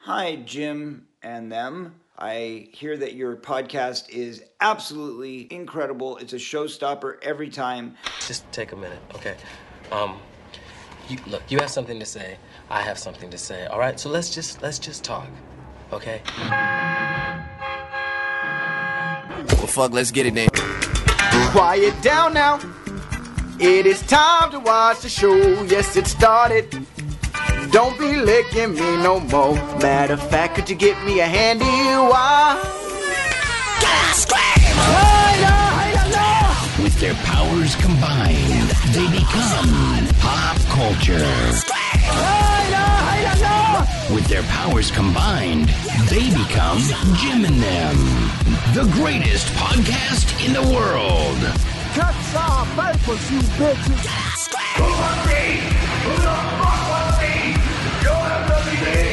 Hi, Jim and them. I hear that your podcast is absolutely incredible. It's a showstopper every time. Just take a minute, okay? You have something to say. I have something to say. All right, so let's just talk, okay? Well, fuck, let's get it then. Quiet down now. It is time to watch the show. Yes, it started. Don't be licking me no more. Matter of fact, could you get me a handy wire? With their powers combined, they become pop culture. With their powers combined, they become Jim and Them, the greatest podcast in the world. Cut some papers, you bitches. Who wants me? Who the fuck wants me? You'll have to be me.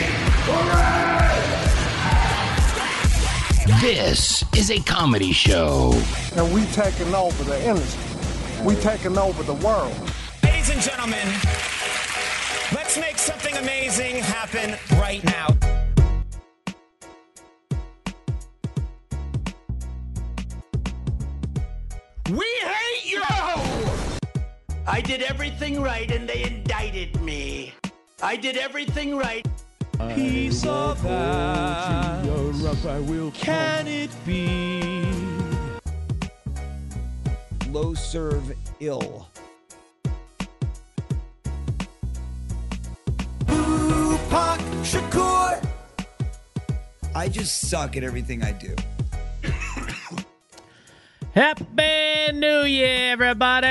This is a comedy show. And we taking over the industry. We taking over the world. Ladies and gentlemen, let's make something amazing happen right now. We hate you! I did everything right and they indicted me. I did everything right. Piece of that. Can it be? Low serve ill. Tupac Shakur. I just suck at everything I do. Happy New Year, everybody!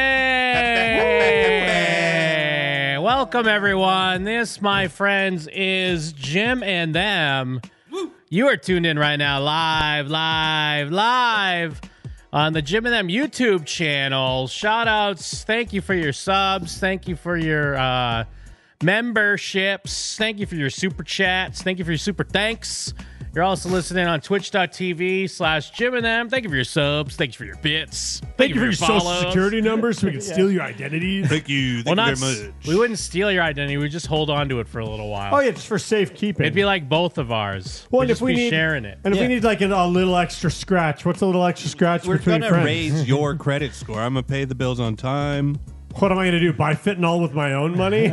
Welcome, everyone. This, my friends, is Jim and Them. You are tuned in right now, live on the Jim and Them YouTube channel. Shout-outs. Thank you for your subs. Thank you for your memberships. Thank you for your super chats. Thank you for your super thanks. You're also listening on twitch.tv/Jim and Them. Thank you for your subs. Thank you for your bits. Thank you for your social security number so we can steal your identity. Thank you. Thank you very much. We wouldn't steal your identity. We'd just hold on to it for a little while. Oh, yeah, just for safekeeping. It'd be like both of ours. Well, We'd and just be sharing it. And if we need like a little extra scratch, what's a little extra scratch We're between going to friends? raise your credit score. I'm going to pay the bills on time. What am I going to do? Buy fentanyl with my own money?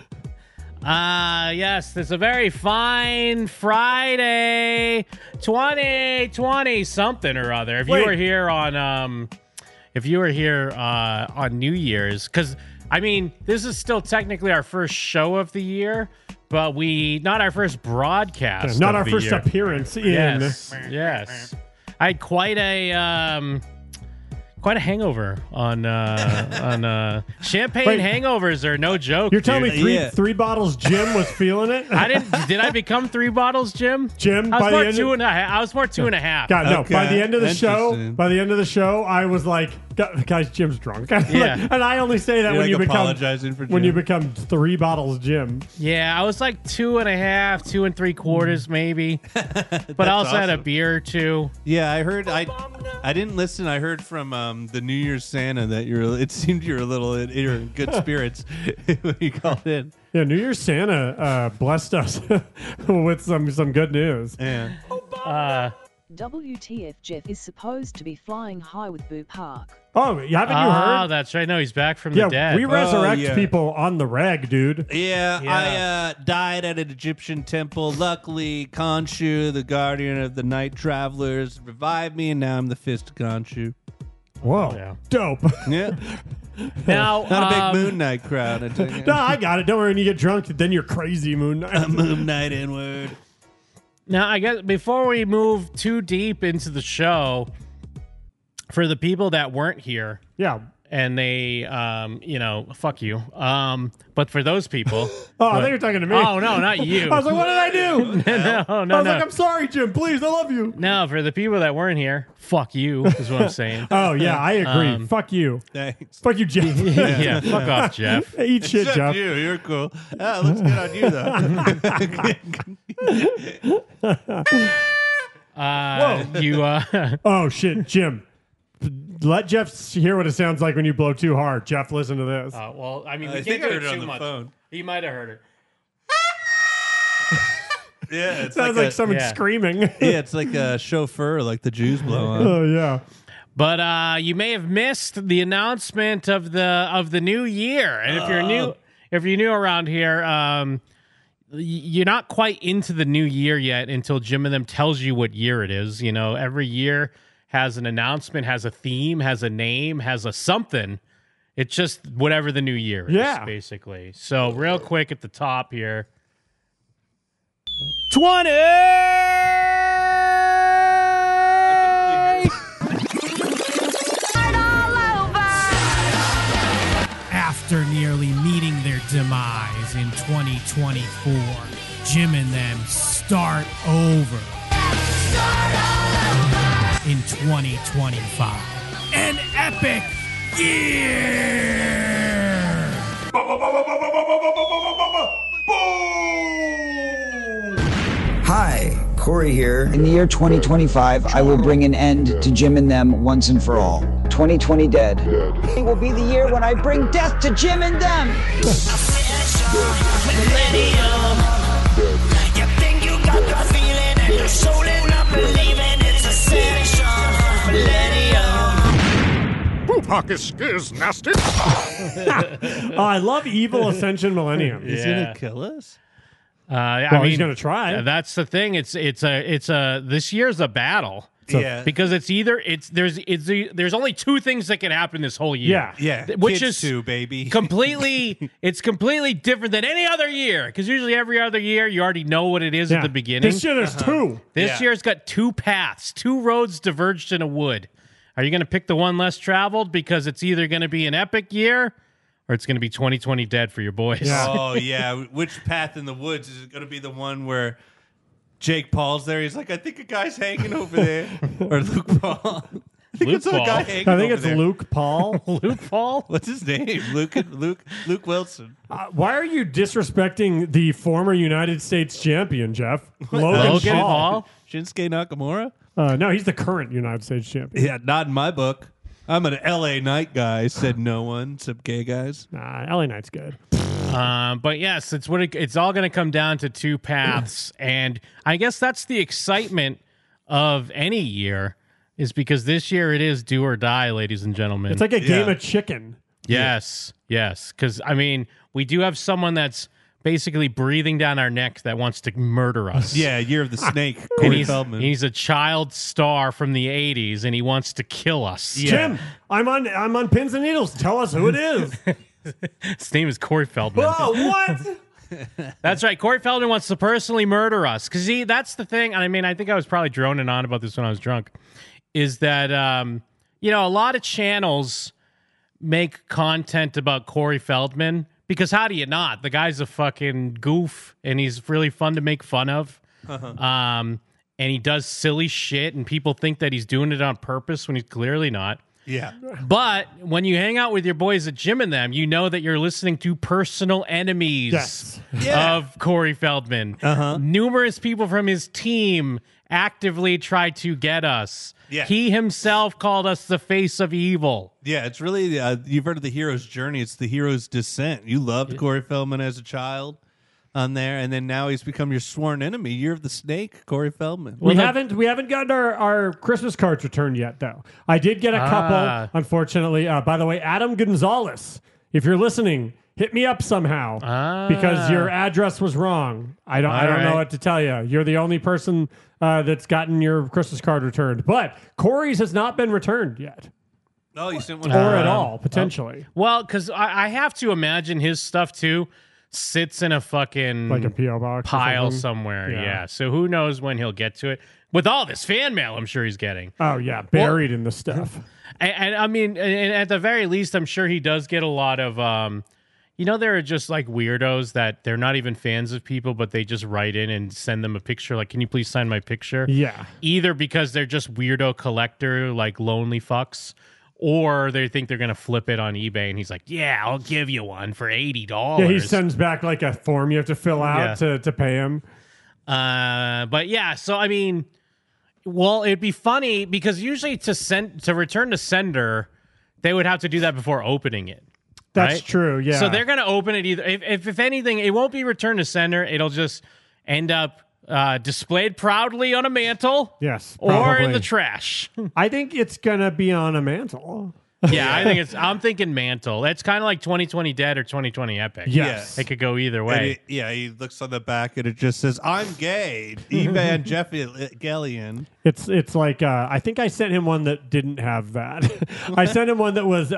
Yes, it's a very fine Friday, 2020 something or other. If you were here on New Year's, because I mean, this is still technically our first show of the year, but not our first broadcast, not our the first year. appearance in. Yes. I had quite a hangover on champagne. Hangovers are no joke. You're telling dude. me three bottles Jim was feeling it? Did I become 3 bottles, Jim? Jim, I was by more the end two and a half. I was more 2.5. God, no. Okay, By the end of the show, I was like, guys, Jim's drunk. Yeah. And I only say that You're when you apologizing for when Jim. you become 3 bottles Jim. Yeah, I was like 2.5, 2 3/4 maybe. But I also had a beer or two. Yeah, I heard. I didn't listen. I heard from the New Year's Santa that it seemed you're in good spirits when you called in. Yeah, New Year's Santa blessed us with some good news. Yeah. WTF Jeff is supposed to be flying high with Boo Park. Oh, haven't you heard? Oh, that's right. No, he's back from the dead. We resurrect people on the reg, dude. Yeah, I died at an Egyptian temple. Luckily, Khonshu, the guardian of the night travelers, revived me, and now I'm the Fist of Khonshu. Whoa, Yeah. dope. Yeah. Now, Not a big Moon Knight crowd. I tell you. No, I got it. Don't worry. When you get drunk, then you're crazy, Moon Knight. Moon Knight inward. Now, I guess before we move too deep into the show, for the people that weren't here, Yeah. and they, fuck you. But for those people, Oh, I think you're talking to me. Oh no, not you. I was like, what did I do? no. I was like, I'm sorry, Jim. Please, I love you. No, for the people that weren't here, fuck you is what I'm saying. Oh, yeah, I agree. Fuck you. Thanks. Fuck you, Jeff. yeah, fuck off, Jeff. Eat shit, Except Jeff. you. You're cool. It looks good on you, though. You, Oh, shit, Jim. Let Jeff hear what it sounds like when you blow too hard. Jeff, listen to this. well, I mean, we I can't think I go heard it on too the much. phone. He might have heard Yeah, it's Sounds like someone screaming. Yeah, it's like a chauffeur, like the Jews blow on. Oh yeah. But you may have missed the announcement of the new year, and if you're new around here, you're not quite into the new year yet until Jim and them tells you what year it is. You know, every year has an announcement, has a theme, has a name, has a something. It's just whatever the new year is, basically. So real quick at the top here. 20! After nearly meeting their demise in 2024, Jim and them start over in 2025. An epic year! Hi, Corey here. In the year 2025, I will bring an end to Jim and them once and for all. 2020 dead. It will be the year when I bring death to Jim and them. Millennium. You think you got the feeling and your soul is not believing it's ascension. Millennium. Bupak is nasty. Oh, I love Evil Ascension Millennium. He's gonna kill us. I mean, he's gonna try. That's the thing. It's a this year's a battle. Because there's only two things that can happen this whole year. Yeah. Which Kids is too, baby. completely different than any other year. Because usually every other year you already know what it is at the beginning. This year there's two. This year's got two paths, two roads diverged in a wood. Are you going to pick the one less traveled because it's either going to be an epic year or it's going to be 2020 dead for your boys? Oh yeah, which path in the woods is it going to be? The one where Jake Paul's there? He's like, I think a guy's hanging over there, or Luke Paul. Luke Paul. I think it's Luke Paul. Luke Paul. What's his name? Luke Wilson. Why are you disrespecting the former United States champion, Jeff? Logan Paul. Shinsuke Nakamura. No, he's the current United States champion. Yeah, not in my book. I'm an LA Knight guy, said no one, except gay guys. Nah, LA Knight's good. But yes, it's all going to come down to two paths. And I guess that's the excitement of any year, is because this year it is do or die, ladies and gentlemen. It's like a game of chicken. Yes. Because, I mean, we do have someone that's basically breathing down our neck that wants to murder us. Yeah, Year of the Snake, Corey Feldman. He's a child star from the 80s, and he wants to kill us. Yeah. Jim, I'm on pins and needles. Tell us who it is. His name is Corey Feldman. Whoa, what? That's right. Corey Feldman wants to personally murder us. Because, that's the thing. And I mean, I think I was probably droning on about this when I was drunk. Is that, a lot of channels make content about Corey Feldman. Because how do you not? The guy's a fucking goof, and he's really fun to make fun of. And he does silly shit, and people think that he's doing it on purpose when he's clearly not. Yeah. But when you hang out with your boys at Jim and them, you know that you're listening to personal enemies of Corey Feldman. Numerous people from his team actively try to get us. Yeah. He himself called us the face of evil. Yeah, it's really, you've heard of the hero's journey. It's the hero's descent. You loved Corey Feldman as a child on there, and then now he's become your sworn enemy. Year of the Snake, Corey Feldman. We haven't gotten our Christmas cards returned yet, though. I did get a couple, unfortunately. By the way, Adam Gonzalez, if you're listening, hit me up somehow because your address was wrong. I don't know what to tell you. You're the only person that's gotten your Christmas card returned, but Corey's has not been returned yet. No, you sent one, or at all potentially. Well, because I have to imagine his stuff too sits in a fucking like a PO box pile somewhere. Yeah. So who knows when he'll get to it with all this fan mail? I'm sure he's getting. Oh yeah, buried in the stuff. And I mean, and at the very least, I'm sure he does get a lot of. There are just like weirdos that they're not even fans of people, but they just write in and send them a picture. Like, can you please sign my picture? Yeah. Either because they're just weirdo collector, like lonely fucks, or they think they're going to flip it on eBay. And he's like, yeah, I'll give you one for $80. Yeah, he sends back like a form you have to fill out to pay him. But yeah, so I mean, well, it'd be funny because usually to return to sender, they would have to do that before opening it. That's right? true, yeah. So they're going to open it either. If anything, it won't be returned to sender. It'll just end up displayed proudly on a mantle. Yes, or in probably. the trash. I think it's gonna be on a mantle. Yeah, I'm thinking mantle. It's kind of like 2020 Dead or 2020 Epic. Yes. It could go either way. He looks on the back and it just says, "I'm gay." Evangelion. It's like I think I sent him one that didn't have that. I sent him one that was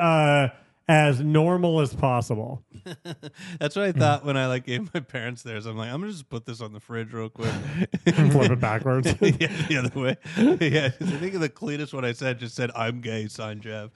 as normal as possible. That's what I thought when I gave my parents theirs. I'm like, I'm gonna just put this on the fridge real quick. Flip it backwards. Yeah, the other way. Yeah, I think the cleanest one I said just said, "I'm gay," signed Jeff.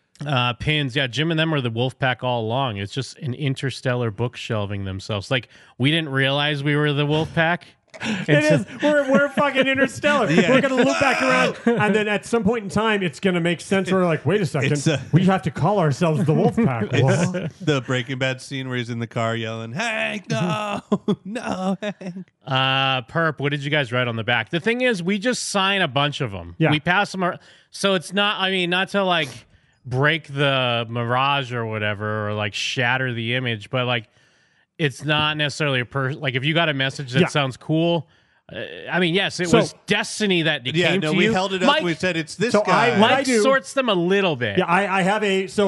Pins, yeah, Jim and them were the Wolfpack all along. It's just an interstellar book shelving themselves. We didn't realize we were the Wolfpack. It is. We're fucking interstellar. Yeah. We're going to loop back around, and then at some point in time, it's going to make sense. We're like, wait a second, we have to call ourselves the Wolfpack. What? The Breaking Bad scene where he's in the car yelling, "Hank, no, no, Hank." Perp, what did you guys write on the back? The thing is, we just sign a bunch of them. Yeah. We pass them, so it's not. I mean, not to break the mirage or whatever, or shatter the image, but it's not necessarily a person. If you got a message that sounds cool, I mean, yes, it was destiny that it came to we you. held it up. Mike, And we said it's this so guy. Mike sorts them a little bit. Yeah, I have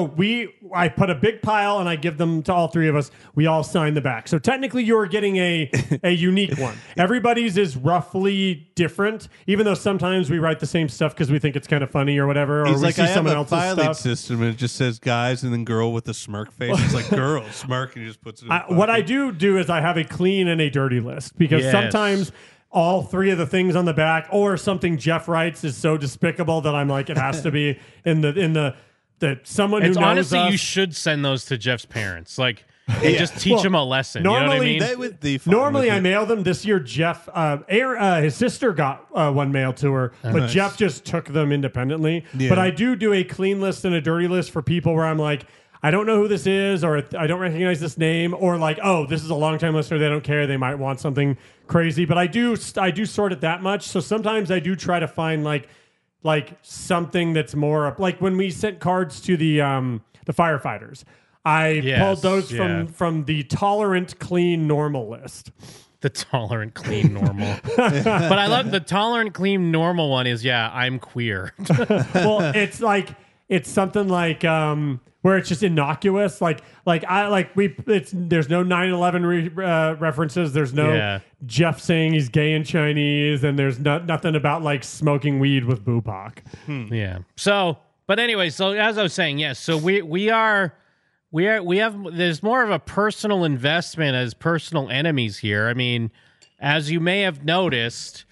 I put a big pile and I give them to all three of us. We all sign the back. So technically you're getting a unique one. Everybody's is roughly different, even though sometimes we write the same stuff because we think it's kind of funny or whatever. He's or we see I have someone a else's filing stuff. system and it just says guys and then girl with a smirk face. It's like girl, smirk, and he just puts it in What I do is I have a clean and a dirty list because sometimes all three of the things on the back or something Jeff writes is so despicable that I'm like, it has to be in the someone who knows honestly, us. you should send those to Jeff's parents. Just teach them a lesson. Normally, you know what I mean? Normally I mail them. This year, Jeff, his sister got one mailed to her, but nice. Jeff just took them independently. Yeah. But I do a clean list and a dirty list for people where I'm like, I don't know who this is, or I don't recognize this name, or this is a long-time listener. They don't care. They might want something crazy, but I do sort it that much. So sometimes I do try to find like something that's more like when we sent cards to the firefighters. I pulled those from the tolerant, clean, normal list. The tolerant, clean, normal. But I love the tolerant, clean, normal one is, I'm queer. Well, it's something like where it's just innocuous. There's no 9/11 references. There's no Jeff saying he's gay in Chinese, and there's nothing about smoking weed with Bupak. Yeah. So, but anyway, so as I was saying, yes. So we have there's more of a personal investment as personal enemies here. I mean, as you may have noticed,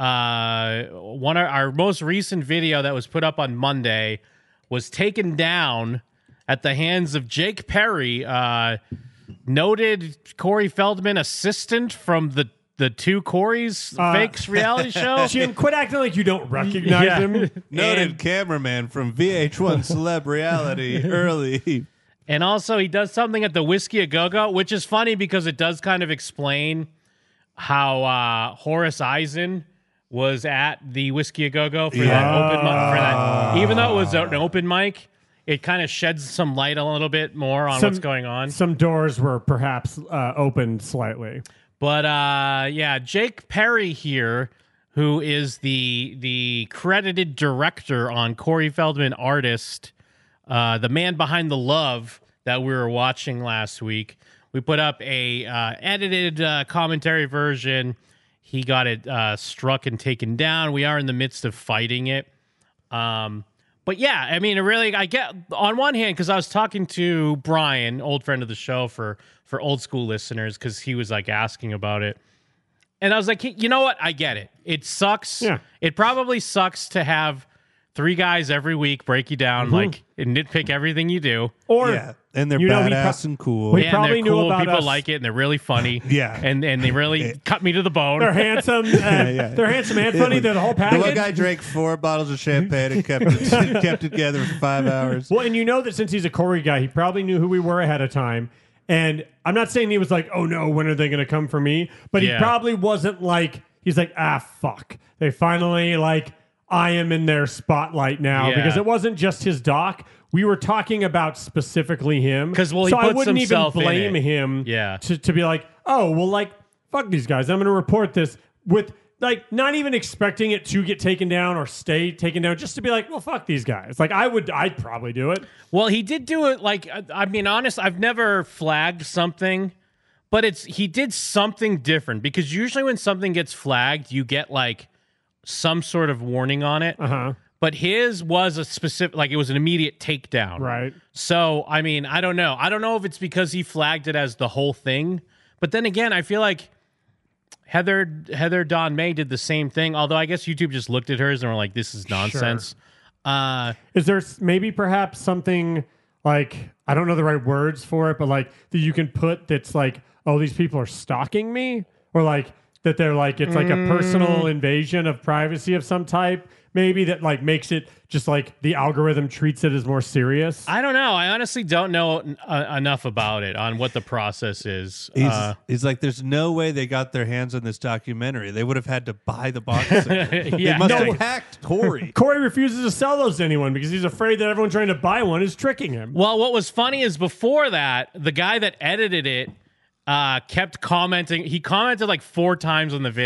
our most recent video that was put up on Monday was taken down at the hands of Jake Perry, noted Corey Feldman assistant from the two Corey's Fakes reality show. Jim, quit acting like you don't recognize him. Noted cameraman from VH1 Celeb Reality early. And also he does something at the Whiskey A Go-Go, which is funny because it does kind of explain how Horace Eisen was at the Whiskey A Go-Go for that open mic. For that, even though it was an open mic, it kind of sheds some light a little bit more on what's going on. Some doors were perhaps opened slightly. But Jake Perry here, who is the credited director on Corey Feldman Artist, the man behind the love that we were watching last week. We put up a edited commentary version. He got it struck and taken down. We are in the midst of fighting it. But yeah, I mean, I get on one hand, because I was talking to Brian, old friend of the show for old school listeners, because he was asking about it. And I was like, you know what? I get it. It sucks. Yeah. It probably sucks to have three guys every week break you down, and nitpick everything you do. And they're badass and cool. And they're cool. People like it, and they're really funny. And they really cut me to the bone. They're handsome. They're handsome and funny. They're the whole package. The one guy drank 4 bottles of champagne and kept it together for 5 hours. Well, and you know that since he's a Corey guy, he probably knew who we were ahead of time. And I'm not saying he was like, oh no, when are they going to come for me? But he probably wasn't he's like, fuck. They finally I am in their spotlight now, because it wasn't just his doc. We were talking about specifically him. Because he so I puts wouldn't even himself blame in it. him to be like, oh, well, fuck these guys. I'm going to report this. with like not even expecting it to get taken down or stay taken down, just to be like, well, fuck these guys. Like I'd probably do it. Well, he did do it. Like, I mean, honest, I've never flagged something, but he did something different, because usually when something gets flagged, you get like some sort of warning on it. But his was a specific, like it was an immediate takedown. Right. So, I mean, I don't know. I don't know if it's because he flagged it as the whole thing. But then again, I feel like Heather Dawn May did the same thing. Although I guess YouTube just looked at hers and were like, this is nonsense. Sure. Is there maybe perhaps something like, I don't know the right words for it, but like that you can put that's like, oh, these people are stalking me? Or like that they're like, it's like a personal invasion of privacy of some type? Maybe that like makes it just like the algorithm treats it as more serious. I don't know. I honestly don't know enough about it on what the process is. He's like, there's no way they got their hands on this documentary. They would have had to buy the box set. They must have hacked Corey. Corey refuses to sell those to anyone because he's afraid that everyone trying to buy one is tricking him. Well, what was funny is before that, the guy that edited it kept commenting. He commented like 4 times on the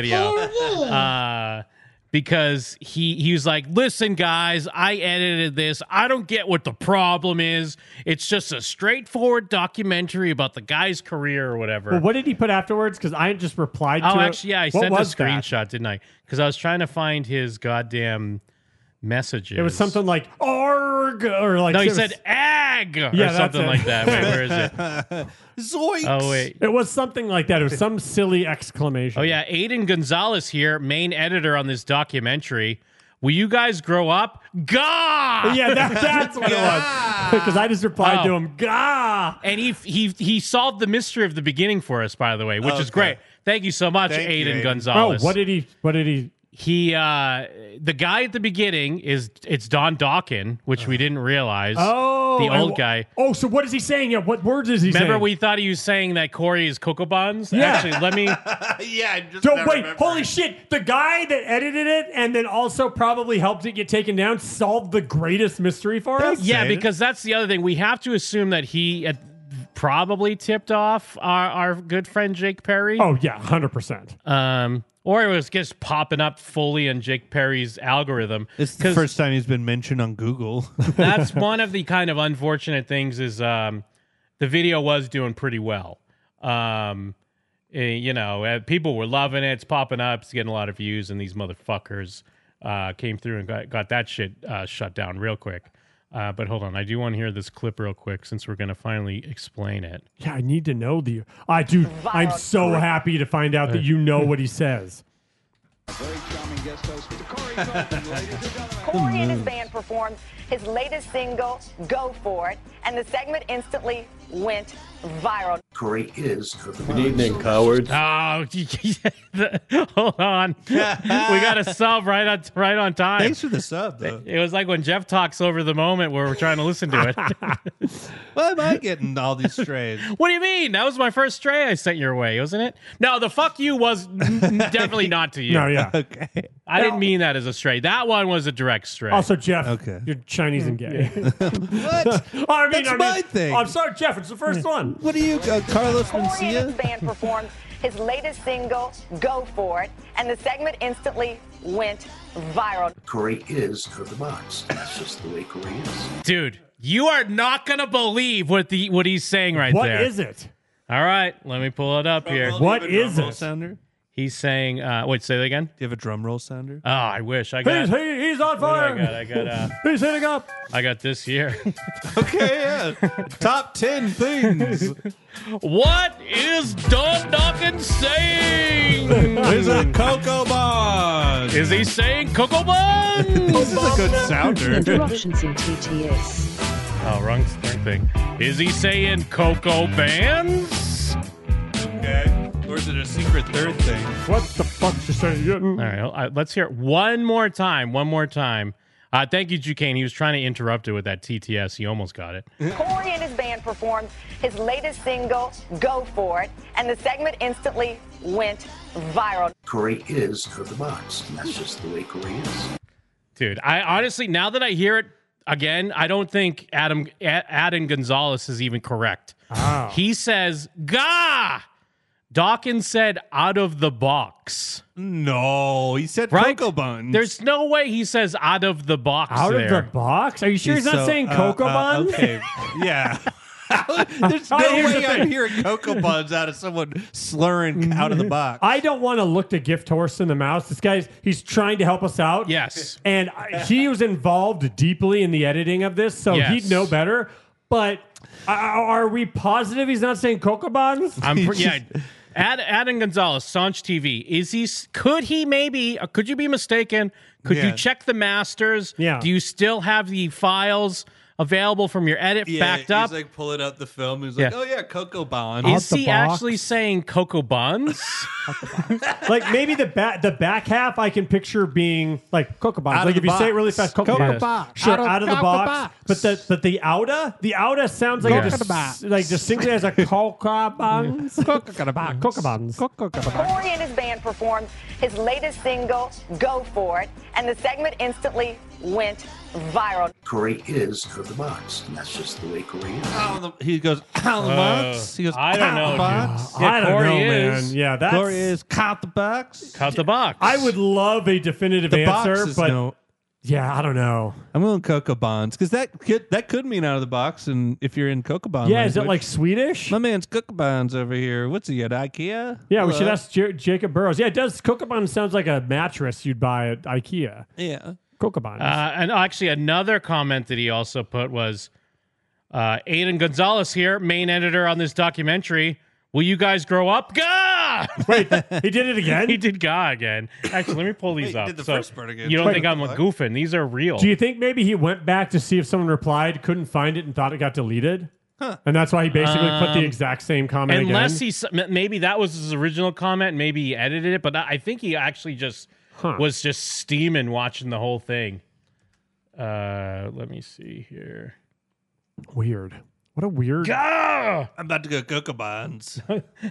video. Because he was like, listen, guys, I edited this. I don't get what the problem is. It's just a straightforward documentary about the guy's career or whatever. Well, what did he put afterwards? Because I just replied to it. Oh, actually, yeah, I sent a screenshot, didn't I? Because I was trying to find his goddamn messages. It was something like, ARG, or like... No, he said AG, or something like that. Wait, where is it? Zoinks! Oh, wait. It was something like that. It was some silly exclamation. Oh, yeah. Aiden Gonzalez here, main editor on this documentary. Will you guys grow up? Gah! Yeah, that's what it was. Because I just replied to him, gah! And he solved the mystery of the beginning for us, by the way, which is great. Thank you so much, Aiden Gonzalez. Oh, what did he... He, the guy at the beginning it's Don Dawkin, which we didn't realize. Oh, the old guy. Oh, so what is he saying? Yeah, what words is he saying? Remember, we thought he was saying that Corey is Cocoa Buns? Yeah. Actually, let me... I just Don't wait, holy shit. The guy that edited it and then also probably helped it get taken down solved the greatest mystery for us? Yeah, because that's the other thing. We have to assume that he probably tipped off our good friend Jake Perry. Oh, yeah, 100%. Or it was just popping up fully on Jake Perry's algorithm. It's the first time he's been mentioned on Google. That's one of the kind of unfortunate things is the video was doing pretty well. You know, people were loving it. It's popping up. It's getting a lot of views, and these motherfuckers came through and got that shit shut down real quick. But hold on, I do want to hear this clip real quick since we're going to finally explain it. Yeah, I need to know I'm so happy to find out that you know what he says. Very charming guest host, Corey Feldman, ladies and gentlemen. Corey and his band performed his latest single, Go For It, and the segment instantly went viral. Corey is Cookie Good evening, cowards. Oh, hold on. We got a sub right on time. Thanks for the sub, though. It was like when Jeff talks over the moment where we're trying to listen to it. Why am I getting all these strays? What do you mean? That was my first stray I sent your way, wasn't it? No, the fuck you was definitely not to you. No, yeah. Okay. I didn't mean that as a stray. That one was a direct stray. Also, Jeff, Okay. you're Chinese and gay. What? That's my thing. I'm sorry, Jeff. It's the first one. What are you, Carlos Corey and Mencia? his band performed his latest single, Go For It, and the segment instantly went viral. Corey is Cookie Box. That's just the way Corey is. Dude, you are not going to believe what he's saying right there. What is it? All right, let me pull it up here. What is it? Sounder? He's saying, wait, say that again? Do you have a drum roll sounder? Oh, I wish. I got. He's on fire. I got He's hitting up. I got this here. Okay, yeah. Top 10 things. What is Don Dawkins saying? Is it Cocoa Bun? Is he saying Cocoa Buns? This is a good sounder. Interruptions in TTS. Oh, wrong thing. Is he saying Cocoa Bands? Okay. Or is it a secret third thing? What the fuck's you saying? All right, let's hear it one more time. Thank you, Duquesne. He was trying to interrupt it with that TTS. He almost got it. Corey and his band performed his latest single, Go For It, and the segment instantly went viral. Corey is Cookie Box. That's just the way Corey is. Dude, I honestly, now that I hear it again, I don't think Adam Gonzalez is even correct. Oh. He says, "Gah!" Dawkins said out of the box. No, he said Right? Cocoa Buns. There's no way he says out of the box. Out there. of the box? Are you sure he's not saying Cocoa Buns? Okay, yeah. There's no Here's the way I'm thing. hearing Cocoa Buns out of someone slurring out of the box. I don't want to look the gift horse in the mouth. This he's trying to help us out. Yes. And he was involved deeply in the editing of this, so Yes. he'd know better. But are we positive he's not saying Cocoa Buns? Yeah. Adam Gonzalez, Saunch TV. Could you be mistaken? Could Yeah. you check the masters? Yeah. Do you still have the files available from your edit backed up? He's like pulling up the film. He's Yeah. like, oh yeah, Cocoa Buns. Is he actually saying Cocoa Buns? Like maybe the back half I can picture being like Cocoa Buns. Out Like of if you the say it box. really fast, Cocoa Yes. Buns. Sure, out of the box. But the outa sounds like distinctly as a Cocoa Buns. Cocoa Buns. Corey and his band performed his latest single, Go For It, and the segment instantly went viral. Corey is out of the box, and that's just the way Corey is. He goes, out of the box. He goes, I don't know, out of the box. dude. Yeah, I don't Corey know, is. man. Yeah, that's Corey is count the box. Cut the box. I would love a definitive The box answer, is but no. yeah, I don't know. I'm going Cocoa Buns because that could mean out of the box. And if you're in Cocoa Bun, Yeah, is it language. like Swedish? My man's Cocoa Buns over here? What's he at IKEA? Yeah, we Hello? should ask Jacob Burrows. Yeah, it does. Cocoa Buns sounds like a mattress you'd buy at IKEA. Yeah. Cocoa Buns. And actually, another comment that he also put was, Aiden Gonzalez here, main editor on this documentary. Will you guys grow up? Gah! Wait, he did it again? He did Gah again. Actually, let me pull these He up. did the So first part again. You don't Wait, think I'm what the fuck? goofing? These are real. Do you think maybe he went back to see if someone replied, couldn't find it, and thought it got deleted? And that's why he basically put the exact same comment Unless again? maybe that was his original comment, maybe he edited it, but I think he actually just was just steaming watching the whole thing. Let me see here. Weird. What a weird. Gah! I'm about to go Cocoa Buns.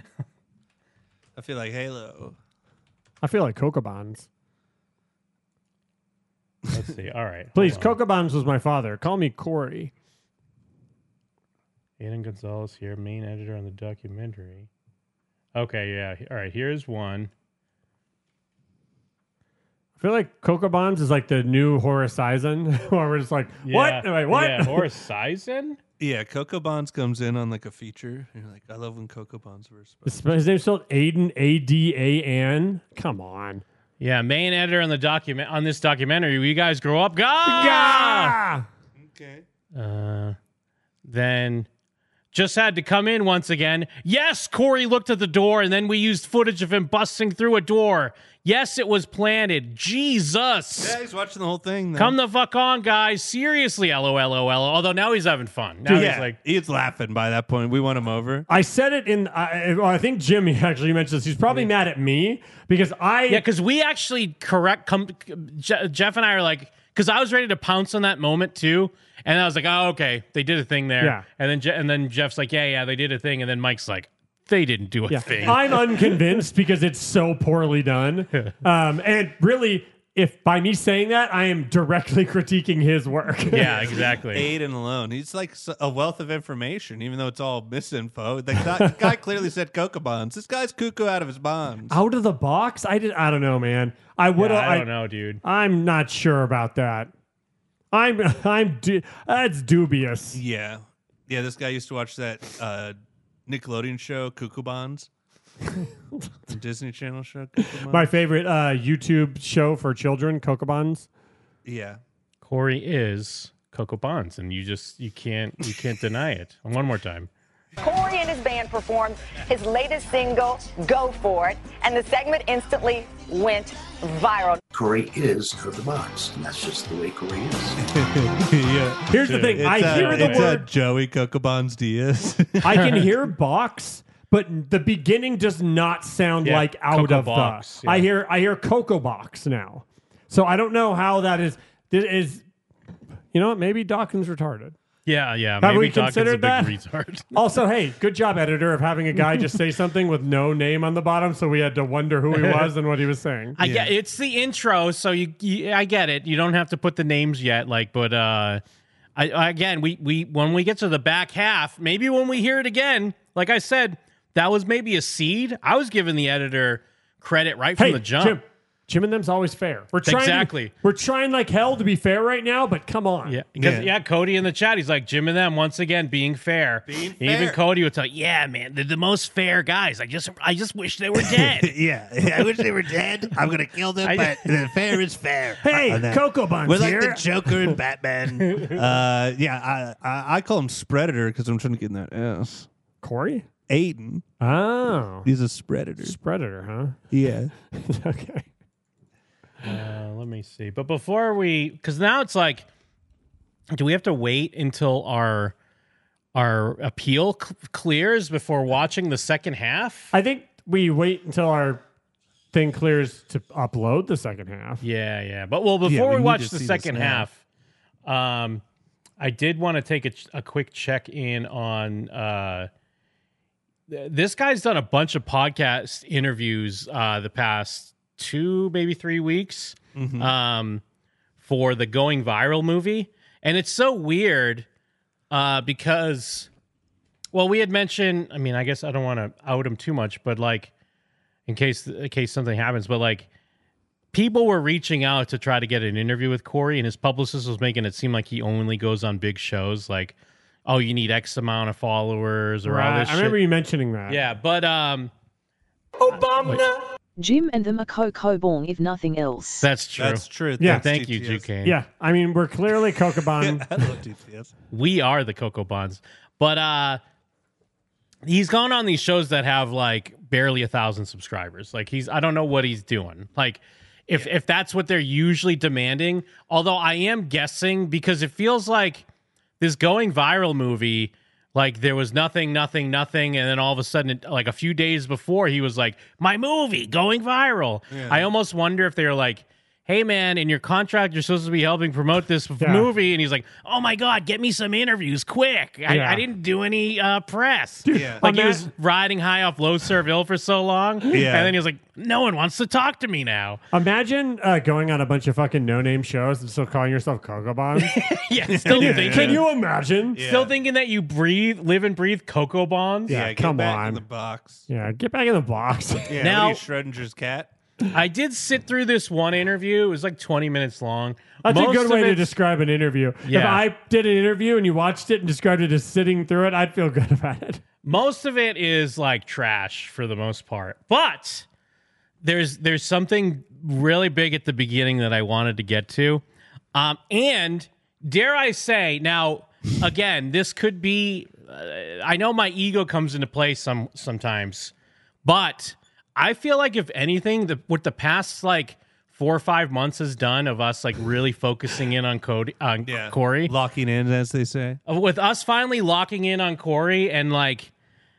I feel like Halo. I feel like Cocoa Buns. Let's see. All right. Please, hold on. Cocoa Buns was my father. Call me Corey. Aiden Gonzalez here, main editor on the documentary. Okay, yeah. All right, here's one. I feel like Cocoa Buns is like the new Horace Eisen, where we're just like, what? Yeah. Wait, what? Yeah, Horace Eisen? Yeah, Cocoa Buns comes in on like a feature. You're like, I love when Cocoa Buns were His name's spelled Aiden, A-D-A-N. Come on. Yeah, main editor on the on this documentary. Will you guys grow up? Gah! Okay. Then just had to come in once again. Yes, Corey looked at the door, and then we used footage of him busting through a door. Yes, it was planted. Jesus. Yeah, he's watching the whole thing. Though. Come the fuck on, guys. Seriously, LOL. Although now he's having fun. Now yeah, he's like, he's laughing by that point. We want him over. I said it in, I think Jim actually mentioned this. He's probably mad at me because because we actually Jeff and I are like, because I was ready to pounce on that moment too. And I was like, oh, okay, they did a thing there. Yeah. And then Jeff's like, yeah, they did a thing. And then Mike's like, they didn't do a thing. I'm unconvinced because it's so poorly done. And really, if by me saying that, I am directly critiquing his work. Yeah, exactly. Aiden alone. He's like a wealth of information, even though it's all misinfo. The guy clearly said Cocoa Buns. This guy's cuckoo out of his bonds. Out of the box? I don't know, man. I don't know, dude. I'm not sure about that. That's dubious. Yeah. Yeah, this guy used to watch that Nickelodeon show, Cuckoo Buns. The Disney Channel show, Cuckoo Buns. My favorite YouTube show for children, Cocoa Buns. Yeah. Corey is Cocoa Buns, and you can't deny it. One more time. Corey and his band performed his latest single, Go For It, and the segment instantly went viral. Corey is out of the box, and that's just the way Corey is. Yeah. Here's the thing. I hear the word Joey Cocoa Buns Diaz. I can hear box, but the beginning does not sound like out Cocoa of box, the. yeah. I hear Cocoa Box now, so I don't know how that is. You know what? Maybe Dawkins retarded. Yeah. Have Maybe we Dawkins considered a that? big retard. Also, hey, good job, editor, of having a guy just say something with no name on the bottom, so we had to wonder who he was and what he was saying. I get it's the intro, so I get it. You don't have to put the names yet, but again, we when we get to the back half, maybe when we hear it again, like I said, that was maybe a seed. I was giving the editor credit right from the jump. Jim and them's always fair. We're trying Exactly. We're trying like hell to be fair right now, but come on. Yeah, because Cody in the chat, he's like Jim and them once again being fair. Even Cody would tell, yeah, man, they're the most fair guys. I just wish they were dead. I wish they were dead. I'm gonna kill them, but fair is fair. Hey, Cocoa Buns We're here. like the Joker and Batman. I call him Spreadator because I'm trying to get in that S. Corey? Aiden. Oh. He's a Spreadator. Spreadator, huh? Yeah. Okay. Let me see. But before because now it's like, do we have to wait until our appeal clears before watching the second half? I think we wait until our thing clears to upload the second half. Yeah. But before we watch the second half, I did want to take a quick check in on this guy's done a bunch of podcast interviews the past 2, maybe 3 weeks for the Going Viral movie. And it's so weird because, well, we had mentioned, I mean, I guess I don't want to out him too much, but like in case something happens, but like people were reaching out to try to get an interview with Corey, and his publicist was making it seem like he only goes on big shows, like, oh, you need X amount of followers or all this shit. I remember you mentioning that. Yeah, but Obama. Jim and them are Coco Bong if nothing else. That's true. That's true. Yeah. Thank you, Duquesne. Yeah, I mean, we're clearly Cocoa Bun. I love TTS. We are the Cocoa Bonds. But he's gone on these shows that have like barely 1,000 subscribers. Like I don't know what he's doing. Like if that's what they're usually demanding. Although I am guessing because it feels like this Going Viral movie, like there was nothing, and then all of a sudden, like a few days before, he was like, my movie going viral. Yeah. I almost wonder if they're like, hey man, in your contract, you're supposed to be helping promote this movie. And he's like, oh my God, get me some interviews quick. I didn't do any press. Dude, like he was riding high off low Serville for so long. Yeah. And then he was like, no one wants to talk to me now. Imagine going on a bunch of fucking no-name shows and still calling yourself Cocoa Bond. Can you imagine? Yeah. Still thinking that you live and breathe Cocoa Bonds? Yeah, get back in the box. Yeah, get back in the box. Yeah, now, Schrodinger's cat. I did sit through this one interview. It was like 20 minutes long. That's a good way to describe an interview. Yeah. If I did an interview and you watched it and described it as sitting through it, I'd feel good about it. Most of it is like trash for the most part. But there's something really big at the beginning that I wanted to get to. And dare I say, now, again, this could be... I know my ego comes into play sometimes, but... I feel like if anything, what the past like 4 or 5 months has done of us like really focusing in on Corey, locking in, as they say, with us finally locking in on Corey and like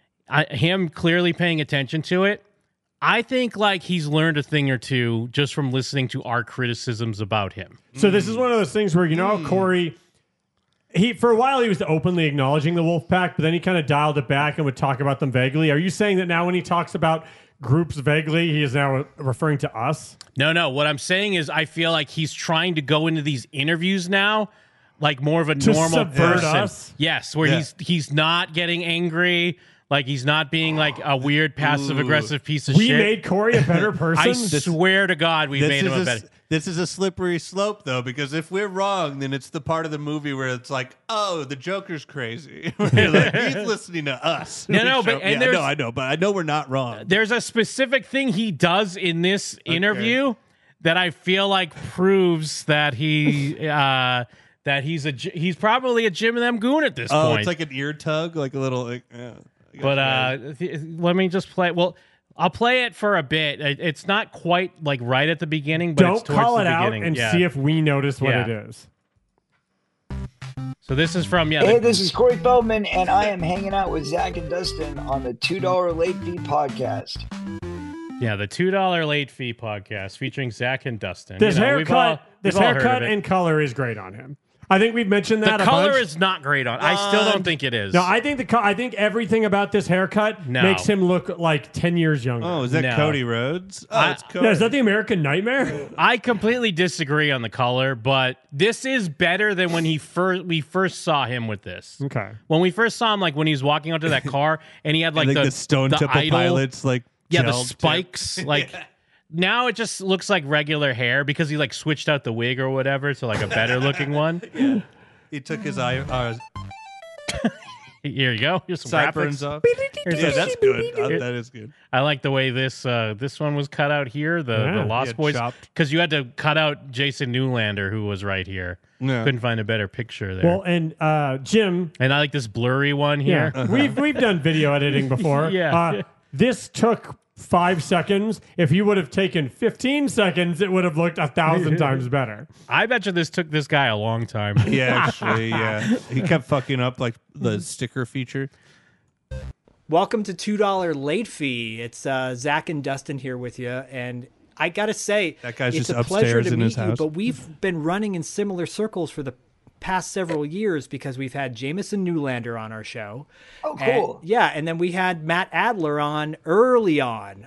him clearly paying attention to it. I think like he's learned a thing or two just from listening to our criticisms about him. So this is one of those things where Corey. For a while, he was openly acknowledging the Wolfpack, but then he kind of dialed it back and would talk about them vaguely. Are you saying that now when he talks about groups vaguely, he is now referring to us? No. What I'm saying is I feel like he's trying to go into these interviews now like more of a normal person. Us? Yes, where he's not getting angry. Like, he's not being, like, a weird, passive-aggressive piece of shit. We made Corey a better person? I swear to God we made him a better... This is a slippery slope, though, because if we're wrong, then it's the part of the movie where it's like, oh, the Joker's crazy. Like, he's listening to us. No, but... I know, but I know we're not wrong. There's a specific thing he does in this interview that I feel like proves that he... that he's probably a Jim and them goon at this point. Oh, it's like an ear tug, like a little... Like, but let me just play. Well, I'll play it for a bit. It's not quite like right at the beginning, but it's towards call the it out beginning. and see if we notice what it is. So this is from Hey, this is Corey Feldman, and I am hanging out with Zach and Dustin on the $2 Late Fee Podcast. Yeah, the $2 Late Fee Podcast featuring Zach and Dustin. This haircut and color is great on him. I think we've mentioned that The a color bunch. is not great on. I still don't think it is. No, I think I think everything about this haircut makes him look like 10 years younger. Oh, is that No. Cody Rhodes? Oh, it's Cody. No, is that the American Nightmare? I completely disagree on the color, but this is better than when we first saw him with this. Okay. When we first saw him, like when he was walking out to that car and he had like the Stone Temple idol, Pilots, like yeah, the gelled spikes, tip. like. Yeah. Now it just looks like regular hair because he like switched out the wig or whatever to like a better looking one. Yeah. He took his eye. Here you go. Here's some Sideburns graphics. off. Yeah, that's good. That is good. I like the way this one was cut out here, the Lost Boys, because you had to cut out Jason Newlander, who was right here. Yeah. Couldn't find a better picture there. Well, and Jim, and I like this blurry one here. Yeah, we've done video editing before. Yeah. This took 5 seconds. If he would have taken 15 seconds, it would have looked 1,000 times better. I bet you this took this guy a long time. Yeah, actually, yeah. He kept fucking up like the sticker feature. Welcome to $2 late fee. It's Zach and Dustin here with you, and I gotta say, That guy's it's just a pleasure upstairs to in meet his you. house. But we've been running in similar circles for the past several years because we've had Jameson Newlander on our show. Oh, cool. And then we had Matt Adler on early on.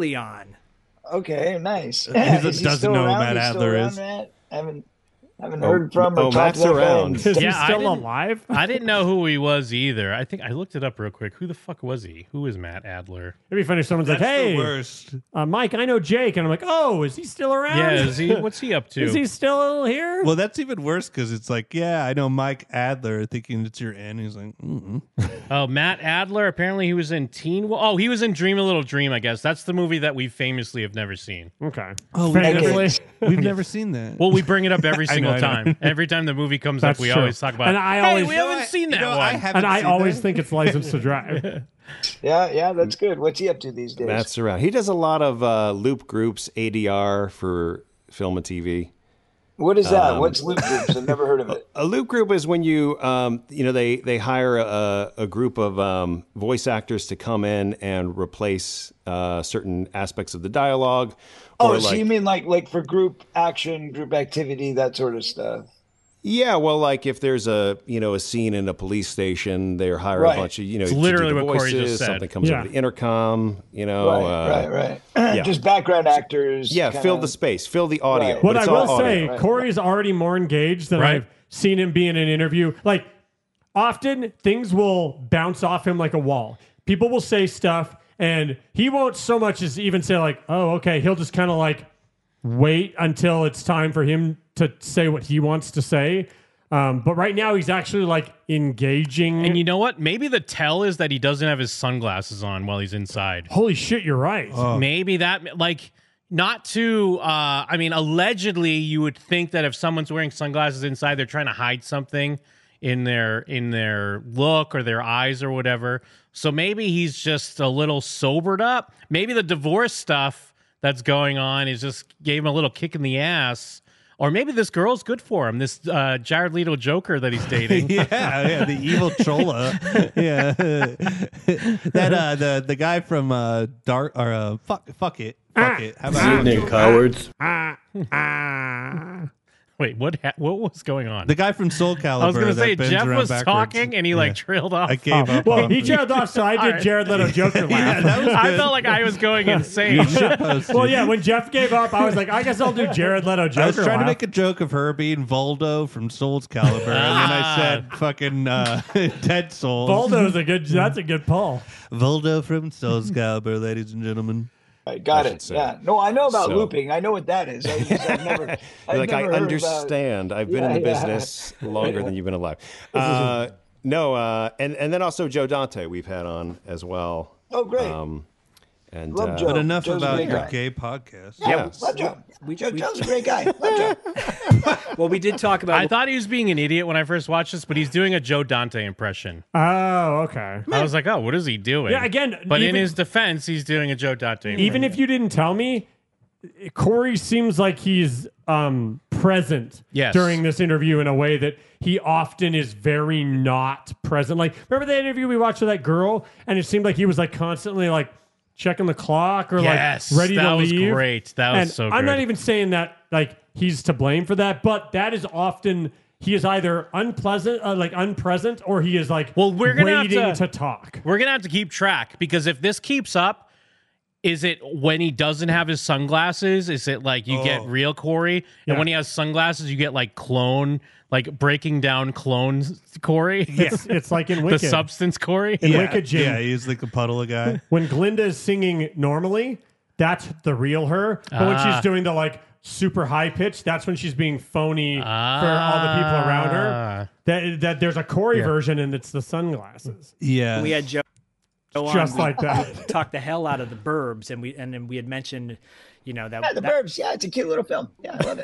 Okay, nice. He Is he doesn't still know who around? Matt He's still Adler around, is. Matt? Haven't heard from or talked Matt's about around. him. Is he I still didn't- alive? I didn't know who he was either. I think I looked it up real quick. Who the fuck was he? Who is Matt Adler? It'd be funny if someone's like, That's the hey, worst. Mike, I know Jake. And I'm like, oh, is he still around? Yeah, is he? What's he up to? Is he still here? Well, that's even worse because it's like, yeah, I know Mike Adler, thinking it's your N. He's like, Oh, Matt Adler. Apparently, he was in Teen. Oh, he was in Dream a Little Dream. I guess that's the movie that we famously have never seen. Okay. oh, we've never seen that. Well, we bring it up every I single know. time. Every time the movie comes That's up, we true. always talk about. And it. I Hey, always- we haven't seen that one. I always think it's License to Drive. Yeah, that's good. What's he up to these days? Matt's around. He does a lot of loop groups, ADR for film and TV. What is that? What's loop groups? I've never heard of it. A loop group is when they hire a group of voice actors to come in and replace certain aspects of the dialogue. Oh, or so you mean like for group action, group activity, that sort of stuff? Yeah, well, like if there's a scene in a police station, they hire Right. a bunch of It's to do literally the what Corey just voices. said. Something comes Yeah. over the intercom. Right. yeah. Just background actors. Yeah, kinda- fill the space, fill the audio. Right. but What I it's will all say, audio. Corey's already more engaged than Right. I've seen him be in an interview. Like, often things will bounce off him like a wall. People will say stuff, and he won't so much as even say, like, oh, okay. He'll just kind of like wait until it's time for him to say what he wants to say. But right now, he's actually like engaging. And you know what? Maybe the tell is that he doesn't have his sunglasses on while he's inside. Holy shit, you're right. Maybe that, like, not to, allegedly, you would think that if someone's wearing sunglasses inside, they're trying to hide something in their look or their eyes or whatever. So maybe he's just a little sobered up. Maybe the divorce stuff that's going on is just gave him a little kick in the ass. Or maybe this girl's good for him. This Jared Leto Joker that he's dating. yeah, the evil Chola. Yeah, that the guy from Fuck It. How about Evening, cowards. Wait, what was going on? the guy from Soul Calibur? I was going to that say bends Jeff around was backwards? talking and he like trailed off. I gave up. Well, on he him. trailed off, so I did Jared Leto Joker laugh. Yeah, that was I good. felt like I was going insane. You should post Well, it. yeah, when Jeff gave up, I was like, I guess I'll do Jared Leto Joker I was trying to laugh. make a joke of her being Voldo from Soul's Calibur, and then I said fucking Dead Souls. Voldo's that's a good pull. Voldo from Soul's Calibur, ladies and gentlemen. Right, got I it. should say. Yeah. No, I know about So- looping. I know what that is. I've never You're like, I never heard understand. I've been in the business longer than you've been alive. And then also Joe Dante we've had on as well. Oh, great. And Love Joe. But enough Joe's a about great your guy. gay podcast. Yeah, love Joe. Joe's a great guy. Love Joe. Well, we did talk about. I thought he was being an idiot when I first watched this, but he's doing a Joe Dante impression. Oh, okay. I was like, oh, what is he doing? Yeah, again, But in even- his defense, he's doing a Joe Dante impression. Even if you didn't tell me, Corey seems like he's present Yes. during this interview in a way that he often is very not present. Like, remember that interview we watched with that girl, and it seemed like he was like constantly like checking the clock or Yes, like ready that to was leave. great. That was And so I'm not good. even saying that like he's to blame for that, but that is often he is either unpresent, or he is like we're gonna waiting have to talk. We're gonna have to keep track, because if this keeps up, is it when he doesn't have his sunglasses? Is it like you get real Corey, and when he has sunglasses, you get like clone, like breaking down clones Corey? It's like in Wicked. The substance Corey. In Wicked, Jim. Yeah, he's like a puddle of guy. When Glinda is singing normally, that's the real her. But when she's doing the like super high pitch, that's when she's being phony for all the people around her. That there's a Corey version, and it's the sunglasses. Yeah, we had Joe just on, like that. Talk the hell out of the Burbs, and then we had mentioned, the Burbs. Yeah, it's a cute little film. Yeah, I love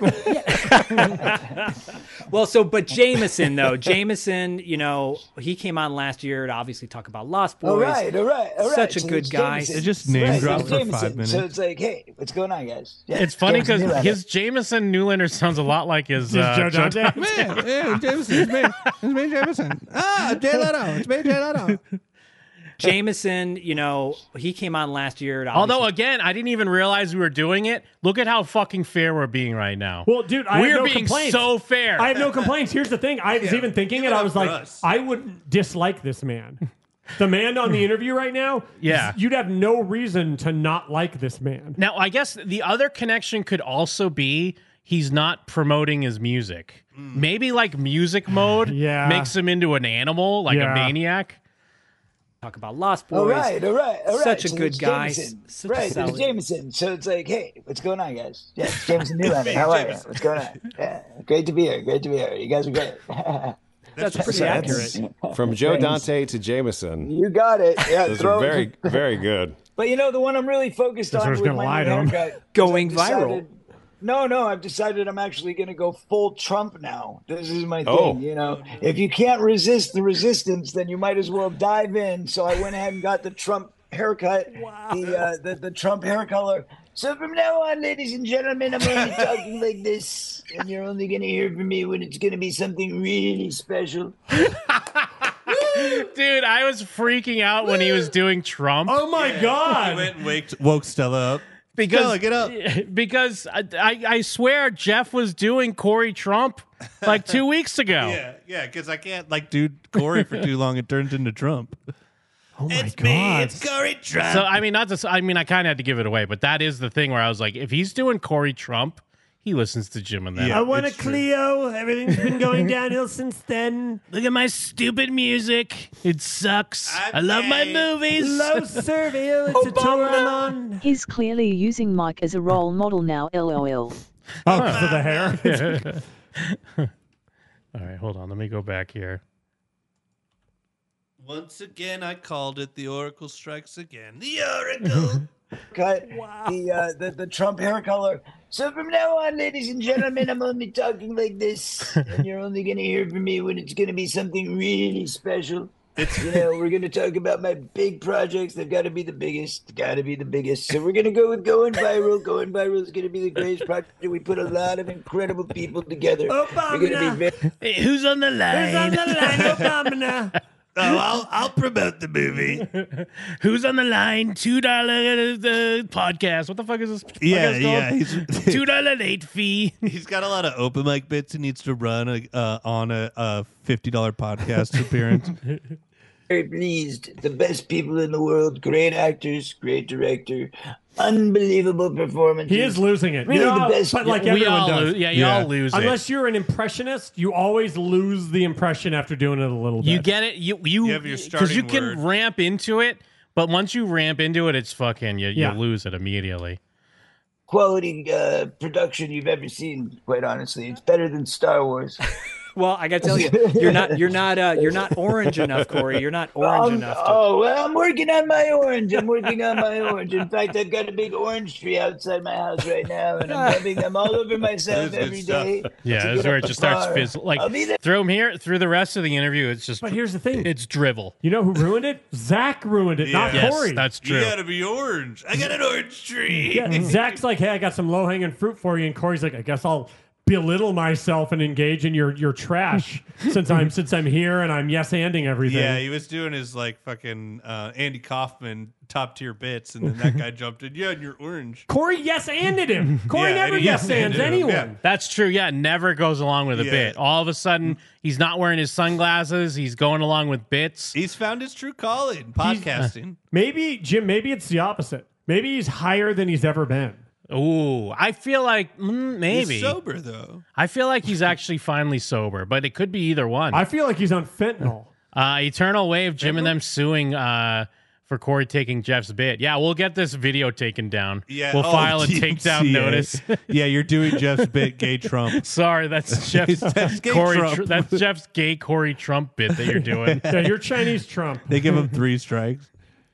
it. Well, but Jameson, he came on last year to obviously talk about Lost Boys. All right. Such a So good it's guy. Jameson. They just name dropped for Jameson. 5 minutes. So it's like, hey, what's going on, guys? Yeah, It's funny because Jameson his Jameson Newlander sounds a lot like his Joe Dante. Man, Jameson, it's me, Jameson. Jay Leno, it's me, Jay Leno. Jameson, he came on last year. Although, again, I didn't even realize we were doing it. Look at how fucking fair we're being right now. Well, dude, we're have no being complaints. so fair. I have no complaints. Here's the thing. I was even thinking it. I was like, I wouldn't dislike this man. The man on the interview right now, you'd have no reason to not like this man. Now, I guess the other connection could also be he's not promoting his music. Maybe like music mode makes him into an animal, like a maniac. Talk about Lost Boys. All right. Such a So good it's guy. Jameson. Such Right, a it's solid. Jameson. So it's like, hey, what's going on, guys? Yeah, it's Jameson Newlander. How are you? What's going on? Yeah, great to be here. You guys are great. That's pretty accurate. From Joe Dante to Jameson. You got it. Yeah, Those are very, very good. But the one I'm really focused on with my new haircut, going I've decided- viral. No, I've decided I'm actually going to go full Trump now. This is my Oh. thing, If you can't resist the resistance, then you might as well dive in. So I went ahead and got the Trump haircut, the Trump hair color. So from now on, ladies and gentlemen, I'm only talking like this, and you're only going to hear from me when it's going to be something really special. Dude, I was freaking out when he was doing Trump. Oh my God. He went and woke Stella up. Because Stella, get up. Because I swear Jeff was doing Corey Trump like 2 weeks ago. Yeah, because I can't do Corey for too long. It turns into Trump. Oh my It's God. me, it's Corey Trump. So I mean, I kind of had to give it away, but that is the thing where I was like, if he's doing Corey Trump, he listens to Jim and them. Yeah, I want a it's true. Clio. Everything's been going downhill since then. Look at my stupid music. It sucks. I love my movies. Low Servile. It's a tour I'm on. He's clearly using Mike as a role model now, lol. Oh, for the hair? All right, hold on. Let me go back here. Once again, I called it. The Oracle strikes again. The Oracle. Cut the Trump hair color. So from now on, ladies and gentlemen, I'm only talking like this, and you're only going to hear from me when it's going to be something really special. We're going to talk about my big projects. They've got to be the biggest. So we're going to go with Going Viral. Going Viral is going to be the greatest project. We put a lot of incredible people together. We're going to be very... Hey, who's on the line? Who's on the line? Obama. Oh, I'll promote the movie. Who's on the line? $2 podcast. What the fuck is this? Yeah, podcast yeah. called? He's $2 late fee. He's got a lot of open mic bits he needs to run on a $50 podcast appearance. very pleased. The best people in the world, great actors, great director, unbelievable performance. He is losing it. Really the best. But like everyone does. You all lose it. Unless you're an impressionist, you always lose the impression after doing it a little bit. You get it. You have your because starting you can word. ramp into it, but once you ramp into it, it's fucking you lose it immediately. Quality production you've ever seen, quite honestly. It's better than Star Wars. Well, I got to tell you, you're not orange enough, Corey. You're not orange enough. I'm working on my orange. In fact, I've got a big orange tree outside my house right now, and I'm rubbing them all over myself every day. Yeah, that's where it just starts fizzling. Like through him here, through the rest of the interview, it's just. But here's the thing: it's drivel. You know who ruined it? Zach ruined it, not Yes, Corey. that's true. You gotta be orange. I got an orange tree. Yeah, Zach's like, hey, I got some low hanging fruit for you, and Corey's like, I guess I'll belittle myself and engage in your trash since I'm here and I'm yes-anding everything. Yeah, he was doing his like fucking Andy Kaufman top tier bits, and then that guy jumped in. Yeah, and you're orange. Corey yes-anded him. Corey never yes-ands anyone. Yeah. That's true. Yeah, never goes along with a bit. All of a sudden, he's not wearing his sunglasses. He's going along with bits. He's found his true calling, podcasting. Maybe, Jim, maybe it's the opposite. Maybe he's higher than he's ever been. Ooh, I feel like maybe. He's sober, though. I feel like he's actually finally sober, but it could be either one. I feel like he's on fentanyl. Eternal Wave, Jim and them suing for Corey taking Jeff's bit. Yeah, we'll get this video taken down. Yeah, we'll file a takedown notice. Yeah, you're doing Jeff's bit, gay Trump. Sorry, that's Jeff's gay Corey. Trump. That's Jeff's gay Corey Trump bit that you're doing. Yeah, you're Chinese Trump. They give him 3 strikes.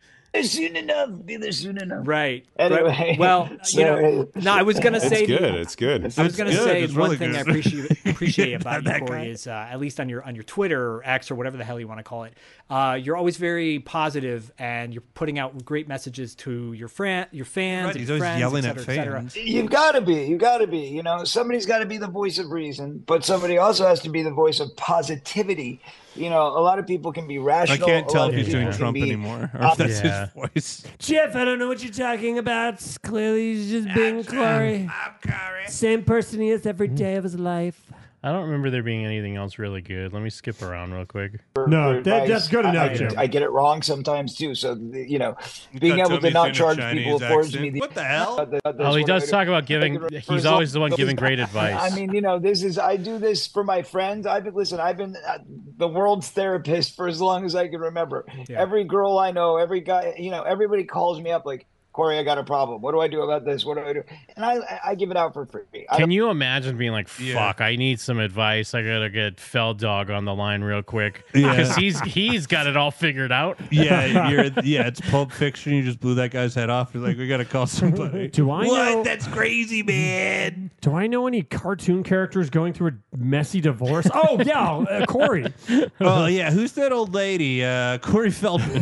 Soon enough. Be there soon enough. Right. Anyway. Well, no, I was going to say. It's good. I was going to say It's one really thing good. I appreciate about you, That Corey, guy. is at least on your Twitter or X or whatever the hell you want to call it, you're always very positive and you're putting out great messages to your fans, Right, your he's always friends, yelling et at cetera, et fans. cetera. You've got to be. You got to be. You know, somebody's got to be the voice of reason, but somebody also has to be the voice of positivity. You know, a lot of people can be I rational. can't tell a lot if of he's people doing can Trump be anymore, or if that's his voice. Jeff, I don't know what you're talking about. Clearly, he's just being Corey. Same person he is every day of his life. I don't remember there being anything else really good. Let me skip around real quick. No, advice. that's good enough, Jim. I get it wrong sometimes too. So you know, You being thought able to Tommy's not doing a charge Chinese people affords accent? me the. What the hell? Oh, he does talk about giving. He's always the one giving great advice. I mean, you know, I do this for my friends. I've been the world's therapist for as long as I can remember. Yeah. Every girl I know, every guy, you know, everybody calls me up like, Corey, I got a problem. What do I do about this? What do I do? And I give it out for free. Can you imagine being like, fuck, I need some advice. I gotta get Fell Dog on the line real quick. Because he's got it all figured out. Yeah, it's Pulp Fiction. You just blew that guy's head off. You're like, we gotta call somebody. Do I know? That's crazy, man. Do I know any cartoon characters going through a messy divorce? Oh, yeah, Corey. Oh, yeah. Who's that old lady? Corey Feldman.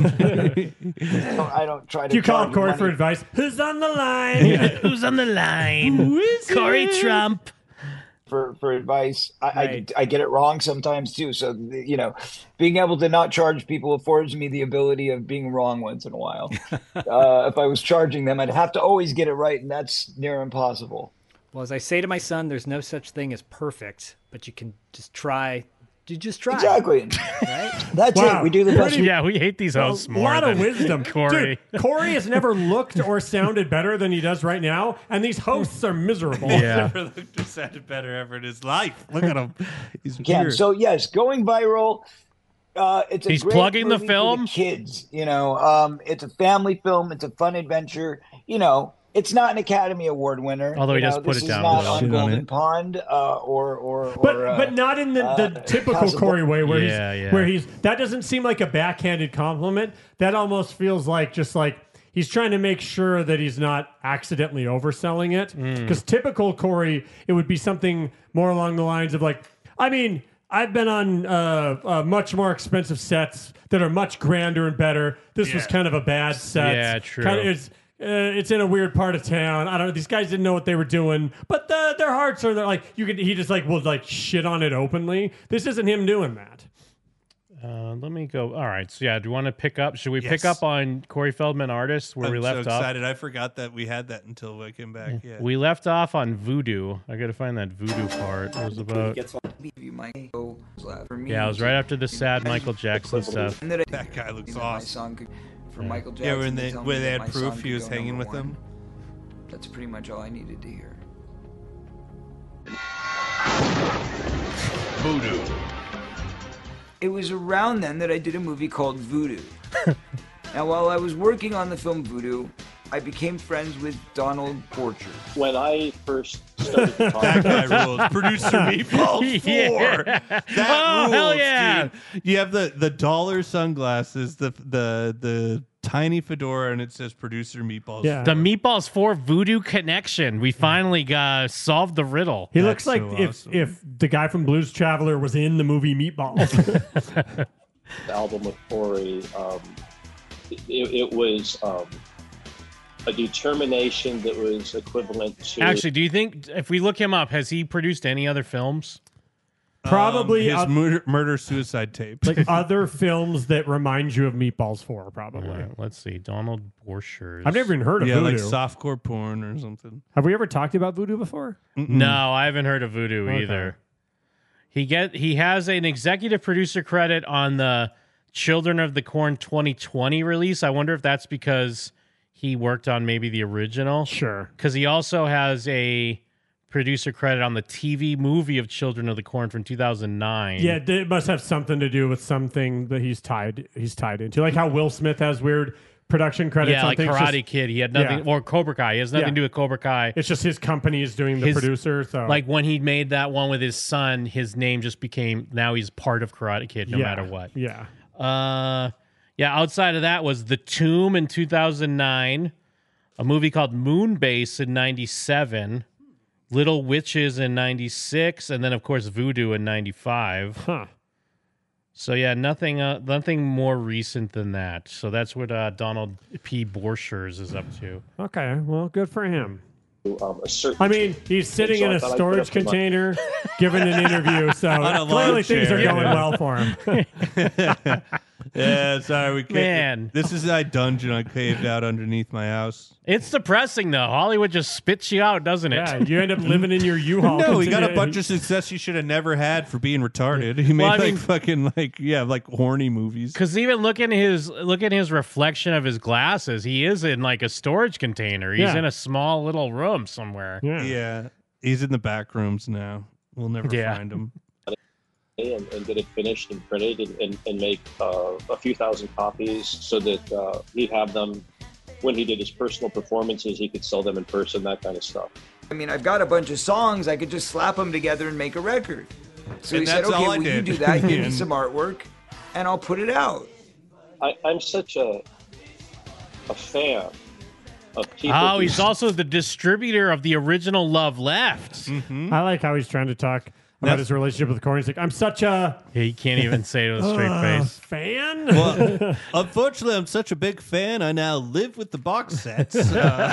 I don't try to. You call charge Corey money for advice. Who's on the line? Who's on the line? Who is Corey it? Trump. for advice. Right. I get it wrong sometimes too. So you know, being able to not charge people affords me the ability of being wrong once in a while. If I was charging them, I'd have to always get it right, and that's near impossible. Well, as I say to my son, there's no such thing as perfect, but you can just try. You just try. Exactly. Right? That's it. We do the best. Yeah, we hate these hosts A more. lot of than wisdom. Corey. Dude, Corey has never looked or sounded better than he does right now, and these hosts are miserable. Yeah. Never looked or sounded better ever in his life. Look at him. He's Yeah. weird. So yes, going viral. It's a He's great plugging the movie for film? kids, you know, it's a family film. It's a fun adventure. You know, it's not an Academy Award winner. Although he you does know, put this it is down not below. on Shit on Golden it. Pond But not in the typical Casablanca. Corey way where Yeah. where he's that doesn't seem like a backhanded compliment. That almost feels like just like he's trying to make sure that he's not accidentally overselling it. Because typical Corey, it would be something more along the lines of like, I mean, I've been on much more expensive sets that are much grander and better. This was kind of a bad set. Yeah, true. It's in a weird part of town. I don't know. These guys didn't know what they were doing, but their hearts are. They're like he just like will like shit on it openly. This isn't him doing that. Let me go. All right. So yeah, do you want to pick up? Should we pick Yes. up on Corey Feldman Artist where we I'm left so off? excited. I forgot that we had that until I came back. Yeah. We left off on Voodoo. I got to find that Voodoo part. It was about. Yeah, it was right after the sad Michael Jackson stuff. That guy looks awesome. For Michael Jackson. Yeah, when to they tell me where they that had my proof song he could was go hanging number with one. them. That's pretty much all I needed to hear. Voodoo. It was around then that I did a movie called Voodoo. Now, while I was working on the film Voodoo, I became friends with Donald Borcher. When I first started to talk That guy rules. Producer Meatballs 4. Yeah. That rules, hell yeah. dude. You have the dollar sunglasses, the tiny fedora, and it says Producer Meatballs. Yeah. The Meatballs 4 Voodoo connection. We finally solved the riddle. He That's looks like so awesome. if the guy from Blues Traveler was in the movie Meatballs. the album with Corey, it was a determination that was equivalent to. Actually, do you think if we look him up, has he produced any other films? Probably his murder-suicide tape. Like other films that remind you of Meatballs 4, probably. All right, let's see. Donald Borchers. I've never even heard of Voodoo. like softcore porn or something. Have we ever talked about Voodoo before? No, I haven't heard of Voodoo Okay. either. He has an executive producer credit on the Children of the Corn 2020 release. I wonder if that's because he worked on maybe the original. Sure. Because he also has a producer credit on the TV movie of Children of the Corn from 2009. Yeah, it must have something to do with something that he's tied into. Like how Will Smith has weird production credits. Yeah, on like things. Karate Just- Kid. He had nothing, Yeah. or Cobra Kai. He has nothing Yeah. to do with Cobra Kai. It's just his company is doing the producer. So Like when he made that one with his son, his name just became, now he's part of Karate Kid no Yeah. matter what. Yeah. Outside of that was The Tomb in 2009, a movie called Moonbase in 97, Little Witches in 96, and then of course Voodoo in 95. Huh. So yeah, nothing more recent than that. So that's what Donald P. Borchers is up to. Okay, well, good for him. A certain I mean, he's sitting in a storage container, giving an interview, so On a clearly lawn things are chair. going well for him. Yeah, sorry, we can't. Man. This is that dungeon I caved out underneath my house. It's depressing though. Hollywood just spits you out, doesn't it? Yeah, you end up living in your U-Haul. No, he got a bunch of success he should have never had for being retarded. He made like horny movies. Because even look at his reflection of his glasses. He is in like a storage container. He's Yeah. in a small little room somewhere. Yeah, he's in the back rooms now. We'll never find him. and get it finished and printed and make a few thousand copies so that he'd have them when he did his personal performances. He could sell them in person, that kind of stuff. I mean, I've got a bunch of songs. I could just slap them together and make a record. So And he said, that's okay, all I will you did. do that? Give me And- some artwork, and I'll put it out. I'm such a fan of people. Oh, who- he's also the distributor of the original Love Left. I like how he's trying to talk about his relationship with Corey. He's like, I'm such a... He can't even say it with a straight face. Fan? Well, unfortunately, I'm such a big fan. I now live with the box sets. I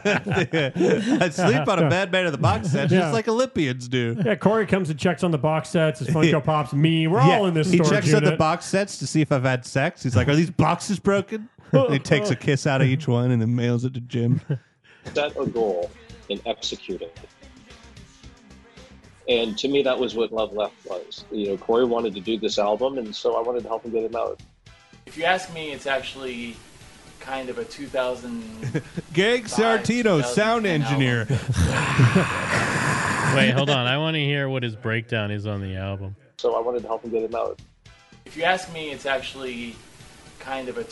sleep on a bad bed of the box sets, Yeah. just like Olympians do. Yeah, Corey comes and checks on the box sets. His Funko Pops, me. We're all in this He storage checks unit. out the box sets to see if I've had sex. He's like, "Are these boxes broken?" And he takes a kiss out of each one and then mails it to Jim. set a goal and execute it. And to me, that was what Love Left was. You know, Corey wanted to do this album, and so I wanted to help him get him out. If you ask me, it's actually kind of a 2000. Greg Sartino, sound engineer. Wait, hold on. I want to hear what his breakdown is on the album. So I wanted to help him get him out. If you ask me, it's actually kind of a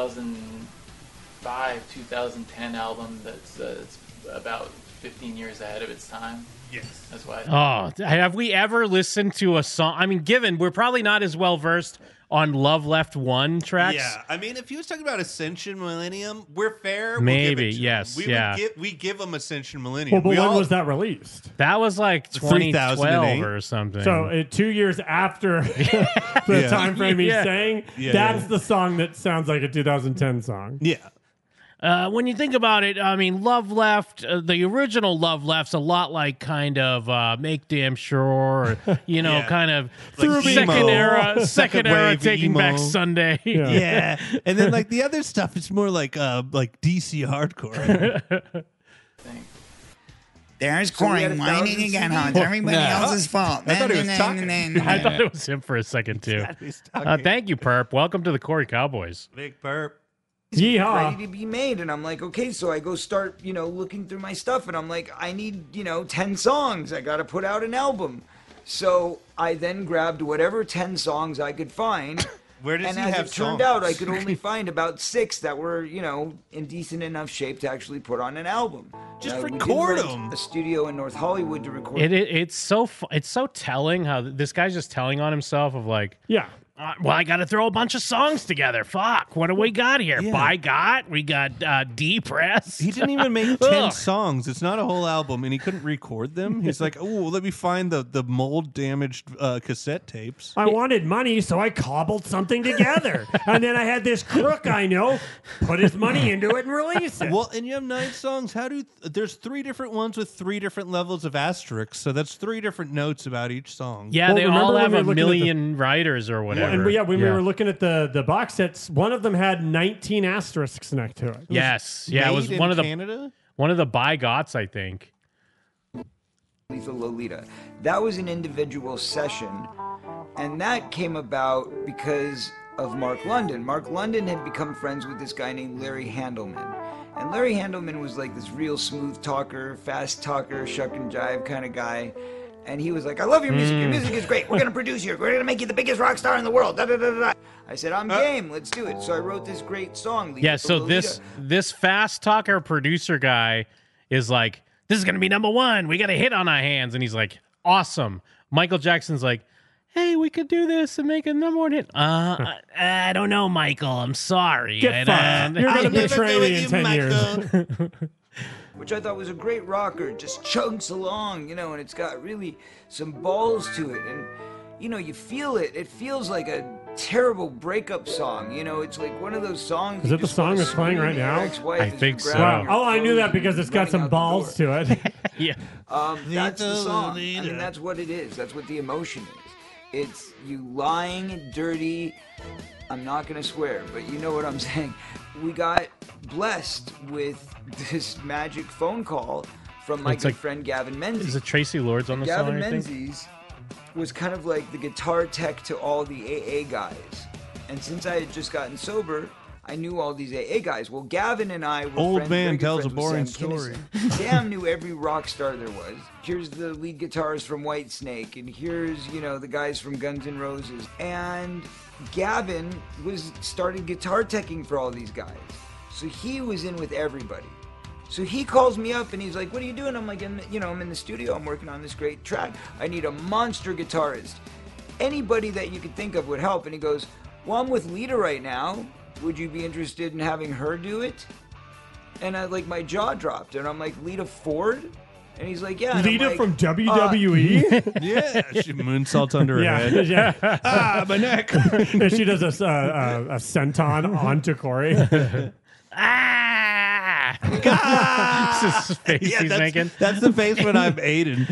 2005, 2010 album that's it's about 15 years ahead of its time. Yes, that's why. Oh, have we ever listened to a song? I mean, given we're probably not as well versed on Love Left 1 tracks. Yeah, I mean, if he was talking about Ascension Millennium, we're fair. Maybe, we'll give it to yes, him. yeah. We give him Ascension Millennium. Well, but We when all- was that released? That was like 2012 3008 or something. So 2 years after the Yeah. time frame he's Yeah. saying, Yeah, that's yeah. the song that sounds like a 2010 song. Yeah. When you think about it, I mean, Love Left, the original Love Left's a lot like kind of Make Damn Sure, or, you know, Yeah. kind of Like second emo. era, Second era wave Taking emo. Back Sunday. Yeah. And then like the other stuff, it's more like DC hardcore. There's So we Corey had 1,000 whining again, huh? It's CDs. everybody else's fault. I thought he was talking. I thought it was him for a second, too. Thank you, Perp. Welcome to the Corey Cowboys. Big Perp. Ready to be made, and I'm like, okay, so I go start, looking through my stuff, and I'm like, I need, 10 songs. I got to put out an album. So I then grabbed whatever 10 songs I could find. Where does and he as have it turned songs? out, I could only find about 6 that were, in decent enough shape to actually put on an album. Just we did record rent 'em. A studio in North Hollywood to record. It's so telling how this guy's just telling on himself of like, yeah, well, I got to throw a bunch of songs together. Fuck, what do we got here? Yeah. By God, we got Depressed. He didn't even make 10 Ugh. songs. It's not a whole album, and he couldn't record them. He's like, oh, let me find the mold-damaged cassette tapes. I wanted money, so I cobbled something together. And then I had this crook I know put his money into it and release it. Well, and you have 9 songs. There's 3 different ones with 3 different levels of asterisks, so that's 3 different notes about each song. Yeah, Well, they remember all when have we a were looking at the- million writers or whatever. And when we were looking at the box sets, one of them had 19 asterisks next to it. Yes, yeah, it was Made one in of Canada? one of the By Gots, I think. Lethal Lolita. That was an individual session, and that came about because of Mark London. Mark London had become friends with this guy named Larry Handelman. And Larry Handelman was like this real smooth talker, fast talker, shuck and jive kind of guy. And he was like, I love your music. Your music is great. We're going to produce you. We're going to make you the biggest rock star in the world. Da, da, da, da, da. I said, I'm game. Let's do it. So I wrote this great song. Lethal Yeah, so Lolita. this fast talker producer guy is like, this is going to be number 1. We got a hit on our hands. And he's like, awesome. Michael Jackson's like, hey, we could do this and make a number 1 hit. I don't know, Michael. I'm sorry. Get fucked. You're going to betray me in 10 years. Which I thought was a great rocker, just chunks along, you know, and it's got really some balls to it. And, you know, you feel it. It feels like a terrible breakup song. You know, it's like one of those songs. Is it the song that's playing right now? I think so. Wow. Oh, I knew that because it's got some balls to it. Yeah. That's the song. I mean, that's what it is. That's what the emotion is. It's you lying, dirty. I'm not going to swear, but you know what I'm saying. We got blessed with this magic phone call from my It's good like- friend Gavin Menzies. Is it Tracy Lords on the Gavin song, I think? Menzies was kind of like the guitar tech to all the AA guys. And since I had just gotten sober, I knew all these AA guys. Well, Gavin and I were Old friends, man very good tells a friends with boring Sam story. Kinison. Sam knew every rock star there was. Here's the lead guitarist from Whitesnake, and here's, you know, the guys from Guns N' Roses. And Gavin started guitar teching for all these guys. So he was in with everybody. So he calls me up and he's like, what are you doing? I'm like, I'm in the studio. I'm working on this great track. I need a monster guitarist. Anybody that you could think of would help. And he goes, well, I'm with Lita right now. Would you be interested in having her do it? And my jaw dropped. And I'm like, Lita Ford? And he's like, yeah. And I'm Lita like, from WWE? Yeah, she moonsaults under her Yeah, head. yeah. Ah, my neck. And she does a senton onto Corey. This is the face he's making. That's the face when I'm Aiden.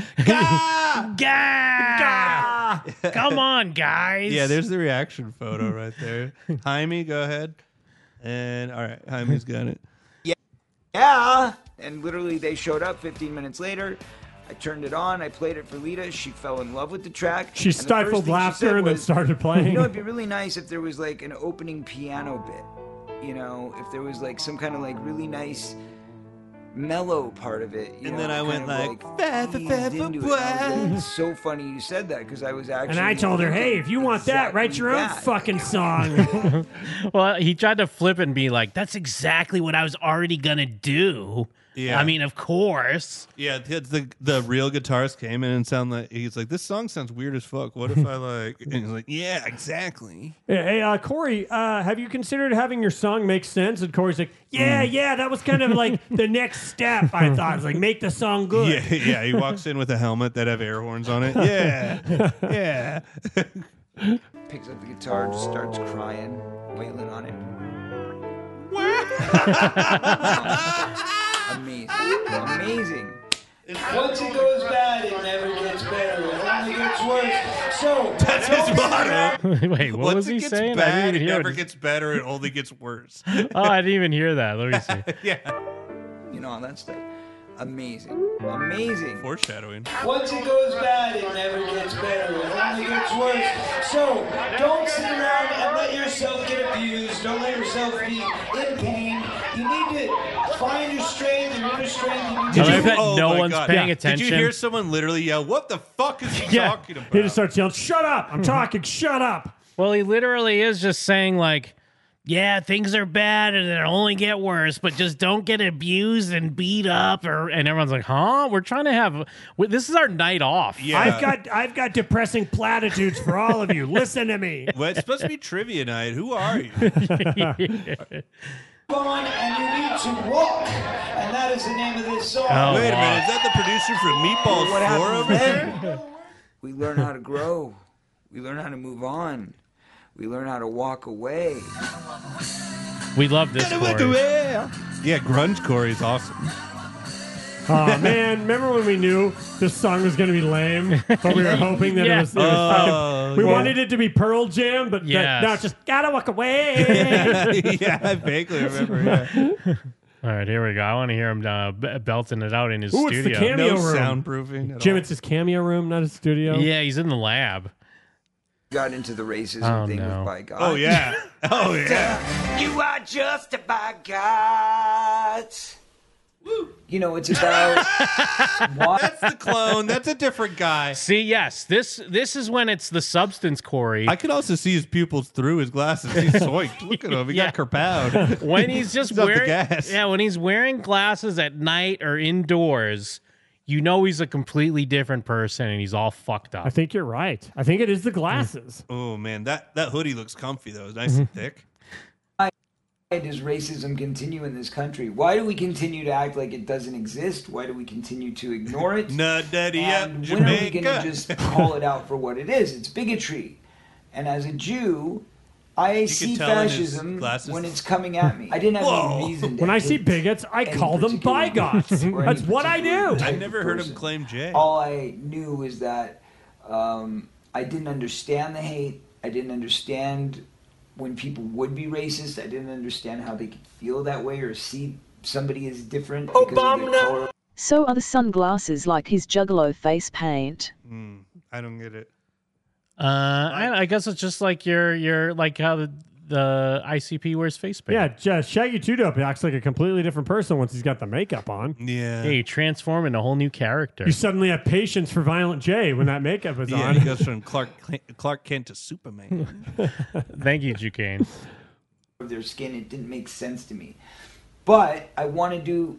Gah! Come on, guys. Yeah, there's the reaction photo right there. Jaime, go ahead. And all right, Jaime's got it. Yeah. And literally they showed up 15 minutes later. I turned it on. I played it for Lita. She fell in love with the track. She And the first stifled thing she laughter said and then was, started playing. You know, it'd be really nice if there was like an opening piano bit. You know, if there was like some kind of like really nice mellow part of it. You And know, then I kind went of, like, eased into it. And I was like, it's so funny you said that because I was actually. And I told her, hey, if you want that, write your own fucking song. Well, he tried to flip and be like, that's exactly what I was already going to do. Yeah. I mean, of course. Yeah, the real guitarist came in and sounded like he's like, this song sounds weird as fuck. What if I like? And he's like, yeah, exactly. Hey, Corey, have you considered having your song make sense? And Corey's like, yeah, that was kind of like the next step. I thought it's like make the song good. Yeah. He walks in with a helmet that have air horns on it. Yeah. Picks up the guitar, just starts crying, wailing on it. Amazing. Once it goes bad, it never gets better. It only gets worse. So That's his motto. Wait, what Once was he it gets saying? bad, I didn't even it hear never it. gets better. It only gets worse. Oh, I didn't even hear that. Let me see. Yeah. You know, all that stuff. Amazing. Foreshadowing. Once it goes bad, it never gets better. It only gets worse. So don't sit around and let yourself get abused. Don't let yourself be in pain. You need to find your strength, your inner strength. I bet no my one's God. paying Did attention. you hear someone literally yell, what the fuck is he talking about? He just starts yelling, shut up, I'm talking, shut up. Well, he literally is just saying, like, yeah, things are bad and it'll only get worse, but just don't get abused and beat up. And everyone's like, huh? We're trying to have, this is our night off. Yeah. I've got depressing platitudes for all of you. Listen to me. Well, it's supposed to be trivia night. Who are you? On and you need to walk, and that is the name of this song. Oh, Wait a minute, is that the producer from Meatballs What 4 happens over then? there? We learn how to grow. We learn how to move on. We learn how to walk away. We love this Corey. Yeah, grunge Corey is awesome. Oh man, remember when we knew this song was going to be lame, but we were hoping that it was fucking, we wanted it to be Pearl Jam, but now it's just gotta walk away. Yeah, I vaguely remember. Yeah. All right, here we go. I want to hear him belting it out in his Ooh, studio. it's the cameo room. Soundproofing. Jim, it's his cameo room, not his studio. Yeah, he's in the lab. Got into the racism thing with by God. Oh yeah. Oh yeah. You are just by God. You know, it's about what? That's the clone. That's a different guy. See, yes, this is when it's the substance, Corey. I could also see his pupils through his glasses. He's zoinked. Look at him. He got kerpowed. When he's just He's off the wearing gas. Yeah, when he's wearing glasses at night or indoors, you know he's a completely different person and he's all fucked up. I think you're right. I think it is the glasses. Oh man, that hoodie looks comfy though. It's nice and thick. Why does racism continue in this country? Why do we continue to act like it doesn't exist? Why do we continue to ignore it? Nut daddy up, And when are we Jamaica. going to just call it out for what it is? It's bigotry. And as a Jew, I see tell in his fascism glasses. when it's coming at me. I didn't have any reason to When I see hate bigots, I any call them particular bigots. group or That's any what I particular do. type I've of never heard him person. claim Jay. All I knew was that I didn't understand the hate. I didn't understand when people would be racist. I didn't understand how they could feel that way or see somebody as different because of their color. So are the sunglasses like his juggalo face paint? I don't get it. I guess it's just like you're like how the ICP wears face paint. Yeah, Shaggy Two Dope acts like a completely different person once he's got the makeup on. Yeah. Yeah, you transform into a whole new character. You suddenly have patience for Violent J when that makeup is Yeah, on. he goes from Clark Kent to Superman. Thank you, Duquesne. Of their skin, it didn't make sense to me. But I wanted to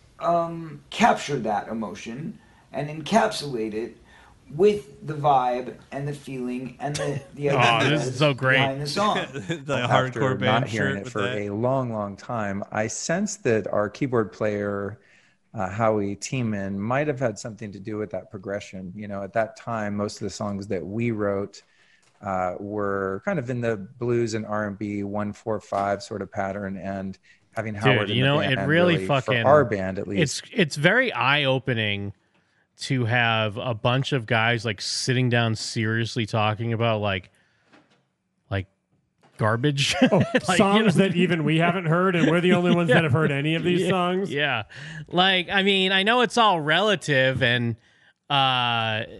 capture that emotion and encapsulate it with the vibe and the feeling and the idea this is so great. behind the song. The After hardcore band not hearing shirt it with for that. a long, long time, I sensed that our keyboard player, Howie Tiemann, might have had something to do with that progression. You know, at that time, most of the songs that we wrote were kind of in the blues and R&B 1-4-5 sort of pattern, and having Howard Dude, in you the know, band it really for fucking our band at least. It's very eye-opening to have a bunch of guys like sitting down seriously talking about like garbage Songs that even we haven't heard, and we're the only ones that have heard any of these songs. Yeah, like I mean, I know it's all relative, and part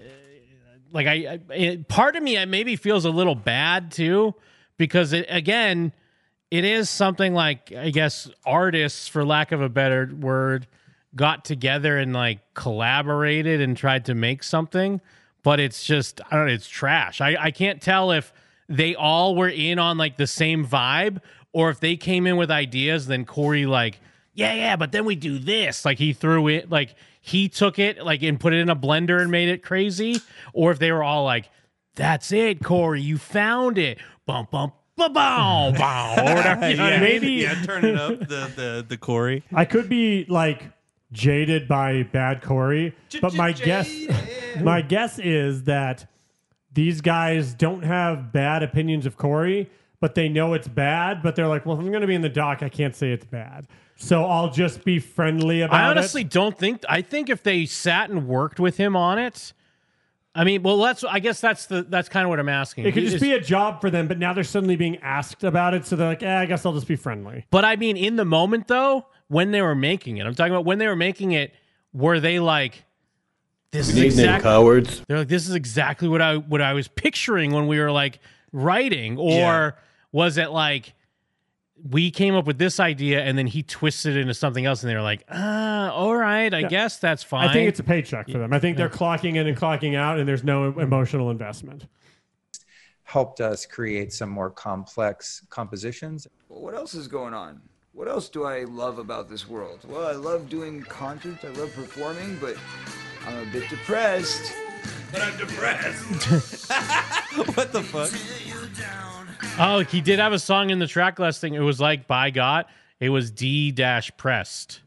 of me maybe feels a little bad too, because it is something like, I guess, artists, for lack of a better word, got together and like collaborated and tried to make something, but it's just, I don't know, it's trash. I can't tell if they all were in on like the same vibe, or if they came in with ideas, then Corey like, yeah, but then we do this. Like he threw it, like he took it like and put it in a blender and made it crazy, or if they were all like, that's it, Corey, you found it. Bump, bump. Ba-bow, bow, or whatever. You know what I mean? Turning up the Corey. I could be like jaded by bad Corey, but my guess is that these guys don't have bad opinions of Corey, but they know it's bad, but they're like, well, if I'm going to be in the doc, I can't say it's bad. So I'll just be friendly about it. I honestly don't think, I think if they sat and worked with him on it, I mean, well, I guess that's kind of what I'm asking. It could just be a job for them, but now they're suddenly being asked about it, so they're like, I guess I'll just be friendly. But I mean, in the moment, though, when they were making it, I'm talking about when they were making it, were they like, this is exactly, cowards. They're like, this is exactly what I was picturing when we were like writing, or was it like, we came up with this idea and then he twisted it into something else, and they were like, all right, I guess that's fine. I think it's a paycheck for them. I think they're clocking in and clocking out, and there's no emotional investment. helped us create some more complex compositions. Well, what else is going on? What else do I love about this world? Well, I love doing concerts. I love performing, but I'm a bit depressed. But I'm depressed. What the fuck? Oh, he did have a song in the track listing. It was like By God. It was D-pressed.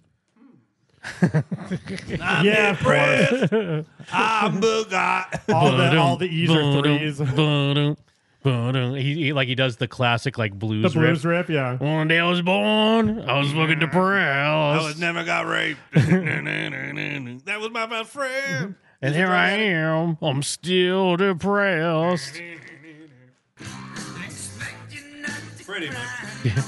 Yeah, of course. I'm Booga. all the E's are threes. He does the classic like blues The blues riff, yeah. One day I was born, I was fucking depressed. Never got raped. That was my best friend. And here I am, I'm still depressed. Pretty much. Yeah.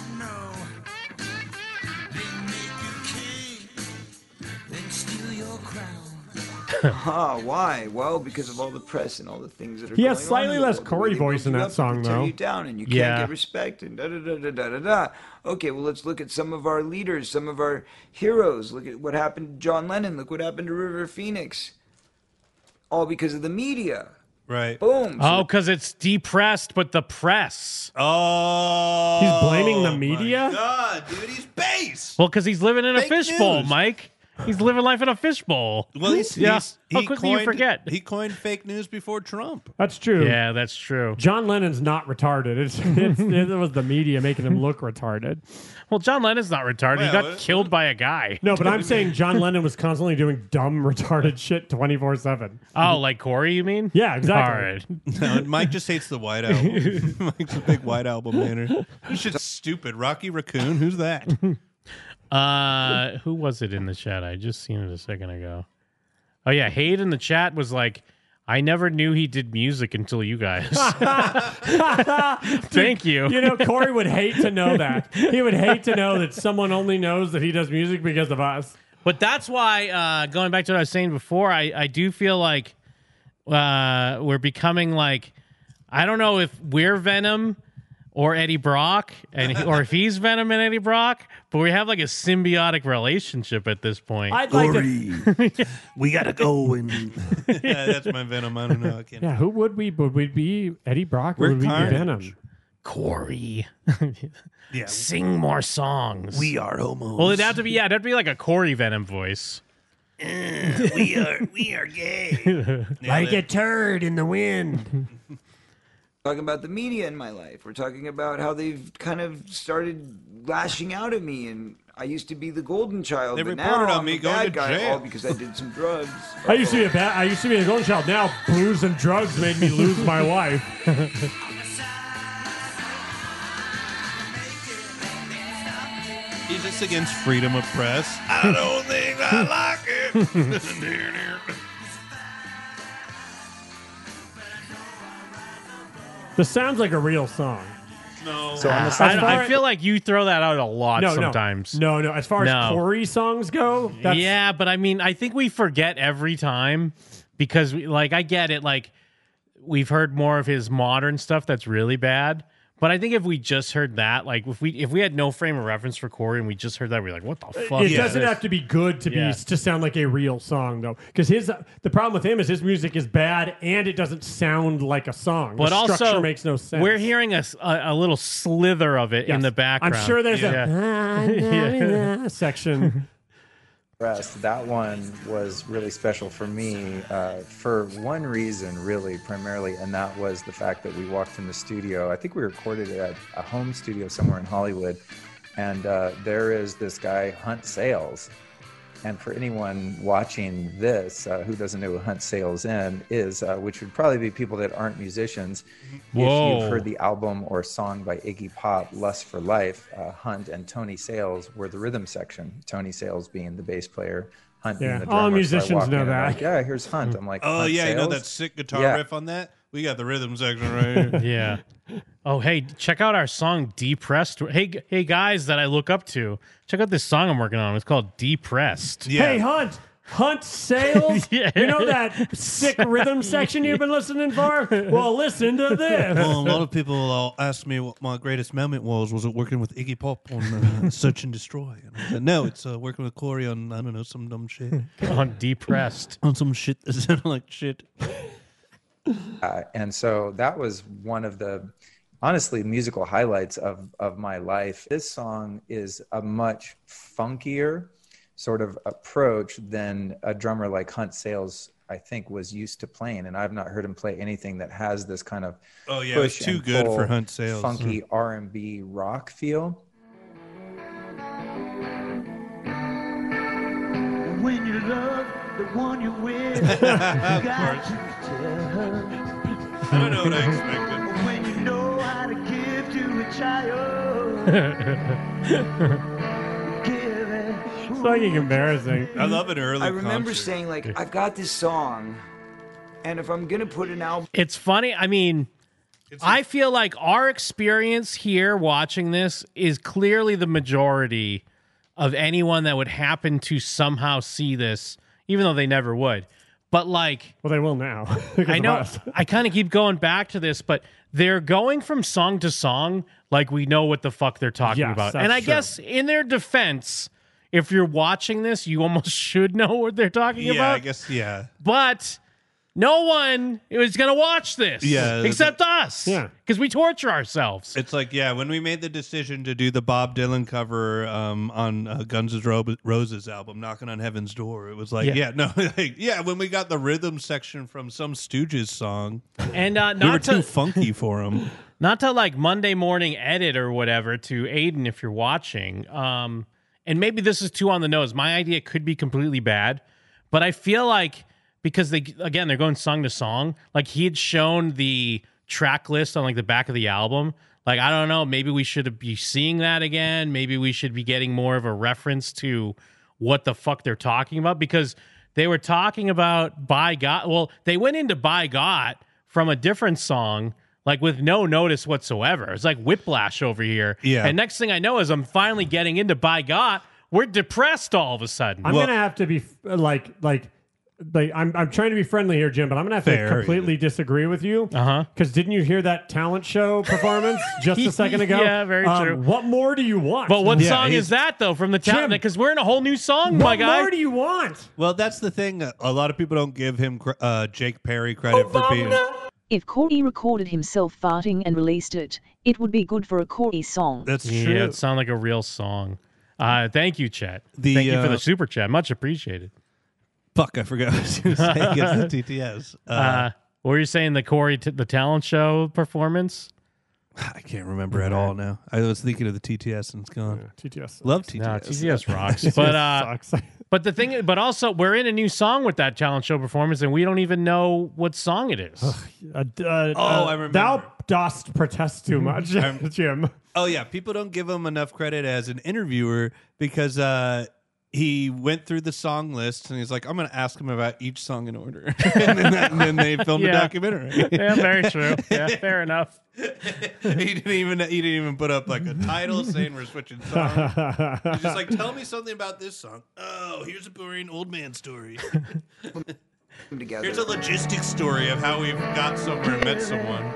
Why? Well, because of all the press and all the things that are He going has slightly on in the less world. Corey They voice in build you that up song, and tear though. you down, and you Yeah. can't get respect, and da-da-da-da-da-da. Okay, well, let's look at some of our leaders, some of our heroes. Look at what happened to John Lennon. Look what happened to River Phoenix. All because of the media. Right. Boom. Oh, because it's depressed, but the press. Oh. He's blaming the media? God, dude, he's base. Well, because he's living in a Fake fishbowl, news. Mike. He's living life in a fishbowl. Well, How quickly you forget? He coined fake news before Trump. That's true. Yeah, that's true. John Lennon's not retarded. It was the media making him look retarded. Well, John Lennon's not retarded. He Well, got killed by a guy. No, but I'm saying John Lennon was constantly doing dumb, retarded shit 24/7. Oh, like Corey, you mean? Yeah, exactly. All right. No, Mike just hates the White Album. Mike's a big White Album hater. This shit's stupid. Rocky Raccoon, who's that? Who was it in the chat? I just seen it a second ago. Oh yeah, Hade in the chat was like, I never knew he did music until you guys. Thank you. You know, Corey would hate to know that. He would hate to know that someone only knows that he does music because of us. But that's why, going back to what I was saying before, I do feel like we're becoming like, I don't know if we're Venom or Eddie Brock, or if he's Venom and Eddie Brock, but we have like a symbiotic relationship at this point. I'd like to. We gotta go and. Yeah, that's my Venom. I don't know. I can't. Yeah, who would we? Would we be Eddie Brock or We're would we be Carnage. Venom? Corey. Yeah. Sing more songs. We are homos. Well, it'd have to be like a Corey Venom voice. we are gay. Like a turd in the wind. Talking about the media in my life. We're talking about how they've kind of started lashing out at me, and I used to be the golden child, They but reported now on I'm me a going bad to guy, jail. all because I did some drugs. I used to be the golden child. Now booze and drugs made me lose my wife. He's just against freedom of press. I don't think I like it. This sounds like a real song. No. So on the side, I feel like you throw that out a lot sometimes. No. As far No. as Corey songs go, that's, Yeah, but I mean, I think we forget every time because, I get it. Like, we've heard more of his modern stuff that's really bad. But I think if we just heard that, like, if we had no frame of reference for Corey and we just heard that, we're like, what the fuck? It is doesn't this? have to be good to Yeah. to sound like a real song though, because the problem with him is his music is bad and it doesn't sound like a song. But the structure also, makes no sense. we're hearing a little slither of it in Yes. the background. I'm sure there's Yeah. a section. that one was really special for me for one reason, really, primarily, and that was the fact that we walked in the studio. I think we recorded it at a home studio somewhere in Hollywood, and there is this guy, Hunt Sales. And for anyone watching this who doesn't know who Hunt Sales is, which would probably be people that aren't musicians, Whoa. if you've heard the album or song by Iggy Pop, Lust for Life, Hunt and Tony Sales were the rhythm section. Tony Sales being the bass player, Hunt being Yeah, the all drummer. musicians so I walk know in and I'm that. like, yeah, here's Hunt. I'm like, Oh, Hunt yeah, you know Sales? that sick guitar Yeah. riff on that? We got the rhythm section right here. Yeah. Oh, hey, check out our song Depressed. Hey guys that I look up to. Check out this song I'm working on. It's called Depressed. Hey, Hunt Sales? Yeah. You know that sick rhythm section you've been listening for? Well, listen to this. Well, a lot of people ask me what my greatest moment was. Was it working with Iggy Pop on Search and Destroy? And I said, no, it's working with Corey on, I don't know, some dumb shit. On Depressed. On some shit that sounded like shit. And so that was one of the, honestly, musical highlights of my life. This song is a much funkier sort of approach than a drummer like Hunt Sales, I think, was used to playing. And I've not heard him play anything that has this kind of it was push too and good pull, for Hunt Sales. funky R&B rock feel. When you love the one you're with, you got to tell her. I don't know what I expected. When you know how to give to a child, give it. It's fucking embarrassing. I love an early I remember concert. saying, like, I've got this song, and if I'm going to put an album... It's funny. I mean, I feel like our experience here watching this is clearly the majority of anyone that would happen to somehow see this, even though they never would. But like, well, they will now. I know. I kind of keep going back to this, but they're going from song to song like we know what the fuck they're talking Yes, about. that's And I true. guess in their defense, if you're watching this, you almost should know what they're talking about. Yeah, I guess, yeah. But no one is going to watch this except us. Yeah. Because we torture ourselves. It's like, when we made the decision to do the Bob Dylan cover on Guns N' Roses album, Knocking on Heaven's Door, it was like, when we got the rhythm section from some Stooges song, And we were too funky for them. Not to like Monday morning edit or whatever to Aiden if you're watching. And maybe this is too on the nose. My idea could be completely bad, but I feel like because they're going song to song, like he had shown the track list on like the back of the album. Like, I don't know, maybe we should be seeing that again. Maybe we should be getting more of a reference to what the fuck they're talking about, because they were talking about By God. Well, they went into By God from a different song, like with no notice whatsoever. It's like Whiplash over here. Yeah. And next thing I know is I'm finally getting into By God. We're depressed all of a sudden. I'm gonna have to be like I'm trying to be friendly here, Jim, but I'm gonna have to completely disagree with you. Because didn't you hear that talent show performance just a second ago? Yeah, very true. What more do you want? But what song is that though from the talent? Because we're in a whole new song, my guy. What more do you want? Well, that's the thing. A lot of people don't give him Jake Perry credit for being. If Corey recorded himself farting and released it, it would be good for a Corey song. That's true. Yeah, it sounds like a real song. Thank you, Chet. Thank you for the super chat. Much appreciated. Fuck, I forgot what I was going to say against the TTS. What were you saying, the Corey, the talent show performance? I can't remember at all now. I was thinking of the TTS and it's gone. TTS. Love TTS. No, TTS rocks. But the thing, but also we're in a new song with that talent show performance, and we don't even know what song it is. I remember. Thou dost protest too much, Jim. Oh yeah, people don't give him enough credit as an interviewer because he went through the song list and he's like, I'm going to ask him about each song in order. and then they filmed a documentary. Yeah, very true. Yeah, fair enough. He didn't even put up like a title saying we're switching songs. He's just like, tell me something about this song. Oh, here's a boring old man story. Together. Here's a logistics story of how we got somewhere and met someone.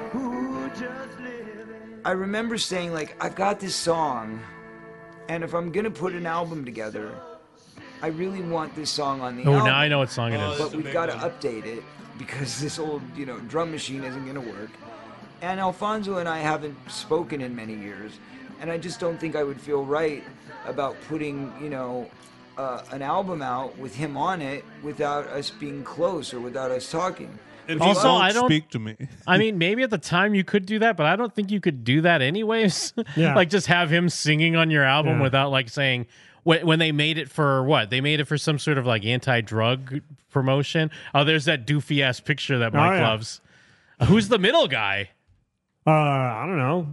I remember saying, like, I've got this song, and if I'm gonna put an album together, I really want this song on the album. Oh, now I know what song it is. But we've got to update it because this old, drum machine isn't gonna work. And Alfonso and I haven't spoken in many years, and I just don't think I would feel right about putting, an album out with him on it without us being close or without us talking. And also, I don't speak to me. I mean, maybe at the time you could do that, but I don't think you could do that anyways. Yeah. Like just have him singing on your album without like saying when they made it for what? They made it for some sort of like anti-drug promotion. Oh, there's that doofy ass picture that Mike loves. Who's the middle guy? I don't know.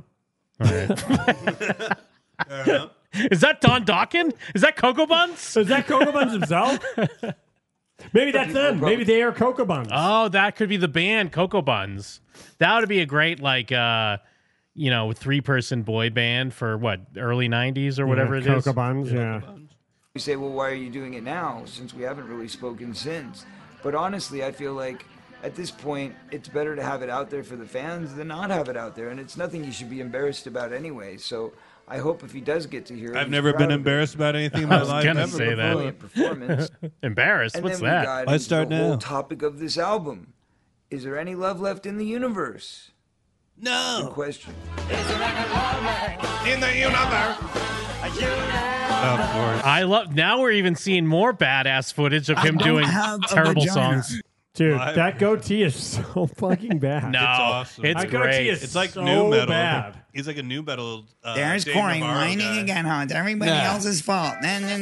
All right. Is that Don Dawkin? Is that Cocoa Buns? Is that Cocoa Buns himself? Maybe that's them. Maybe they are Cocoa Buns. Oh, that could be the band Cocoa Buns. That would be a great, like, 3-person boy band for what, early 90s or whatever it is? Cocoa Buns, yeah. You say, well, why are you doing it now since we haven't really spoken since? But honestly, I feel like at this point, it's better to have it out there for the fans than not have it out there. And it's nothing you should be embarrassed about anyway. So I hope if he does get to hear it, I've never been embarrassed about anything in my life. I was going to say that. Performance. Embarrassed? And What's then that? we got Let's start the whole now. topic of this album. Is there any love left in the universe? No. Good question. In the universe. Of course. I love. Now we're even seeing more badass footage of him doing terrible songs. Dude, that goatee is so fucking bad. No, it's awesome. it's That goatee great. is It's like so new metal. bad. He's like a new metal. There's Dave Corey Navarro whining guy. again, huh? It's everybody else's fault.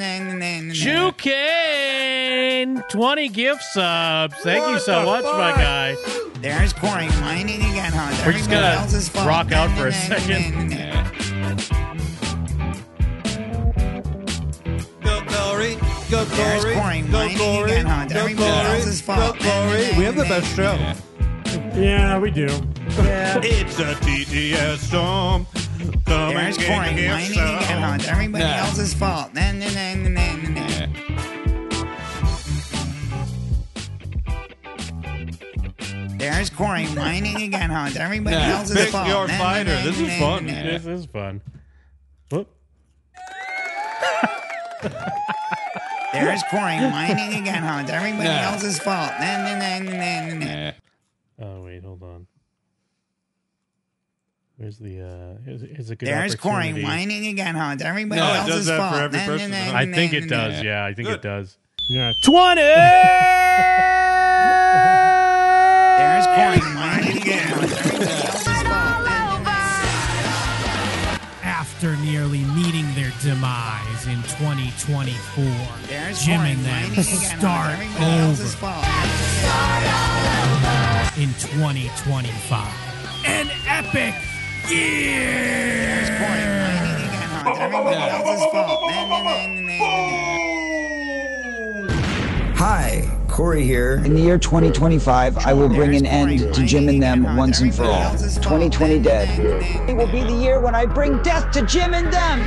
Jukane, 20 gift subs. Thank you so much, my guy. There's Corey whining again, huh? It's We're just everybody gonna else's fault. rock out for a second. Go Corey, go There's Corey, Corey go whining Corey, again, huh? It's go everybody Corey, else's go fault. Corey. We have the best show. Yeah, we do. It's a TTS storm. Come There's and Corey get the whining gift again, huh? It's everybody else's fault. There's Corey whining again, huh? It's everybody else's Pick fault. your fighter. This is fun. This is fun. Whoop. There's Corey whining again, huh? It's everybody else's fault. Oh wait, hold on. Where's the? Here's a good There's Corey opportunity. whining again, huh? It's everybody No, it else's does that fault. for every person, huh? I think it does. Yeah, I think it does. Yeah. 20. There's Corey whining again, huh? It's everybody else's fault. After nearly meeting their demise in 2024, There's Jim Corey and them whining again, huh? start It's everybody else's over fault. in 2025. An epic year! There's Corey whining again, huh? It's everybody else's fault. Hi, Corey here. In the year 2025, I will bring an end to Jim and Them once and for all. 2020 dead. It will be the year when I bring death to Jim and Them.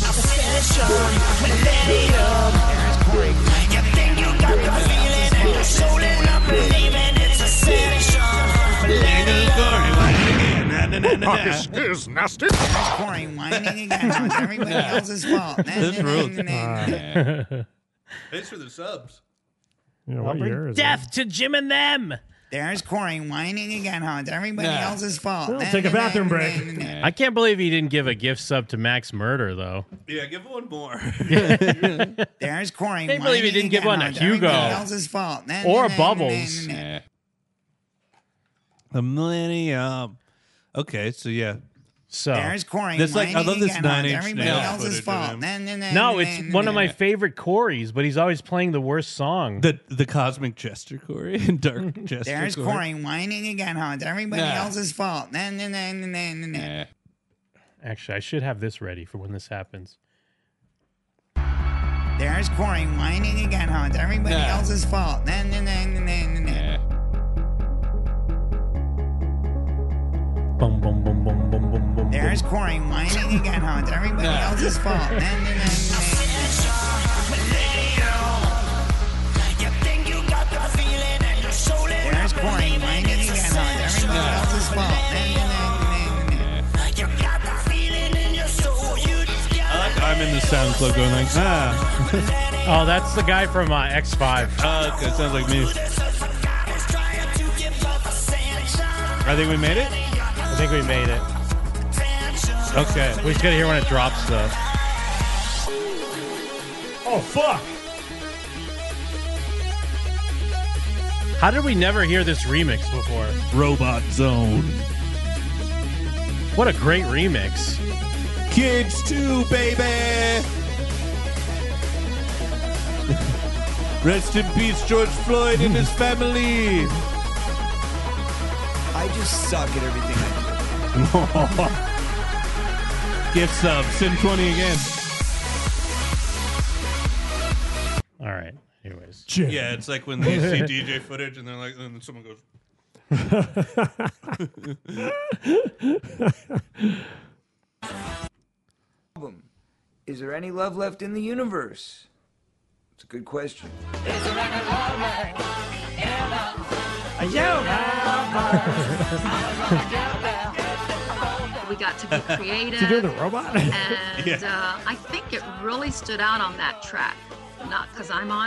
Is nasty. There's Corey whining again, huh? It's everybody else's fault. This rules. Thanks for the subs. Yeah, I'll what year bring is death to Jim and Them. There's Corey whining again, huh? It's everybody else's fault. Well, take a bathroom break. I can't believe he didn't give a gift sub to Max Murder though. Yeah, give one more. There's Corey I can't believe he didn't give one to again, huh? It's everybody Hugo else's fault. or Bubbles. The Millennium. Okay, so yeah. So There's Corey This like I love this whining again, huh? 9 It's Inch everybody Nails else's footage fault. of him. no, it's one of my favorite Corys, but he's always playing the worst song. The Cosmic Jester Corey and Dark Jester There's Corey. Corey whining again, huh? It's everybody else's fault. Actually, I should have this ready for when this happens. There's Corey whining again, huh? It's everybody else's fault. Boom, boom, boom, boom, boom, boom, boom. There's Corey whining again, huh? It's everybody else's fault. There's Corey whining again, huh? It's everybody else's fault. I'm in the sound club going like, Oh, that's the guy from X5. okay, sounds like me. I think we made it. I think we made it. Okay, We just gotta hear when it drops, though. Oh, fuck. How did we never hear this remix before? Robot Zone. What a great remix. Kids too, baby. Rest in peace, George Floyd and his family. I just suck at everything I do. Gift sub, send 20 again. All right. Anyways. Yeah, it's like when they see DJ footage and they're like, and then someone goes. Is there any love left in the universe? It's a good question. We got to be creative. You doing the robot? And I think it really stood out on that track. Not because I'm on it,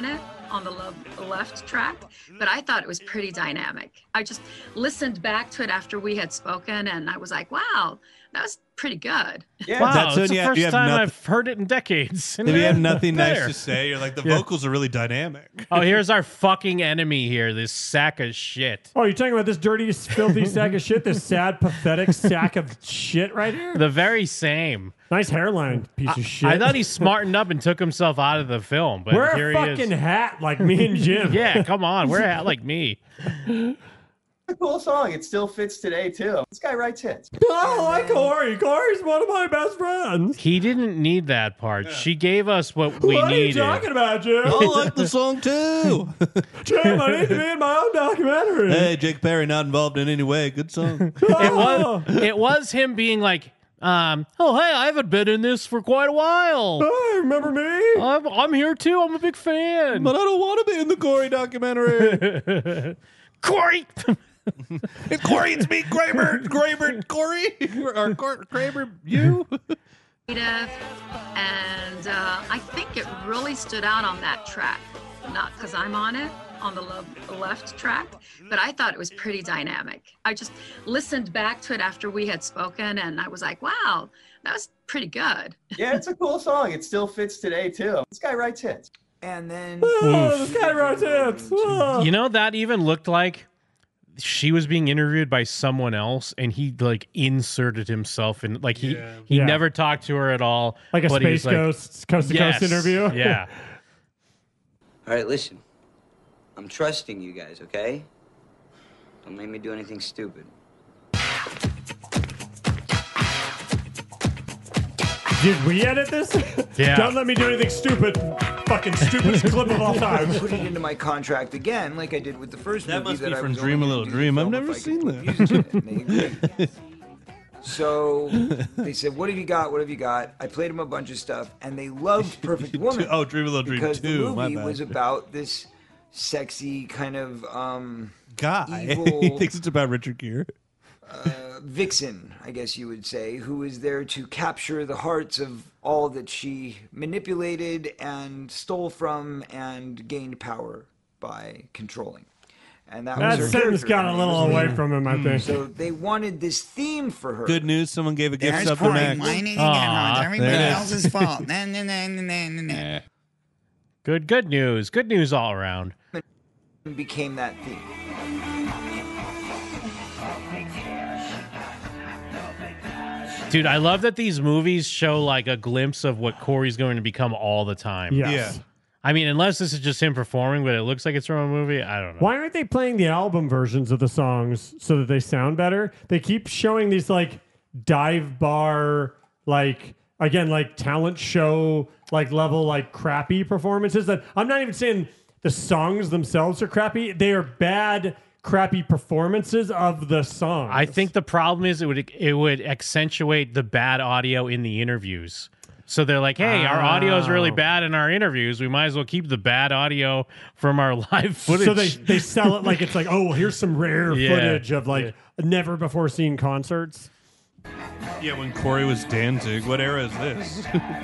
on the left track, but I thought it was pretty dynamic. I just listened back to it after we had spoken, and I was like, wow, that was pretty good. Yeah, wow, it's the first time I've heard it in decades. If you have nothing nice to say, you're like, the vocals are really dynamic. Oh, here's our fucking enemy here, this sack of shit. Oh, you're talking about this dirty, filthy sack of shit? This sad, pathetic sack of shit right here? The very same. Nice hairline, piece of shit. I thought he smartened up and took himself out of the film, but wear here a he is. fucking hat like me and Jim. Yeah, come on, wear a hat like me. A cool song. It still fits today too. This guy writes hits. Oh, I like Corey. Corey's one of my best friends. He didn't need that part. She gave us what we What are you needed. talking about, Jim? I like the song too. Jim, I need to be in my own documentary. Hey, Jake Perry not involved in any way. Good song. It was him being like, oh, hey, I haven't been in this for quite a while. Oh, remember me? I'm here too. I'm a big fan. But I don't want to be in the Corey documentary. Corey! Corey, it's me, Kramer, Corey, or Kramer, you. And I think it really stood out on that track. Not because I'm on it, on the left track, but I thought it was pretty dynamic. I just listened back to it after we had spoken, and I was like, wow, that was pretty good. Yeah, it's a cool song. It still fits today too. This guy writes hits. And then this guy writes hits. You know, that even looked like she was being interviewed by someone else, and he like inserted himself in, like he never talked to her at all, like a but he was Space Ghost coast to coast interview. Yeah. All right, listen. I'm trusting you guys, okay? Don't make me do anything stupid. Did we edit this? Yeah. Don't let me do anything stupid. Fucking stupidest clip of all time. Put it into my contract again, like I did with the first That movie. must be I from was Dream a only Little gonna do Dream. the I've film never if I could seen put that. music in it, and they agreed. So they said, "What have you got? What have you got?" I played them a bunch of stuff, and they loved Perfect Woman. Oh, Dream a Little Dream because 2, the my movie bad. was about this sexy kind of Guy. evil He thinks it's about Richard Gere. vixen, I guess you would say, who is there to capture the hearts of all that she manipulated and stole from and gained power by controlling. And that That was her sentence character. got a Her name little was away Lena. from him, I think. So they wanted this theme for her. Good news, someone gave a gift There's sub to Corey Max. whining Aw, again. Everybody there it is. else's fault. Nah, nah, nah, nah, nah, nah. Good news. Good news all around. Became that theme. Dude, I love that these movies show like a glimpse of what Corey's going to become all the time. Yes. Yeah. I mean, unless this is just him performing, but it looks like it's from a movie. I don't know. Why aren't they playing the album versions of the songs so that they sound better? They keep showing these like dive bar, like again, like talent show, like level, like crappy performances. That I'm not even saying the songs themselves are crappy. They are bad, crappy performances of the song. I think the problem is it would accentuate the bad audio in the interviews. So they're like, hey, our audio is really bad in our interviews. We might as well keep the bad audio from our live footage. So they sell it like it's like, oh, here's some rare Yeah. footage of like never before seen concerts. Yeah, when Corey was Danzig. What era is this?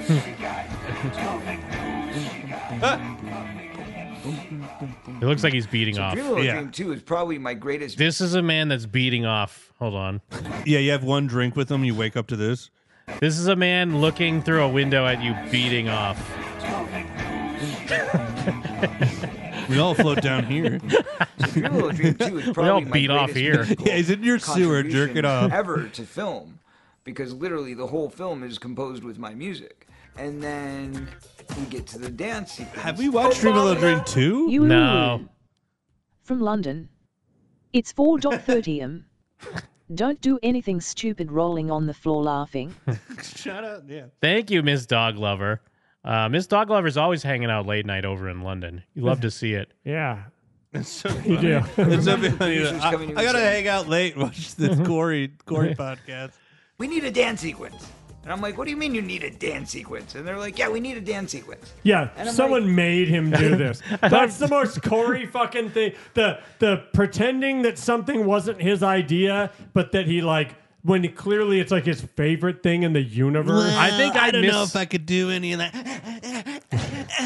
It looks like he's beating So off. Dream Little Dream 2 is probably my greatest. This is a man that's beating off. Hold on. Yeah, you have one drink with him, you wake up to this. This is a man looking through a window at you beating off. We all float down here. Dream Little Dream 2 is We probably all my beat off greatest here. musical Yeah, he's in your sewer jerking off. ever to film, because literally the whole film is composed with my music, and then we get to the dance sequence. Have we watched Dream a Little Dream 2? You No. From London. It's 4:30 Don't do anything stupid rolling on the floor laughing. Shut up. Yeah. Thank you, Miss Dog Lover. Miss Dog Lover's always hanging out late night over in London. You love to see it. Yeah. It's so You do. It's so funny. Producers coming in I gotta and saying- hang out late and watch this Corey podcast. We need a dance sequence. And I'm like, what do you mean you need a dance sequence? And they're like, yeah, we need a dance sequence. Yeah, And I'm someone like- made him do this. That's the most Corey fucking thing. The pretending that something wasn't his idea, but that he like when clearly it's like his favorite thing in the universe. I think I I don't miss- know if I could do any of that.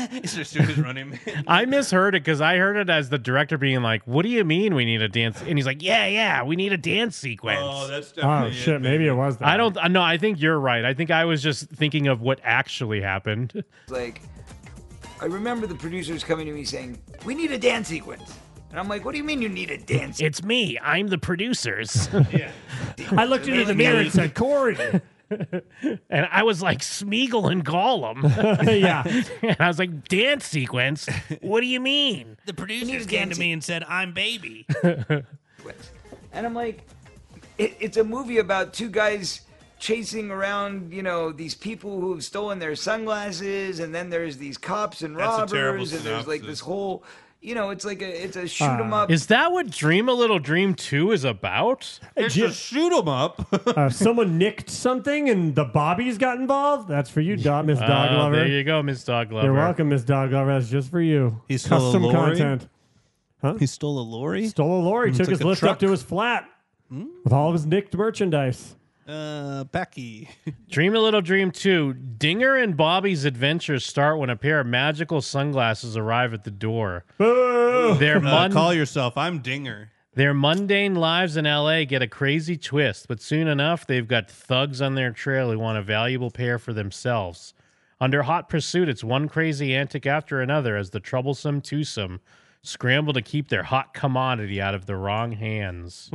He's just doing his Running Man. I misheard it because I heard it as the director being like, "What do you mean we need a dance?" And he's like, "Yeah, we need a dance sequence." Oh, that's definitely shit, maybe it was that. I don't. No, I think you're right. I think I was just thinking of what actually happened. Like, I remember the producers coming to me saying, "We need a dance sequence." And I'm like, what do you mean you need a dance? It's me. I'm the producers. I looked into the mirror and said, Corey. And I was like Smeagol and Gollum. Yeah. And I was like, dance sequence? What do you mean? The producers came to me and said, I'm baby. And I'm like, it's a movie about two guys chasing around, these people who've stolen their sunglasses, and then there's these cops and That's a terrible robbers, and there's like synopsis. this whole, it's a shoot 'em up. Is that what Dream a Little Dream 2 is about? It's a shoot 'em up. Someone nicked something and the Bobbies got involved. That's for you, Miss Dog Lover. There you go, Miss Dog Lover. You're welcome, Miss Dog Lover. That's just for you. He stole Custom a lorry? content. Huh? He stole a lorry? Stole a lorry. Took Took his a lift truck? up to his flat with all of his nicked merchandise. Becky. Dream a Little Dream 2. Dinger and Bobby's adventures start when a pair of magical sunglasses arrive at the door. Their Call yourself. I'm Dinger. Their mundane lives in L.A. get a crazy twist, but soon enough, they've got thugs on their trail who want a valuable pair for themselves. Under hot pursuit, it's one crazy antic after another as the troublesome twosome scramble to keep their hot commodity out of the wrong hands.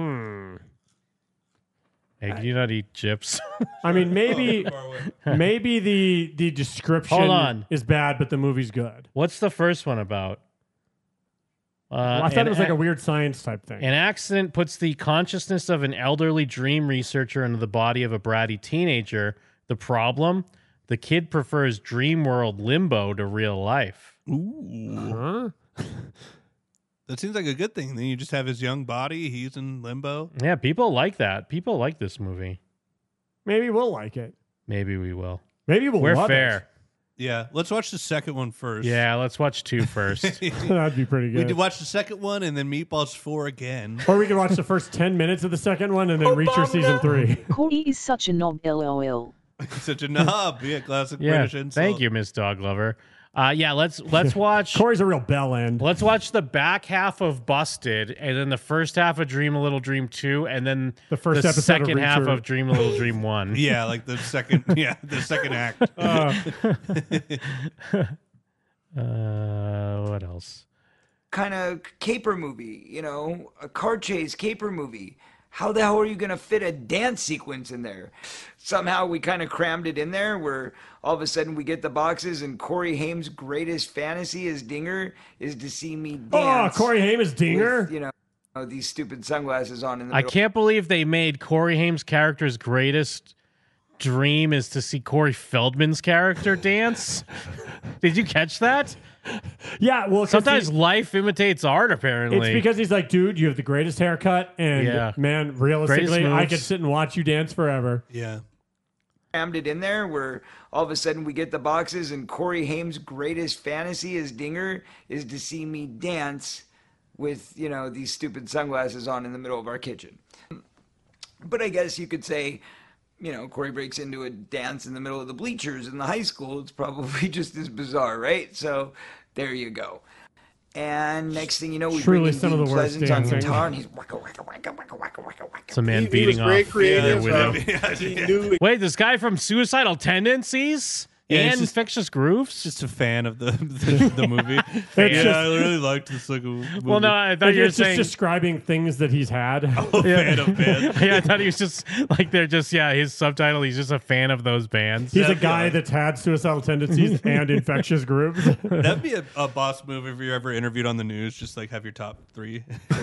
Hey, do you not eat chips? I mean, maybe the description Hold on. is bad, but the movie's good. What's the first one about? I thought it was like a weird science type thing. An accident puts the consciousness of an elderly dream researcher into the body of a bratty teenager. The problem? The kid prefers dream world limbo to real life. Ooh. That seems like a good thing. Then you just have his young body. He's in limbo. Yeah, people like that. People like this movie. Maybe we'll like it. Maybe we will. Maybe we'll We're love fair. it. Yeah, let's watch the second one first. Yeah, let's watch 2 first. That'd be pretty We good. could watch the second one and then Meatballs 4 again. Or we could watch the first 10 minutes of the second one and then reach for season 3. Corey is such a knob, lol. Such a knob. Yeah, classic Yeah, British insult. thank you, Miss Dog Lover. Yeah, let's watch. Corey's a real bell end. Let's watch the back half of Busted, and then the first half of Dream a Little Dream 2, and then the first episode of second half Reacher. of Dream a Little Dream 1. Yeah, like the second. Yeah, the second act. What else? Kind of caper movie, a car chase caper movie. How the hell are you going to fit a dance sequence in there? Somehow we kind of crammed it in there where all of a sudden we get the boxes and Corey Haim's greatest fantasy as Dinger is to see me dance. Oh, Corey Haim is Dinger? With, these stupid sunglasses on in the I middle. can't believe they made Corey Haim's character's greatest dream is to see Corey Feldman's character dance. Did you catch that? Yeah, well, sometimes life imitates art, apparently. It's because he's like, dude, you have the greatest haircut, and man, realistically, I could sit and watch you dance forever. Yeah. Crammed it in there where all of a sudden we get the boxes and Corey Haim's greatest fantasy as Dinger is to see me dance with, these stupid sunglasses on in the middle of our kitchen. But I guess you could say, Corey breaks into a dance in the middle of the bleachers in the high school. It's probably just as bizarre, right? So there you go. And next thing you know, we Truly bring in some of Dean the worst Pleasance on dancing. guitar, and he's waka waka waka waka waka waka waka. It's a man He beating was very off creative. with He him. knew Wait, this guy from Suicidal Tendencies Yeah, and he's just- Infectious Grooves? Just a fan of the movie. It's I really liked this movie. Well, no, I thought Like, you were it's just saying. describing things that he's had. fan of bands. Yeah, I thought he was just like they're just his subtitle. He's just a fan of those bands. He's a guy that's had suicidal tendencies and infectious groups. That'd be a boss move if you're ever interviewed on the news. Just like have your top 3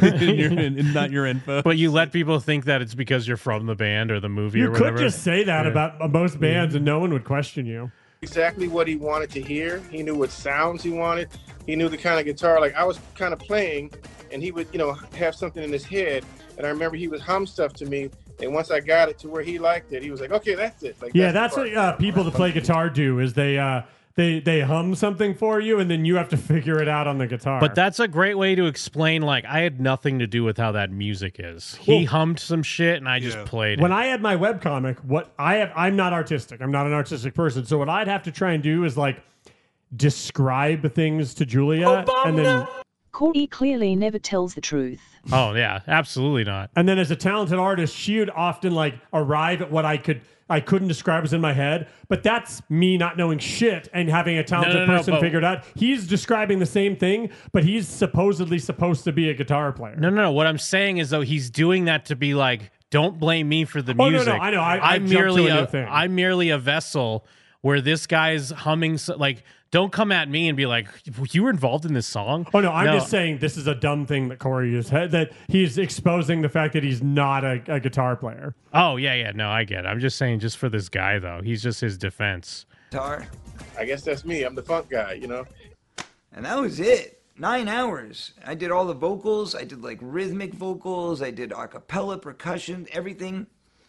and not your info. But you let people think that it's because you're from the band or the movie You or could whatever. just say that about most bands, and no one would question you. exactly what he wanted to hear. He knew what sounds he wanted. He knew the kind of guitar. Like I was kind of playing, and he would, have something in his head. And I remember he would hum stuff to me. And once I got it to where he liked it, he was like, "Okay, that's it." Like, Yeah, that's the part. what people that play guitar do. Is they hum something for you, and then you have to figure it out on the guitar. But that's a great way to explain. Like, I had nothing to do with how that music is. He hummed some shit, and I just played when it. I had my webcomic, I'm not artistic. I'm not an artistic person. So what I'd have to try and do is like describe things to Julia, and then Corey clearly never tells the truth. Oh yeah, absolutely not. And then as a talented artist, she would often like arrive at what I couldn't describe as in my head, but that's me not knowing shit and having a talented person figured out. He's describing the same thing, but he's supposedly supposed to be a guitar player. No. What I'm saying is though, he's doing that to be like, don't blame me for the music. No, I know. I'm merely a vessel where this guy's humming. Like, don't come at me and be like, you were involved in this song. Oh no, I'm just saying this is a dumb thing that Corey is that he's exposing the fact that he's not a guitar player. Oh yeah. No, I get it. I'm just saying, just for this guy though, he's just his defense. Guitar. I guess that's me. I'm the funk guy, you know. And that was it. 9 hours. I did all the vocals. I did like rhythmic vocals. I did a cappella, percussion, everything.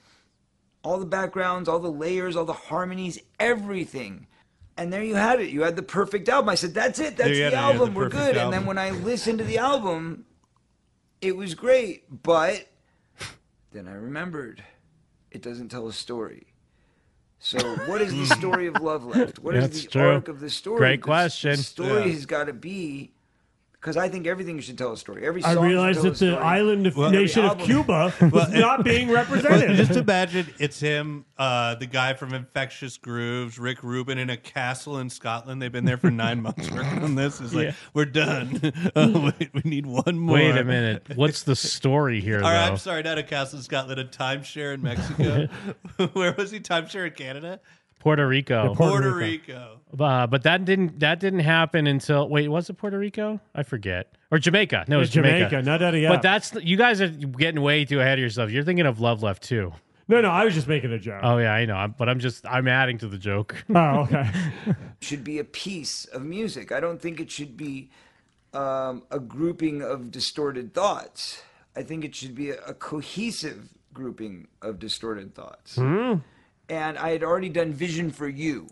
All the backgrounds, all the layers, all the harmonies, everything. And there you had it. You had the perfect album. I said, that's it. That's the album. We're good. And then when I listened to the album, it was great. But then I remembered it doesn't tell a story. So what is the story of Love Left? What is the arc of the story? Great question. The story has got to be, because I think everything should tell a story. Every song I realized that the island nation of Cuba was not being represented. Well, just imagine it's him, the guy from Infectious Grooves, Rick Rubin, in a castle in Scotland. They've been there for 9 months working on this. It's like, we're done. Oh, wait, we need one more. Wait a minute. What's the story here, All though? right, I'm sorry, not a castle in Scotland, a timeshare in Mexico. Where was he? Timeshare in Canada? Puerto Rico. Yeah, Puerto Rico. But that didn't happen until was it Puerto Rico? I forget. Or Jamaica. No, it's Jamaica. Not that But you guys are getting way too ahead of yourself. You're thinking of Love Left too. No, I was just making a joke. Oh yeah, I know. I'm adding to the joke. Oh, okay. Should be a piece of music. I don't think it should be a grouping of distorted thoughts. I think it should be a cohesive grouping of distorted thoughts. And I had already done Vision for You.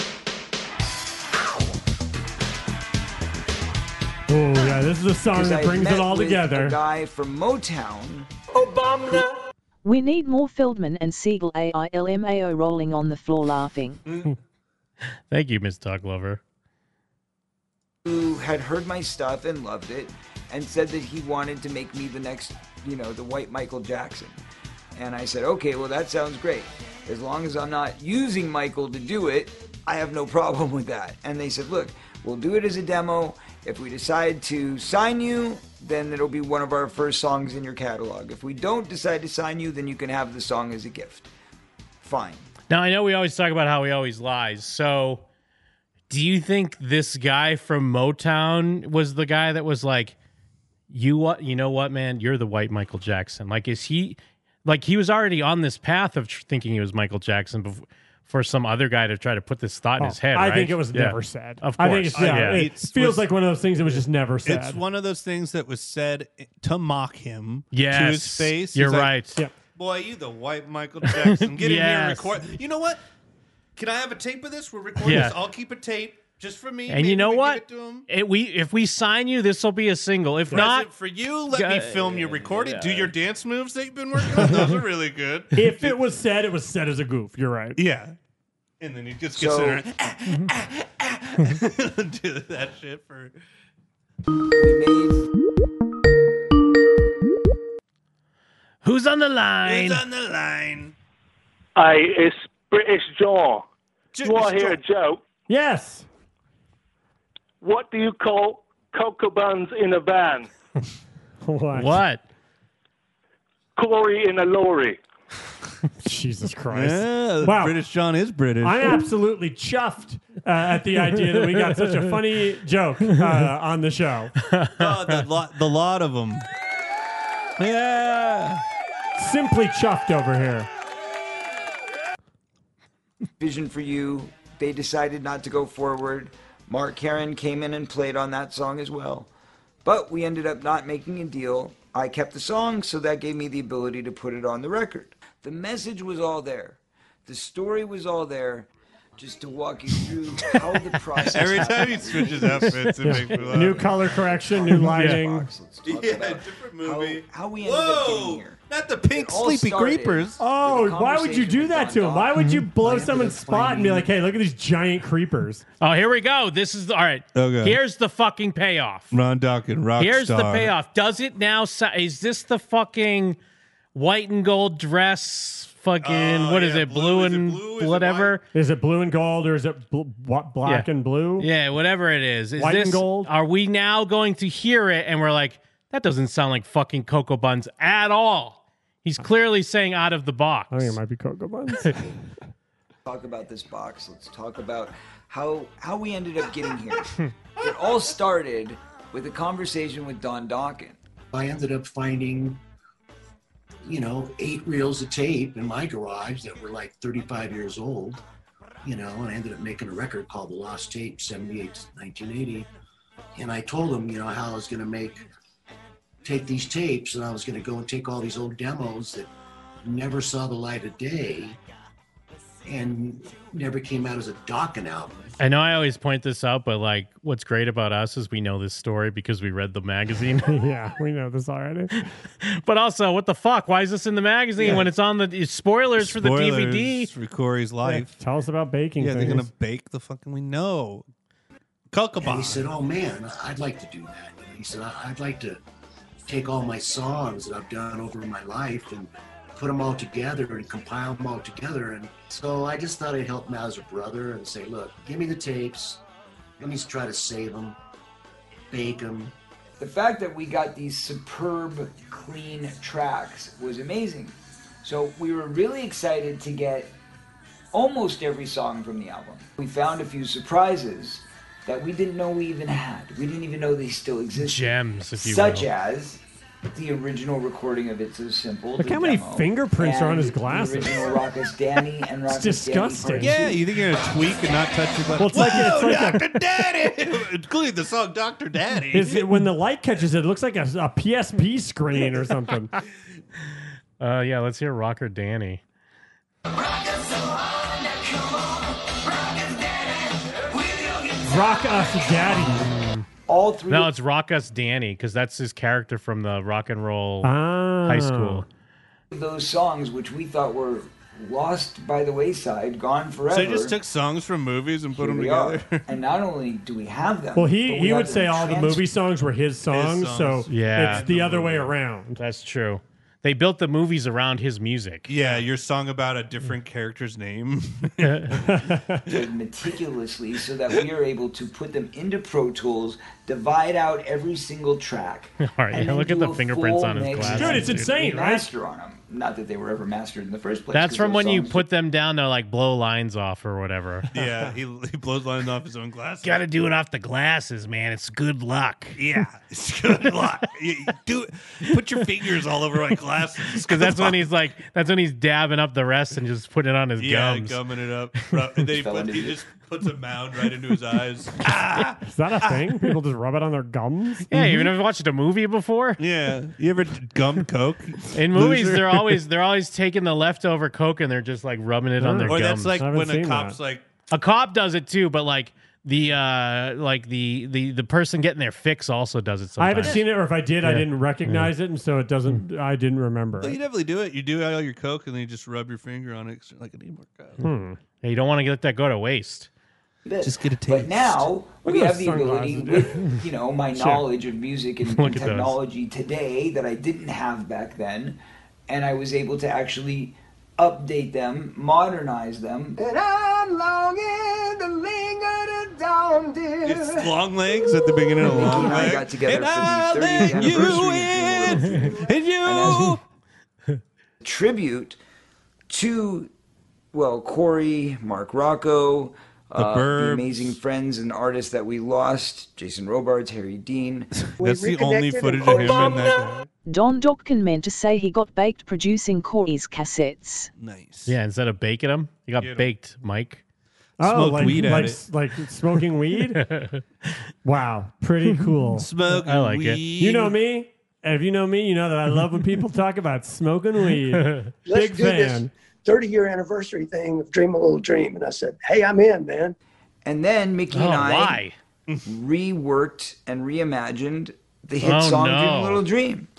Oh yeah, this is a song that brings it all together. A guy from Motown, Obama. We need more Feldman and Siegel AILMAO rolling on the floor laughing. Thank you, Miss Dog Lover. Who had heard my stuff and loved it and said that he wanted to make me the next, the white Michael Jackson. And I said, okay, well, that sounds great. As long as I'm not using Michael to do it, I have no problem with that. And they said, look, we'll do it as a demo. If we decide to sign you, then it'll be one of our first songs in your catalog. If we don't decide to sign you, then you can have the song as a gift. Fine. Now, I know we always talk about how he always lies. So do you think this guy from Motown was the guy that was like, you know what, man? You're the white Michael Jackson. Like, is he... Like, he was already on this path of thinking he was Michael Jackson for some other guy to try to put this thought in his head, right? I think it was never said. Of course. I think it feels like one of those things that was just never said. It's one of those things that was said to mock him to Yes. his face. You're He's like, right. Yep. Boy, you the white Michael Jackson. Get in here and Yes. record. You know what? Can I have a tape of this? We'll record this. I'll keep a tape just for me. And Maybe you know we what? give it to him. If we sign you, this will be a single. If Present not, for you, let me film you, record it, do your dance moves that you've been working on. Those are really good. If it was said as a goof. You're right. Yeah. And then he just gets in there and do that shit for... Who's on the line? Who's on the line? Hey, it's British John. Do you want to hear a joke? Yes. What do you call cocoa buns in a van? What? Corey in a lorry. Jesus Christ. Yeah, Wow. British John is British. I'm absolutely chuffed at the idea that we got such a funny joke on the show. The lot of them. Yeah. Simply chuffed over here. Vision for You. They decided not to go forward. Mark Karen came in and played on that song as well. But we ended up not making a deal. I kept the song, so that gave me the ability to put it on the record. The message was all there. The story was all there. Just to walk you through how the process Every time he switches outfits, it makes me laugh. New color correction, new lighting. Yeah, different movie. How we ended up getting here. Not the pink all sleepy started creepers. Oh, why would you do that to him? Why would you blow ended someone's up spot and be finding- like, "Hey, look at these giant creepers"? Oh, here we go. This is all right. Okay. Here's the fucking payoff. Ron Dawkins, rock Here's star. the payoff. Does it now? Is this the fucking white and gold dress? Fucking what is it? Blue and whatever. Is it blue and gold or is it black Yeah. and blue? Yeah, whatever it is. Is White and this, gold? Are we now going to hear it and we're like, that doesn't sound like fucking Cocoa Buns at all? He's clearly saying out of the box. I think it might be Cocoa Buns. Talk about this box. Let's talk about how we ended up getting here. It all started with a conversation with Don Dawkins. I ended up finding, 8 reels of tape in my garage that were like 35 years old, and I ended up making a record called The Lost Tape, 78 to 1980. And I told him, how I was going to take these tapes and I was going to go and take all these old demos that never saw the light of day and never came out as a Dawkins album. I know I always point this out, but like, what's great about us is we know this story because we read the magazine. Yeah, we know this already. But also, what the fuck? Why is this in the magazine when it's on the spoilers for the DVD? For Corey's life. Tell us about baking. Yeah, they're things. gonna bake the fucking. We know. Cocoa And he said, "Oh man, I'd like to do that." He said, "I'd like to take all my songs that I've done over my life and put them all together and compile them all together." And so I just thought I'd help him out as a brother and say, "Look, give me the tapes. Let me try to save them, bake them." The fact that we got these superb, clean tracks was amazing. So we were really excited to get almost every song from the album. We found a few surprises that we didn't know we even had. We didn't even know they still existed. Gems, if you Such will. as the original recording of It's So Simple. Look the how many demo, fingerprints are on his and glasses. The original Raucous Danny and Raucous disgusting. Danny Yeah, you think you're gonna tweak and not touch your butt? Well, it's like- it's Whoa, like a- Dr. Daddy, including the song Dr. Daddy. When the light catches it, it looks like a PSP screen or something. Yeah, let's hear Rocker Danny. Rock Us Daddy. All three. No, it's Rock Us Danny because that's his character from the rock and roll high school. Those songs, which we thought were lost by the wayside, gone forever. So you just took songs from movies and put Here them we are. together. And not only do we have them, Well, but he we would have say them all the trans- movie songs were his songs, so Yeah. it's the other way around. That's true. They built the movies around his music. Yeah, your song about a different character's name. meticulously so that we are able to put them into Pro Tools, divide out every single track. All right, and yeah, then look at do the a fingerprints full on his mix glasses. Dude, it's and insane, right? Master on them. Not that they were ever mastered in the first place. That's 'cause from those when you songs- put them down to like blow lines off or whatever. Yeah, he blows lines off his own glasses. Got to do it off the glasses, man. It's good luck. Yeah, it's good luck. Put your fingers all over my glasses. Because that's when he's dabbing up the rest and just putting it on his gums. gumming it up. And then he just puts a mound right into his eyes. Is that a thing? People just rub it on their gums? Yeah, you ever watched a movie before? Yeah, you ever gummed Coke? In movies, Loser? they're always taking the leftover Coke and they're just like rubbing it on their Or gums. that's like when a cop's like, a cop does it too, but like the person getting their fix also does it sometimes. I haven't seen it, or if I did, I Yeah. didn't recognize it, and so it doesn't. I didn't remember. well, you definitely do it. You do all your Coke and then you just rub your finger on it like a need more Coke. Yeah, you don't want to let that go to waste. Just get a taste. But now Look we at have those the ability, sunglasses, with my Sure. knowledge of music and, Look at those. technology today that I didn't have back then, and I was able to actually update them, modernize them. And I'm longing to linger to dawn, dear. It's Long Legs at the beginning of Mickey Long and I Legs. got together And for I'll the 30th let you anniversary of Dream and you. And as tribute to, Corey, Mark Rocco, The Burbs. amazing friends and artists that we lost, Jason Robards, Harry Dean. That's the only footage of him in that. Don Dawkins meant to say he got baked producing Corey's cassettes. Nice. Yeah, instead of baking them, you got Get 'em. baked, Mike. Oh, Smoked like, weed at like, it. like smoking weed? Wow, pretty cool. Smoking I like it. You know me? And if you know me, you know that I love when people talk about smoking weed. Let's Big do fan. this 30-year anniversary thing of Dream a Little Dream. And I said, hey, I'm in, man. And then Mickey and I why? reworked and reimagined the hit Oh, song no. Dream a Little Dream.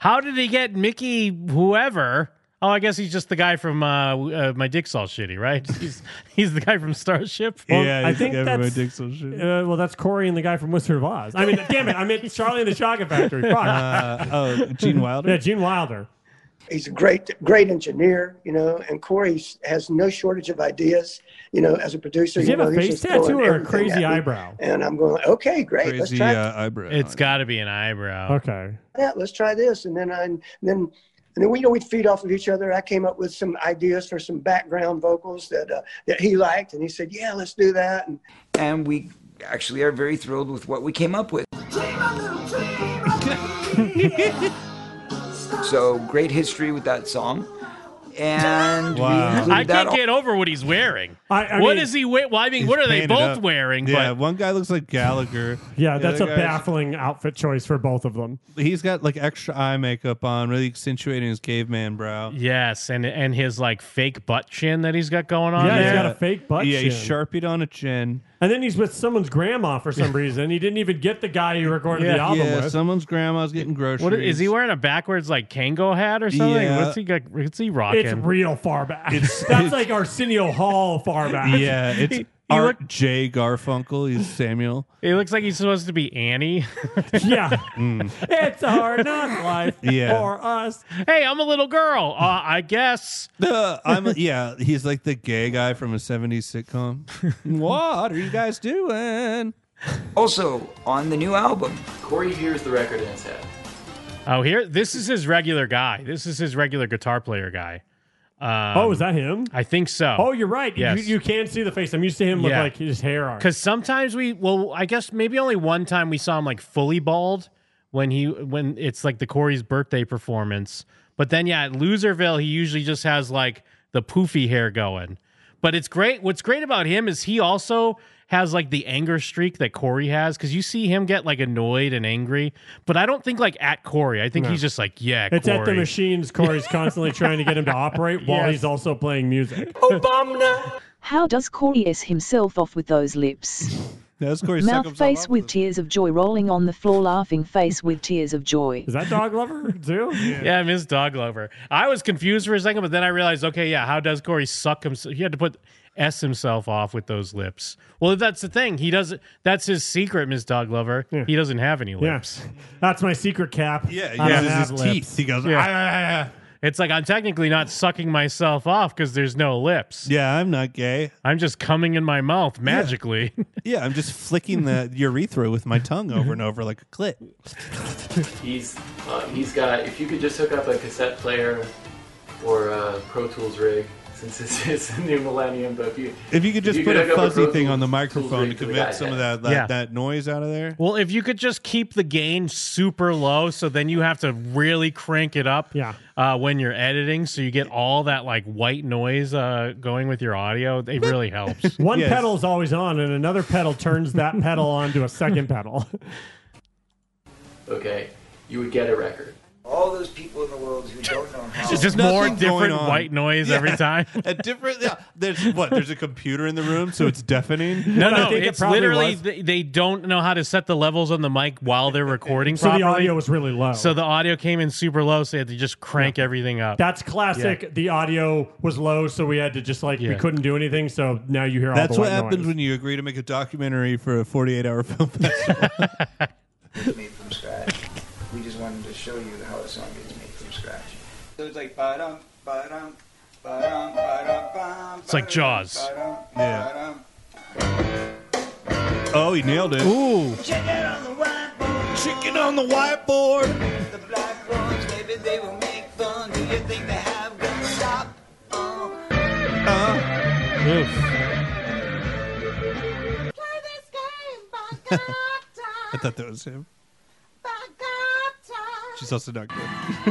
How did he get Mickey whoever? Oh, I guess he's just the guy from My Dick's All Shitty, right? He's the guy from Starship. Well, Yeah, I he's the think guy from My that's Dick's All Shitty. well, that's Corey and the guy from Wizard of Oz. I mean, damn it, I meant Charlie and the Chocolate Factory. Fuck. Gene Wilder. Yeah, Gene Wilder. He's a great engineer, and Corey has no shortage of ideas, as a producer. Does he have a he's face just tattoo throwing or a everything crazy at me. eyebrow? And I'm going, okay, great, let's Crazy try eyebrow. It's got to be an eyebrow. Okay. that. Let's try this. And then we'd feed off of each other. I came up with some ideas for some background vocals that he liked, and he said, yeah, let's do that. And we actually are very thrilled with what we came up with. So great history with that song. And we included I that can't get over what he's wearing. I What mean, is he wearing? Well, I mean, He's what are they painted both up. wearing? Yeah, But one guy looks like Gallagher. Yeah, The that's a other guy's- baffling outfit choice for both of them. He's got like extra eye makeup on, really accentuating his caveman brow. yes, and his like fake butt chin that he's got going on. Yeah, he's there. got a fake butt Yeah, chin. he's sharpied on a chin. And then he's with someone's grandma for some reason. He didn't even get the guy he recorded the album Yeah, with. someone's grandma's getting groceries. What is he wearing? A backwards like Kango hat or something? Yeah. What's he rocking? It's real far back. That's like Arsenio Hall far back. Yeah, it's Art J. Garfunkel. He's Samuel. He looks like he's supposed to be Annie. Yeah. It's a hard knock life Yeah. for us. Hey, I'm a little girl. I guess. He's like the gay guy from a 70s sitcom. What are you guys doing? Also, on the new album, Corey hears the record in his head. Oh, this is his regular guy. This is his regular guitar player guy. Is that him? I think so. Oh, you're right. Yes. You can see the face. I'm used to him with Yeah. like his hair on. Because sometimes I guess maybe only one time we saw him like fully bald when it's like the Corey's birthday performance. But then at Loserville, he usually just has like the poofy hair going. But it's great. What's great about him is he also has like the anger streak that Corey has, because you see him get like annoyed and angry. But I don't think like at Corey. I think No. he's just like, yeah, It's Corey. at the machines Corey's constantly trying to get him to operate while he's also playing music. How does Corey S himself off with those lips? That's Corey suck Mouth himself face up with tears of joy, rolling on the floor, laughing face with tears of joy. Is that Dog Lover too? Yeah, Ms. Dog Lover. I was confused for a second, but then I realized, okay, yeah, how does Corey suck himself? He had to put S himself off with those lips. Well, that's the thing. He does. That's his secret, Ms. Dog Lover. Yeah. He doesn't have any lips. Yeah. That's my secret cap. Yeah, he I don't uses have his lips. teeth. He goes, Yeah. It's like I'm technically not sucking myself off because there's no lips. Yeah, I'm not gay. I'm just coming in my mouth magically. Yeah, I'm just flicking the urethra with my tongue over and over like a clit. He's got. If you could just hook up a cassette player or a Pro Tools rig, since it's a new millennium. But If you could just put hook a up fuzzy Pro thing Tools on the microphone to rig for the convert guy's some of head. that noise out of there. Well, if you could just keep the gain super low, so then you have to really crank it up when you're editing, so you get all that like white noise going with your audio. It really helps. One pedal is always on, and another pedal turns that pedal onto a second pedal. Okay, you would get a record. all those people in the world who don't know how. It's just more different white noise every time. A different. Yeah, there's a computer in the room, so it's deafening. No, it's literally they don't know how to set the levels on the mic while they're recording So the properly. audio was really low. So the audio came in super low, so they had to just crank everything up. That's classic. Yeah. The audio was low, so we had to just we Yeah. couldn't do anything. So now you hear all That's the what white happens noise. when you agree to make a documentary for a 48-hour film festival. Made from scratch. We just wanted to show you how a song gets made from scratch. So it's like ba-dum, ba-dum, ba-dum, ba-dum, bam. It's like Jaws. Yeah. Oh, he nailed it. Ooh. Chicken on the whiteboard. Chicken on the whiteboard. The black horns, maybe they will make fun. Do you think they have gonna stop? I thought that was him. She's also not good.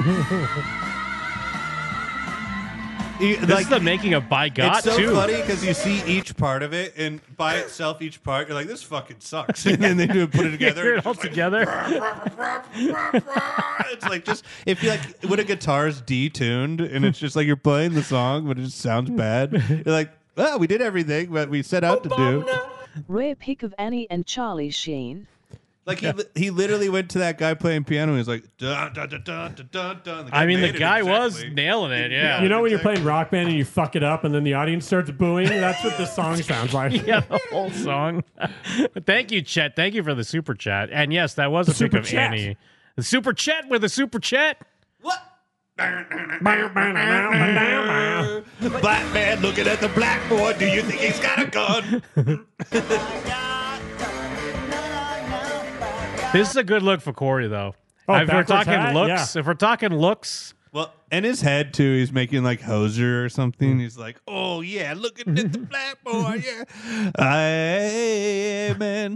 This is the making of By God, it's so too. funny because you see each part of it, and by itself, each part, you're like, this fucking sucks. And then they do put it together. Hear it and all it's just together. it's like just if you like when a guitar's detuned and it's just like you're playing the song, but it just sounds bad. You're like, well, we did everything that we set out to do. Rare pic of Annie and Charlie Sheen. Like he literally went to that guy playing piano. And he was like, dun, dun, dun, dun, dun, dun, dun. I mean, the made it guy exactly. was nailing it. Yeah. You know when you're playing Rock Band and you fuck it up and then the audience starts booing? That's what this song sounds like. Yeah, the whole song. Thank you, Chet. Thank you for the super chat. And yes, that was a pic super of chat. Annie. The super chat with a super chat. Black man looking at the blackboard. Do you think he's got a gun? This is a good look for Corey, though. Oh, if we're backwards talking hat? looks, Yeah. if we're talking looks, Well, and his head too. He's making like Hoser or something. He's like, "Oh yeah, looking at the blackboard, yeah, amen."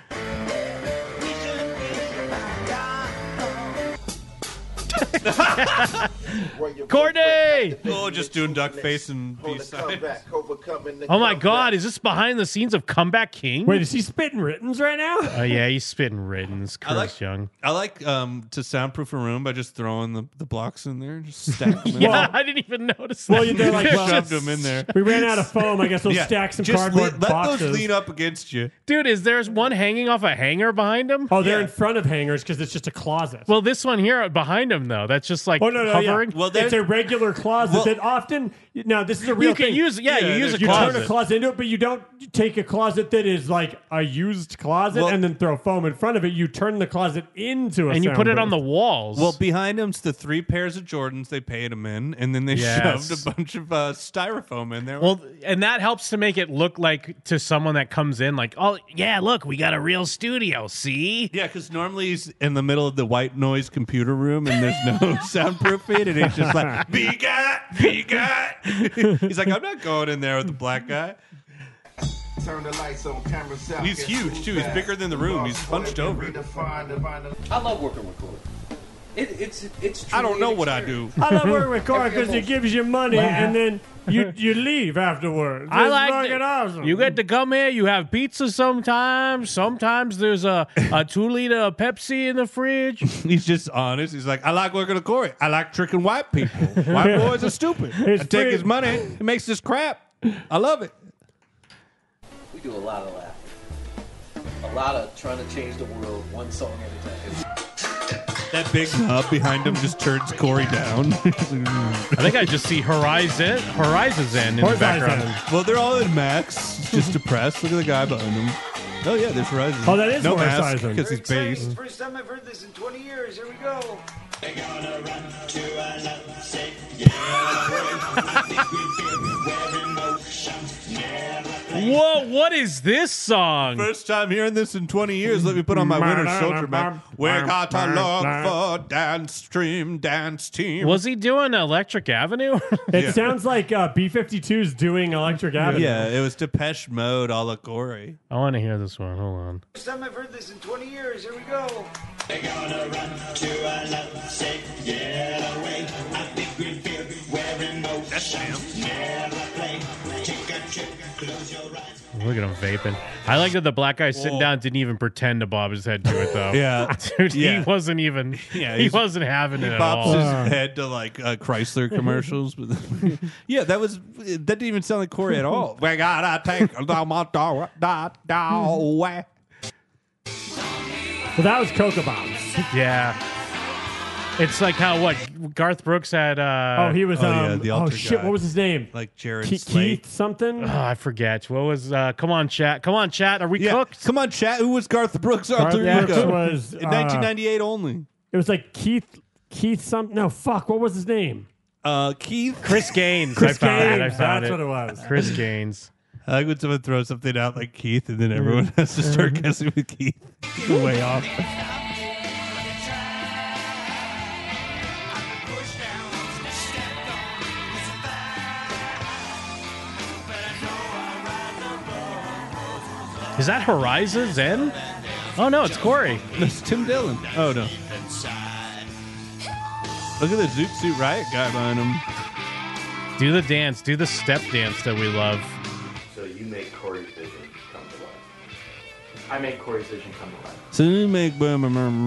Courtney! Oh, just doing duck face and B-side. Oh my God, is this behind the scenes of Comeback King? Wait, is he spitting writtens right now? Oh yeah, he's spitting writtens. Chris Young. I like to soundproof a room by just throwing the blocks in there, just stack them. Yeah, I didn't even notice. Well, that. they're like, well, shoved them in there. We ran out of foam. I guess we'll stack some just cardboard let boxes. those lean up against you. Dude, is there one hanging off a hanger behind him? Oh, they're in front of hangers because it's just a closet. Well, this one here behind him though, that's just like hovering. Yeah. Well, it's a regular closet that often. Now, this is a real You can thing. use- yeah, you use a You closet. turn a closet into it, but you don't take a closet that is like a used closet and then throw foam in front of it. You turn the closet into a And you put it on the sound walls. Well, behind him's the 3 pairs of Jordans they paid him in, and then they Yes. shoved a bunch of styrofoam in there. Well, and that helps to make it look like to someone that comes in, like, oh yeah, look, we got a real studio. See? Yeah, because normally he's in the middle of the white noise computer room, and there's no soundproofing, and he's just like, "Be got." He's like, "I'm not going in there with the black guy." Turn the lights on, cameras out. He's huge too. He's bigger than the room. He's hunched over. I love working with Corey. It's. I don't know what I do. I love working with Corey because he gives you money and then you leave afterwards. I It's like fucking it. awesome. You get to come here. You have pizza sometimes. Sometimes there's a 2-liter of Pepsi in the fridge. He's just honest. He's like, "I like working with Corey. I like tricking white people. White boys are stupid. I take his money. He makes this crap. I love it." We do a lot of laughing. A lot of trying to change the world one song at a time. That big hub behind him just turns Corey down. I think I just see Horizon in the background. Well, they're all in masks, just depressed. Look at the guy behind him. Oh yeah, there's Horizon. Oh, that is no mask Horizon. because he's Very exciting. based. It's the first time I've heard this in 20 years. Here we go. They're gonna run to a love safe, Whoa, what is this song? First time hearing this in 20 years. Let me put on my winter soldier back. We got to look for dance stream, dance team. Was he doing Electric Avenue? It sounds like B-52's doing Electric Avenue. Yeah, it was Depeche Mode a la Corey. I want to hear this one. Hold on. First time I've heard this in 20 years. Here we go. They're gonna run to a love safe getaway. I think we'll be wearing no shoes. Never play. Take a trip, close your eyes. Look at him vaping. I like that the black guy sitting down didn't even pretend to bob his head to it, though. Yeah. Dude, Yeah. he wasn't even, Yeah, he wasn't having it He at bops all. his head to like Chrysler commercials. But yeah, that didn't even sound like Corey at all. We gotta take away. Well, that was Cocoa Bombs. Yeah. It's like how, Garth Brooks had... He was, the oh altar shit, guy. what was his name? Like Jared Keith Slate. something? Oh, I forget. What was... come on, chat. Come on, chat. Are we Yeah, cooked? come on, chat. Who was Garth Brooks? Garth Alter Brooks Ego? was, in 1998 only. It was like Keith something. No, fuck, what was his name? Keith. Chris Gaines. Chris I found Gaines, it. that's what it was. Chris Gaines. I like when someone throws something out like Keith, and then everyone has to start guessing with Keith. Way off. Is that Horizon Zen? Oh, no, it's Corey. It's Tim Dillon. Oh, no. Look at the Zoot Suit Riot guy behind him. Do the dance. Do the step dance that we love. So you make Corey's vision come to life. I make Corey's vision come to life. So you make huh?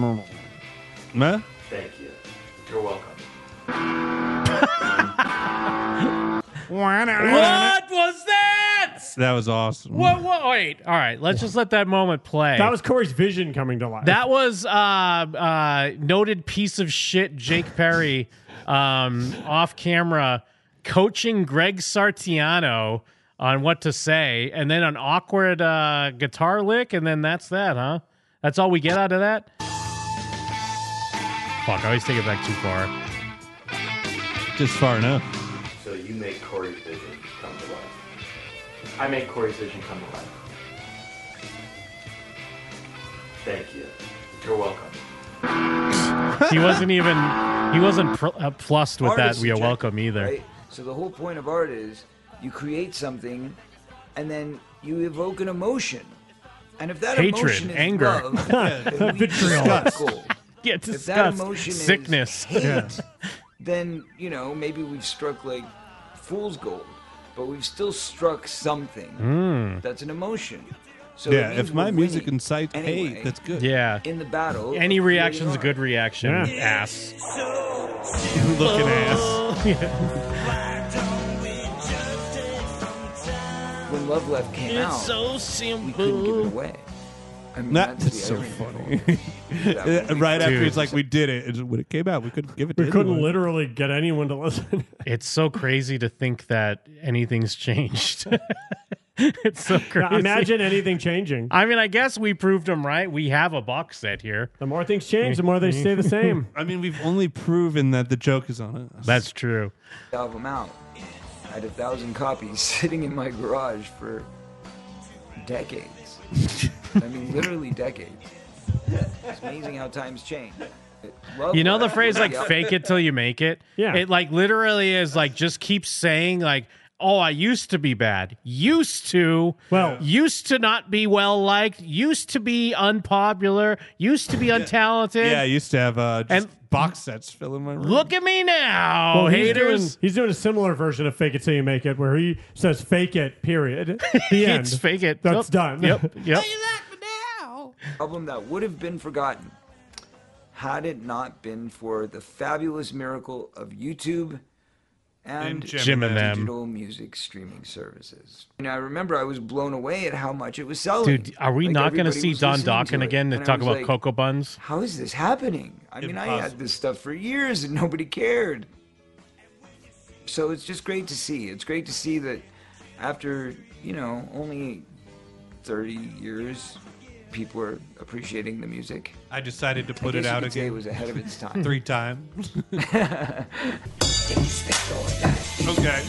Thank you. You're welcome. What was that? That was awesome. What? Wait. All right. Let's just let that moment play. That was Corey's vision coming to life. That was noted piece of shit Jake Perry off camera coaching Greg Sartiano on what to say, and then an awkward guitar lick, and then that's that, huh? That's all we get out of that? Fuck, I always take it back too far. Just far enough. So you make Corey's vision come to life. I make Corey's vision come to life. Thank you. You're welcome. He wasn't plussed with Art that. is We are subjective, welcome either. Right? So the whole point of art is you create something and then you evoke an emotion. And if that Hatred, emotion is anger. love, then we Vitriol. struck gold. Yeah, If that disgust. emotion Sickness. is hate, Yeah. then, maybe we've struck like fool's gold. But we've still struck something Mm. that's an emotion. So Yeah, it means if my we're music winning. incites Anyway, hate, that's good. Yeah. In the battle. Any of reaction's a creating good reaction, Yeah. ass. Looking ass. When Love Left came It's out, so we simple. couldn't give it away. I mean, That's the so irony. funny. That movie- Right after Dude. it's like, we did it. And when it came out, we couldn't give it to We couldn't anyone. literally get anyone to listen. It's so crazy to think that anything's changed. It's so crazy. Imagine anything changing. I mean, I guess we proved them right. We have a box set here. The more things change, the more they stay the same. I mean, we've only proven that the joke is on us. That's true. Album out. I had 1,000 copies sitting in my garage for decades. I mean, literally decades. It's amazing how times change. Love You know the Left phrase was like the- fake it till you make it? Yeah. It like literally is like just keep saying like, oh, I used to be bad. Used to. Well, used to not be well liked. Used to be unpopular. Used to be untalented. Yeah, I used to have just And- box sets filling my room. Look at me now, Well, haters. He's doing a similar version of Fake It Till You Make It, where he says "Fake it," period. The end. It's fake it. That's Yep. done. Yep. album that would have been forgotten had it not been for the fabulous miracle of YouTube and Jim and them. digital music streaming services. And I remember I was blown away at how much it was selling. Dude, are we Like, not going to everybody see was Don listening Dokken it. again to And I talk was about like, Cocoa Buns? How is this happening? I mean, I had this stuff for years and nobody cared. So it's just great to see. It's great to see that after, only 30 years, people are appreciating the music. I decided to I put guess it you out could say again. It was ahead of its time. 3 times. Okay.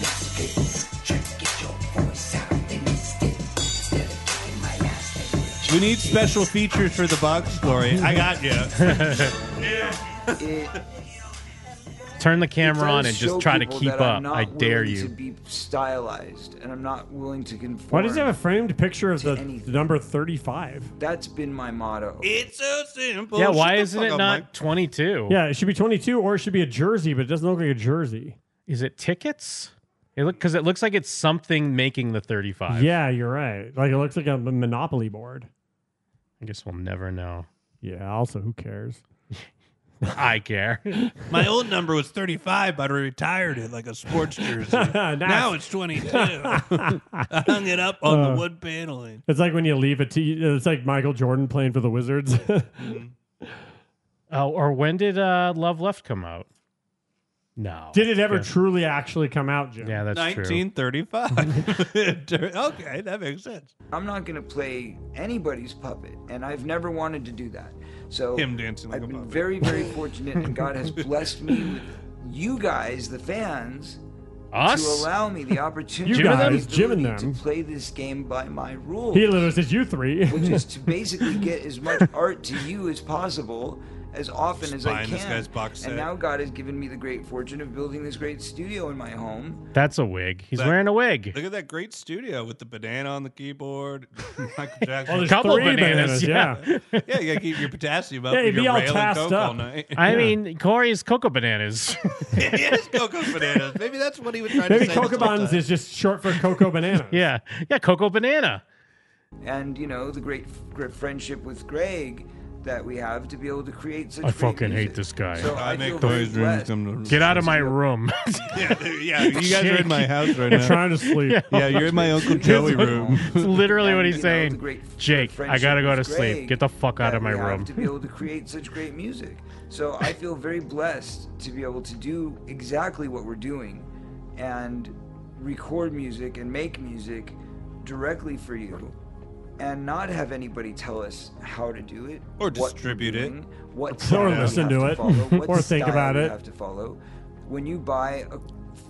We need special features for the box, Glory. I got you. Turn the It camera on does and just show try to people keep that I'm up. not I dare willing you. To be stylized, and I'm not willing to conform. Why does he have a framed picture of to the anything. number 35? That's been my motto. It's so simple. Yeah, why Shut the isn't fuck it up, not Mike. 22? Yeah, it should be 22, or it should be a jersey, but it doesn't look like a jersey. Is it tickets? Because it looks like it's something making the 35. Yeah, you're right. Like it looks like a Monopoly board. I guess we'll never know. Yeah. Also, who cares? I care. My old number was 35, but I retired it like a sports jersey. Now it's 22. I hung it up on the wood paneling. It's like when you leave it's like Michael Jordan playing for the Wizards. Oh, or when did Love Left come out? No. Did it ever Yeah. truly actually come out, Jim? Yeah, that's true. 1935. Okay, that makes sense. I'm not going to play anybody's puppet, and I've never wanted to do that. So Him dancing like I've a been puppet. very, very fortunate, and God has blessed me with you guys, the fans, Us? to allow me the opportunity You guys, the Jim and ability them. to play this game by my rules. He literally says you three. which is to basically get as much art to you as possible, as often as I buying can. this guy's box set. And now God has given me the great fortune of building this great studio in my home. That's a wig. He's wearing a wig. Look at that great studio with the banana on the keyboard. Michael Jackson. there's Couple three bananas, yeah, you gotta keep your potassium up. Yeah, or you'd be you're all railing tassed Coke up. all night. I mean, Corey's Cocoa Bananas. It is Cocoa Bananas. Maybe that's what he was trying Maybe to say. Cocoa Buns is just short for Cocoa Banana. yeah, Cocoa Banana. And, the great friendship with Greg that we have to be able to create such I great fucking music. hate this guy. So I make feel those very dreams blessed. come to Get out of my room. Yeah, you guys are in my house right now. Trying to sleep. Yeah, you're in my Uncle Joey room. It's literally what he's You know, the saying. great Jake, I gotta go to friendship with sleep. Greg Get the fuck out that of my we have room. to be able to create such great music. So I feel very blessed to be able to do exactly what we're doing and record music and make music directly for you and not have anybody tell us how to do it Or what we're distribute it. doing, what Or sound we listen have to to it, follow, what or think style about we it. have to follow. When you buy a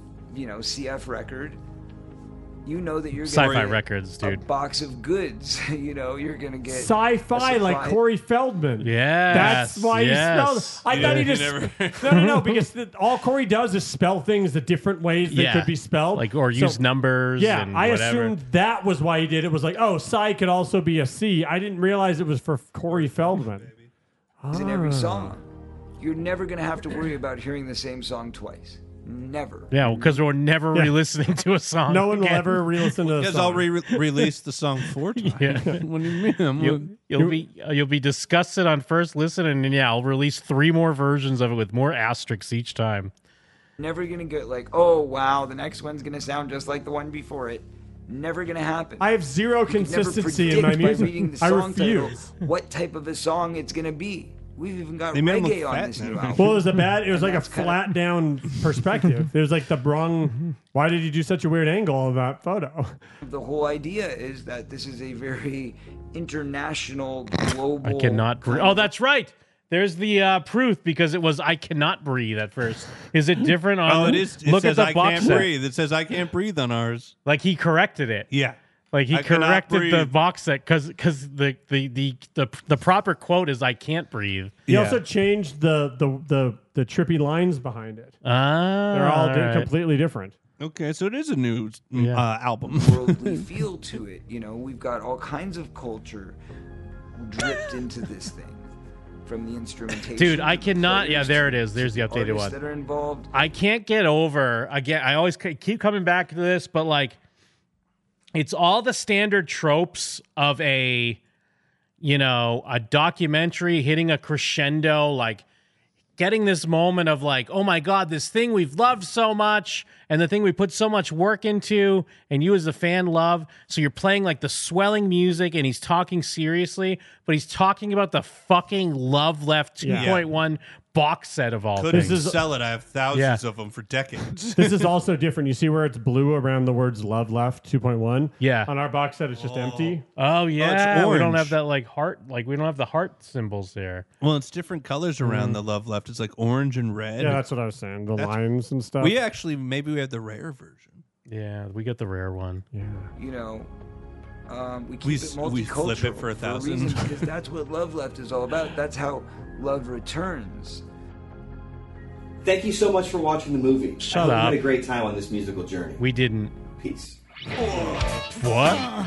CF record, you know that you're Sci-fi gonna get records, a dude. box of goods. You're gonna get Sci-fi a like surprise- Corey Feldman. Yes, That's why he yes. spelled. I thought he just no, because all Corey does is spell things the different ways they Yeah. could be spelled, Like, or So- use numbers. Yeah, and I whatever. assumed that was why he did it. It was like, oh, Psy could also be a C. I didn't realize it was for Corey Feldman. in every Ah. song. You're never gonna have to worry about hearing the same song twice. Never. Yeah, because we're never Yeah. re-listening to a song. No one will again. ever re-listen to a Because song. I'll release the song 4 times. Yeah. What do you mean? You'll be disgusted on first listen, and then I'll release 3 more versions of it with more asterisks each time. Never gonna get like, oh wow, the next one's gonna sound just like the one before it. Never gonna happen. I have zero You can never consistency in my predict by music. reading the I song title refuse. what type of a song it's gonna be. We've even got They made him look reggae on fat this now. new album. Well, it was it was like a that's kinda- flat down perspective. It was like the wrong. Why did you do such a weird angle of that photo? The whole idea is that this is a very international, global. I cannot breathe. Oh, that's right. There's the proof because it was I cannot breathe at first. Is it different on? Oh, it is. It Look says at the I box can't set. breathe. It says I can't breathe on ours. Like he corrected it. Yeah. Like he I cannot corrected the breathe. box set because the proper quote is I can't breathe. He also changed the trippy lines behind it. Ah, They're all right. completely different. Okay, so it is a new album. Worldly feel to it. We've got all kinds of culture dripped into this thing. From the instrumentation, Dude, I to the cannot. players, Yeah, there it is. There's the to updated artists one. that are involved. I can't get over again. I always keep coming back to this, but like, it's all the standard tropes of a documentary hitting a crescendo, like getting this moment of like, oh my God, this thing we've loved so much and the thing we put so much work into and you as a fan love. So you're playing like the swelling music and he's talking seriously, but he's talking about the fucking Love Left 2.1 box set of all Couldn't things. sell it. I have thousands of them for decades. This is also different. You see where it's blue around the words "Love Left" 2.1. Yeah. On our box set, it's just empty. Oh yeah, we don't orange. have that like heart. Like we don't have the heart symbols there. Well, it's different colors around the Love Left. It's like orange and red. Yeah, that's what I was saying. The That's- lines and stuff. We actually maybe we have the rare version. Yeah, we get the rare one. Yeah. We keep We it s- multicultural we flip it for a 1,000. reason, because that's what Love Left is all about. That's how love returns. Thank you so much for watching the movie. Shut I hope up. you had a great time on this musical journey. We didn't. Peace. What?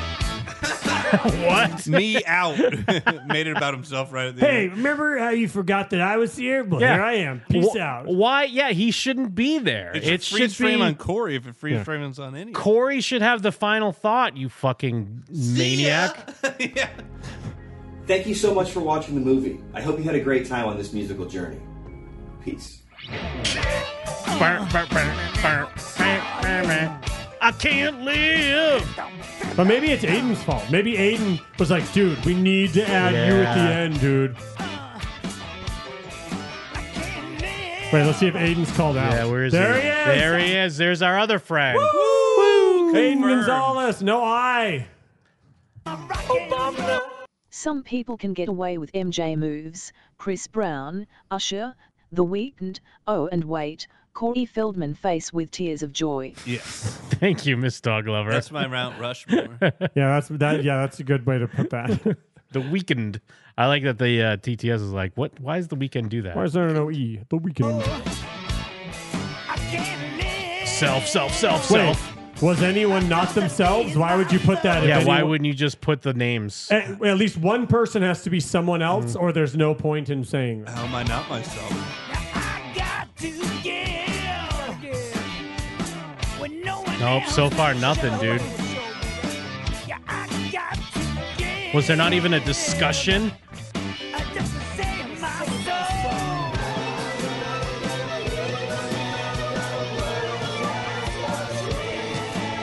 What? Me out. Made it about himself right at the Hey, end. remember how you forgot that I was here? Well, Yeah. here I am. Peace Wh- out. Why? Yeah, he shouldn't be there. It It should freeze should frame be. on Corey if it freeze frames on any. Corey should have the final thought. You fucking maniac. Thank you so much for watching the movie. I hope you had a great time on this musical journey. Peace. I can't live. But maybe it's Aiden's fault. Maybe Aiden was like, dude, we need to add you at the Yeah. end, dude. Wait, let's see if Aiden's called out. Yeah, where is there he? he is. There he is. There's our other friend. Aiden Gonzalez. No I. Some people can get away with MJ moves. Chris Brown, Usher, The Weeknd, oh and wait, Corey Feldman face with tears of joy. Yes. Thank you, Miss Dog Lover. That's my Mount Rushmore. Yeah, that's a good way to put that. The Weeknd. I like that the TTS is like, what? Why does The Weeknd do that? Why is there no E? The Weeknd. Self. Was anyone not themselves? Why would you put that? Yeah, if why anyone- wouldn't you just put the names? At least one person has to be someone else, or there's no point in saying that. How am I not myself? Nope, so far nothing, dude. Was there not even a discussion?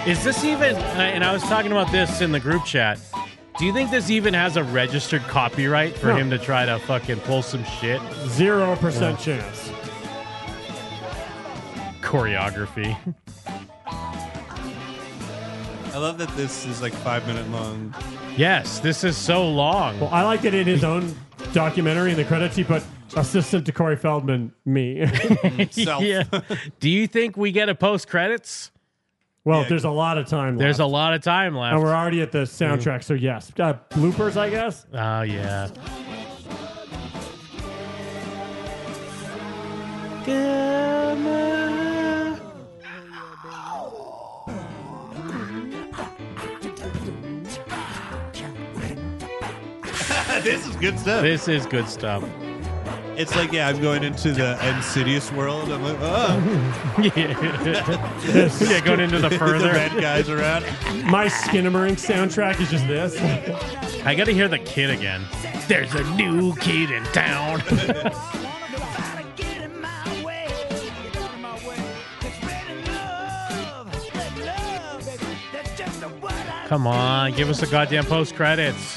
Is this even, and I was talking about this in the group chat, do you think this even has a registered copyright for him to try to fucking pull some shit? 0% chance. Choreography. I love that this is like 5 minute long. Yes, this is so long. Well, I like that in his own documentary in the credits he put assistant to Corey Feldman, me. Yeah. Do you think we get a post credits? Well, there's a lot of time left. There's a lot of time left. And we're already at the soundtrack, so yes. Bloopers, I guess? Oh, yeah. This is good stuff. This is good stuff. It's like, I'm going into the Insidious world. I'm like, Yeah, going into the further. The red guys around. My Skinamarink soundtrack is just this. I got to hear the kid again. There's a new kid in town. Come on, give us a goddamn post credits.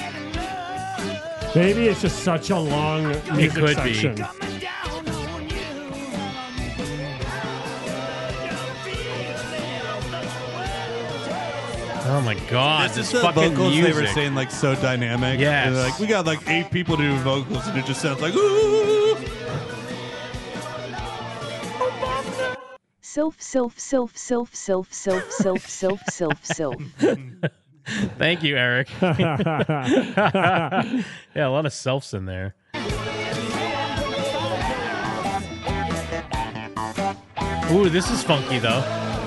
Maybe it's just such a long music could section. be. Oh my god, This this is the fucking vocals music. they were saying, like, so dynamic. Yes. And they're like, we got like 8 people to do vocals, and it just sounds like, ooh. Self. Thank you, Eric. Yeah, a lot of selfs in there. Ooh, this is funky though.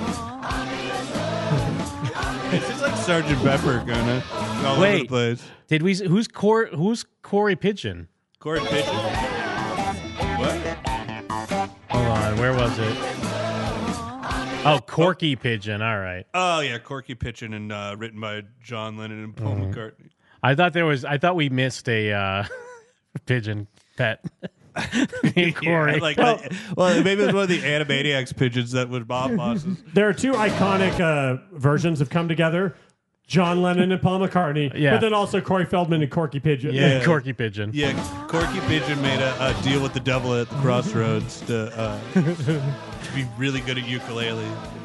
This is like Sgt. Pepper kind of all over the place. Did we? Who's Corey Pigeon? Corey Pigeon. What? Hold on, where was it? Oh, Corky Pigeon. All right. Oh yeah, Corky Pigeon, and written by John Lennon and Paul McCartney. I thought we missed a pigeon pet. Corey. Yeah, like, well, maybe it was one of the Animaniacs pigeons that was Bob Moss's. There are two iconic versions have come together. John Lennon and Paul McCartney, but then also Corey Feldman and Corky Pigeon. Yeah, Corky Pigeon. Yeah, Corky Pigeon made a deal with the devil at the crossroads to be really good at ukulele.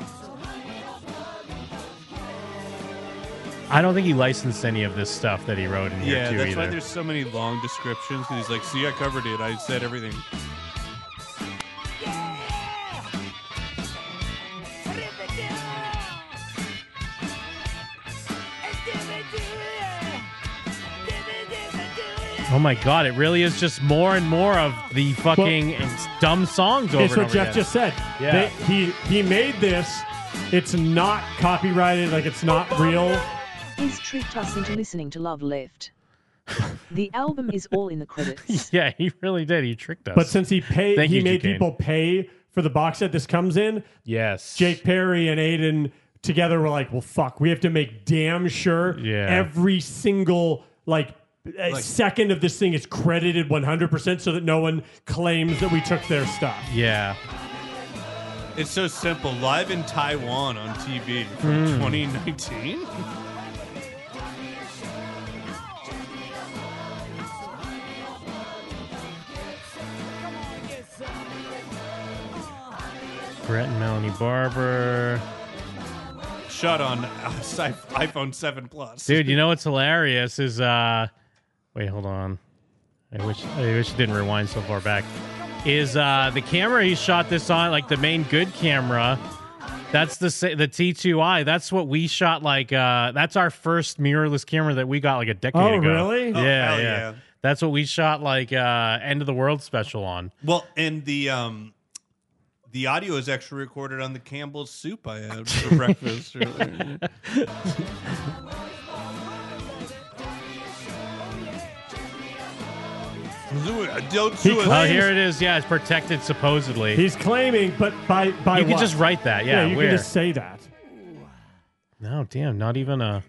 I don't think he licensed any of this stuff that he wrote in here Yeah, too that's either. why there's so many long descriptions. Because he's like, see, I covered it. I said everything. Oh my god, it really is just more and more of the fucking dumb songs over It's and what over Jeff again. just said. Yeah. He made this. It's not copyrighted, like it's not real. He's tricked us into listening to Love Left. The album is all in the credits. Yeah, he really did. He tricked us. But since he Thank you, made Duquesne. people pay for the box set this comes in. Yes. Jake Perry and Aiden together were like, well, fuck, we have to make damn sure every single second of this thing is credited 100% so that no one claims that we took their stuff. Yeah. It's so simple. Live in Taiwan on TV from 2019. Brett and Melanie Barber. Shot on iPhone 7 Plus. Dude, you know what's hilarious is wait, hold on. I wish it didn't rewind so far back. Is the camera he shot this on, like the main good camera, that's the T2i. That's what we shot that's our first mirrorless camera that we got like a decade ago. Really? Yeah, Oh, hell yeah. yeah. That's what we shot End of the World special on. Well, and the audio is actually recorded on the Campbell's soup I had for breakfast earlier. Don't sue us. Oh, here it is. Yeah, it's protected supposedly. He's claiming, but by you what? can just write that. Yeah, you where? can just say that. No, damn, not even a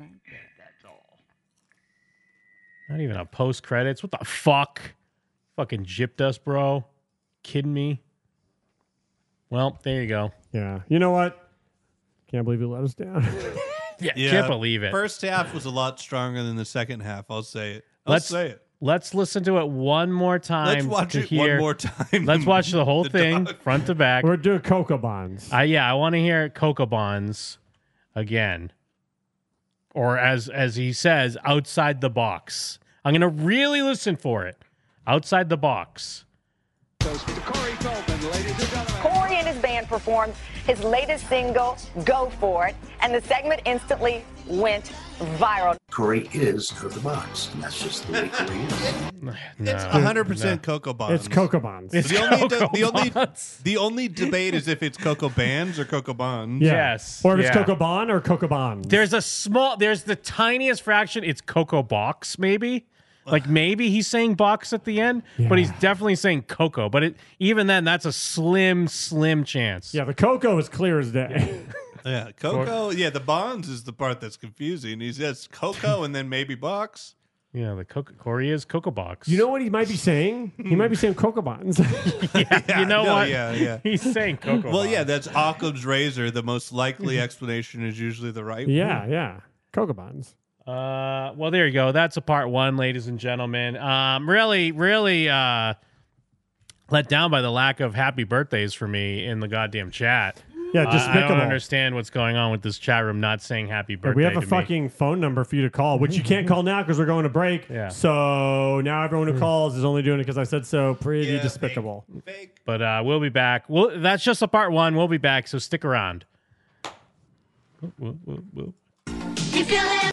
post credits. What the fuck? Fucking gypped us, bro. Kidding me? Well, there you go. Yeah. You know what? Can't believe you let us down. Yeah, can't believe it. First half was a lot stronger than the second half. I'll say it. Let's listen to it one more time. Let's watch it one more time. Let's watch the whole thing, front to back. We're doing Cocoa Bonds. I want to hear Cocoa Bonds again. Or as he says, outside the box. I'm going to really listen for it. Outside the box. Corey and his band performed his latest single, Go For It, and the segment instantly went viral. Corey is out of the box, and that's just the way Corey is. It's 100% Cocoa Bonds. It's Cocoa Bonds. The only debate is if it's Cocoa Bands or Cocoa Bonds. Yeah. Yes. Or if it's Yeah. Cocoa Bon or Cocoa Bonds. There's the tiniest fraction. It's Cocoa Box, maybe. Like maybe he's saying box at the end, but he's definitely saying cocoa. But even then, that's a slim chance. Yeah, the cocoa is clear as day. Yeah, cocoa. Yeah, the bonds is the part that's confusing. He says cocoa and then maybe box. Yeah, Corey is Cocoa Box. You know what he might be saying? He might be saying Cocoa Bonds. You know what? Yeah. He's saying Cocoa Well, Bonds. yeah, that's Occam's razor. The most likely explanation is usually the right one. Yeah. Cocoa Bonds. Well, there you go. That's a part one, ladies and gentlemen. Really let down by the lack of happy birthdays for me in the goddamn chat. Yeah, I despicable. don't understand what's going on with this chat room not saying happy birthday. We have a to me. fucking phone number for you to call, which you can't call now because we're going to break. Yeah. So now everyone who calls is only doing it because I said so. Pretty despicable. But we'll be back. That's just a part one. We'll be back, so stick around. You feel it?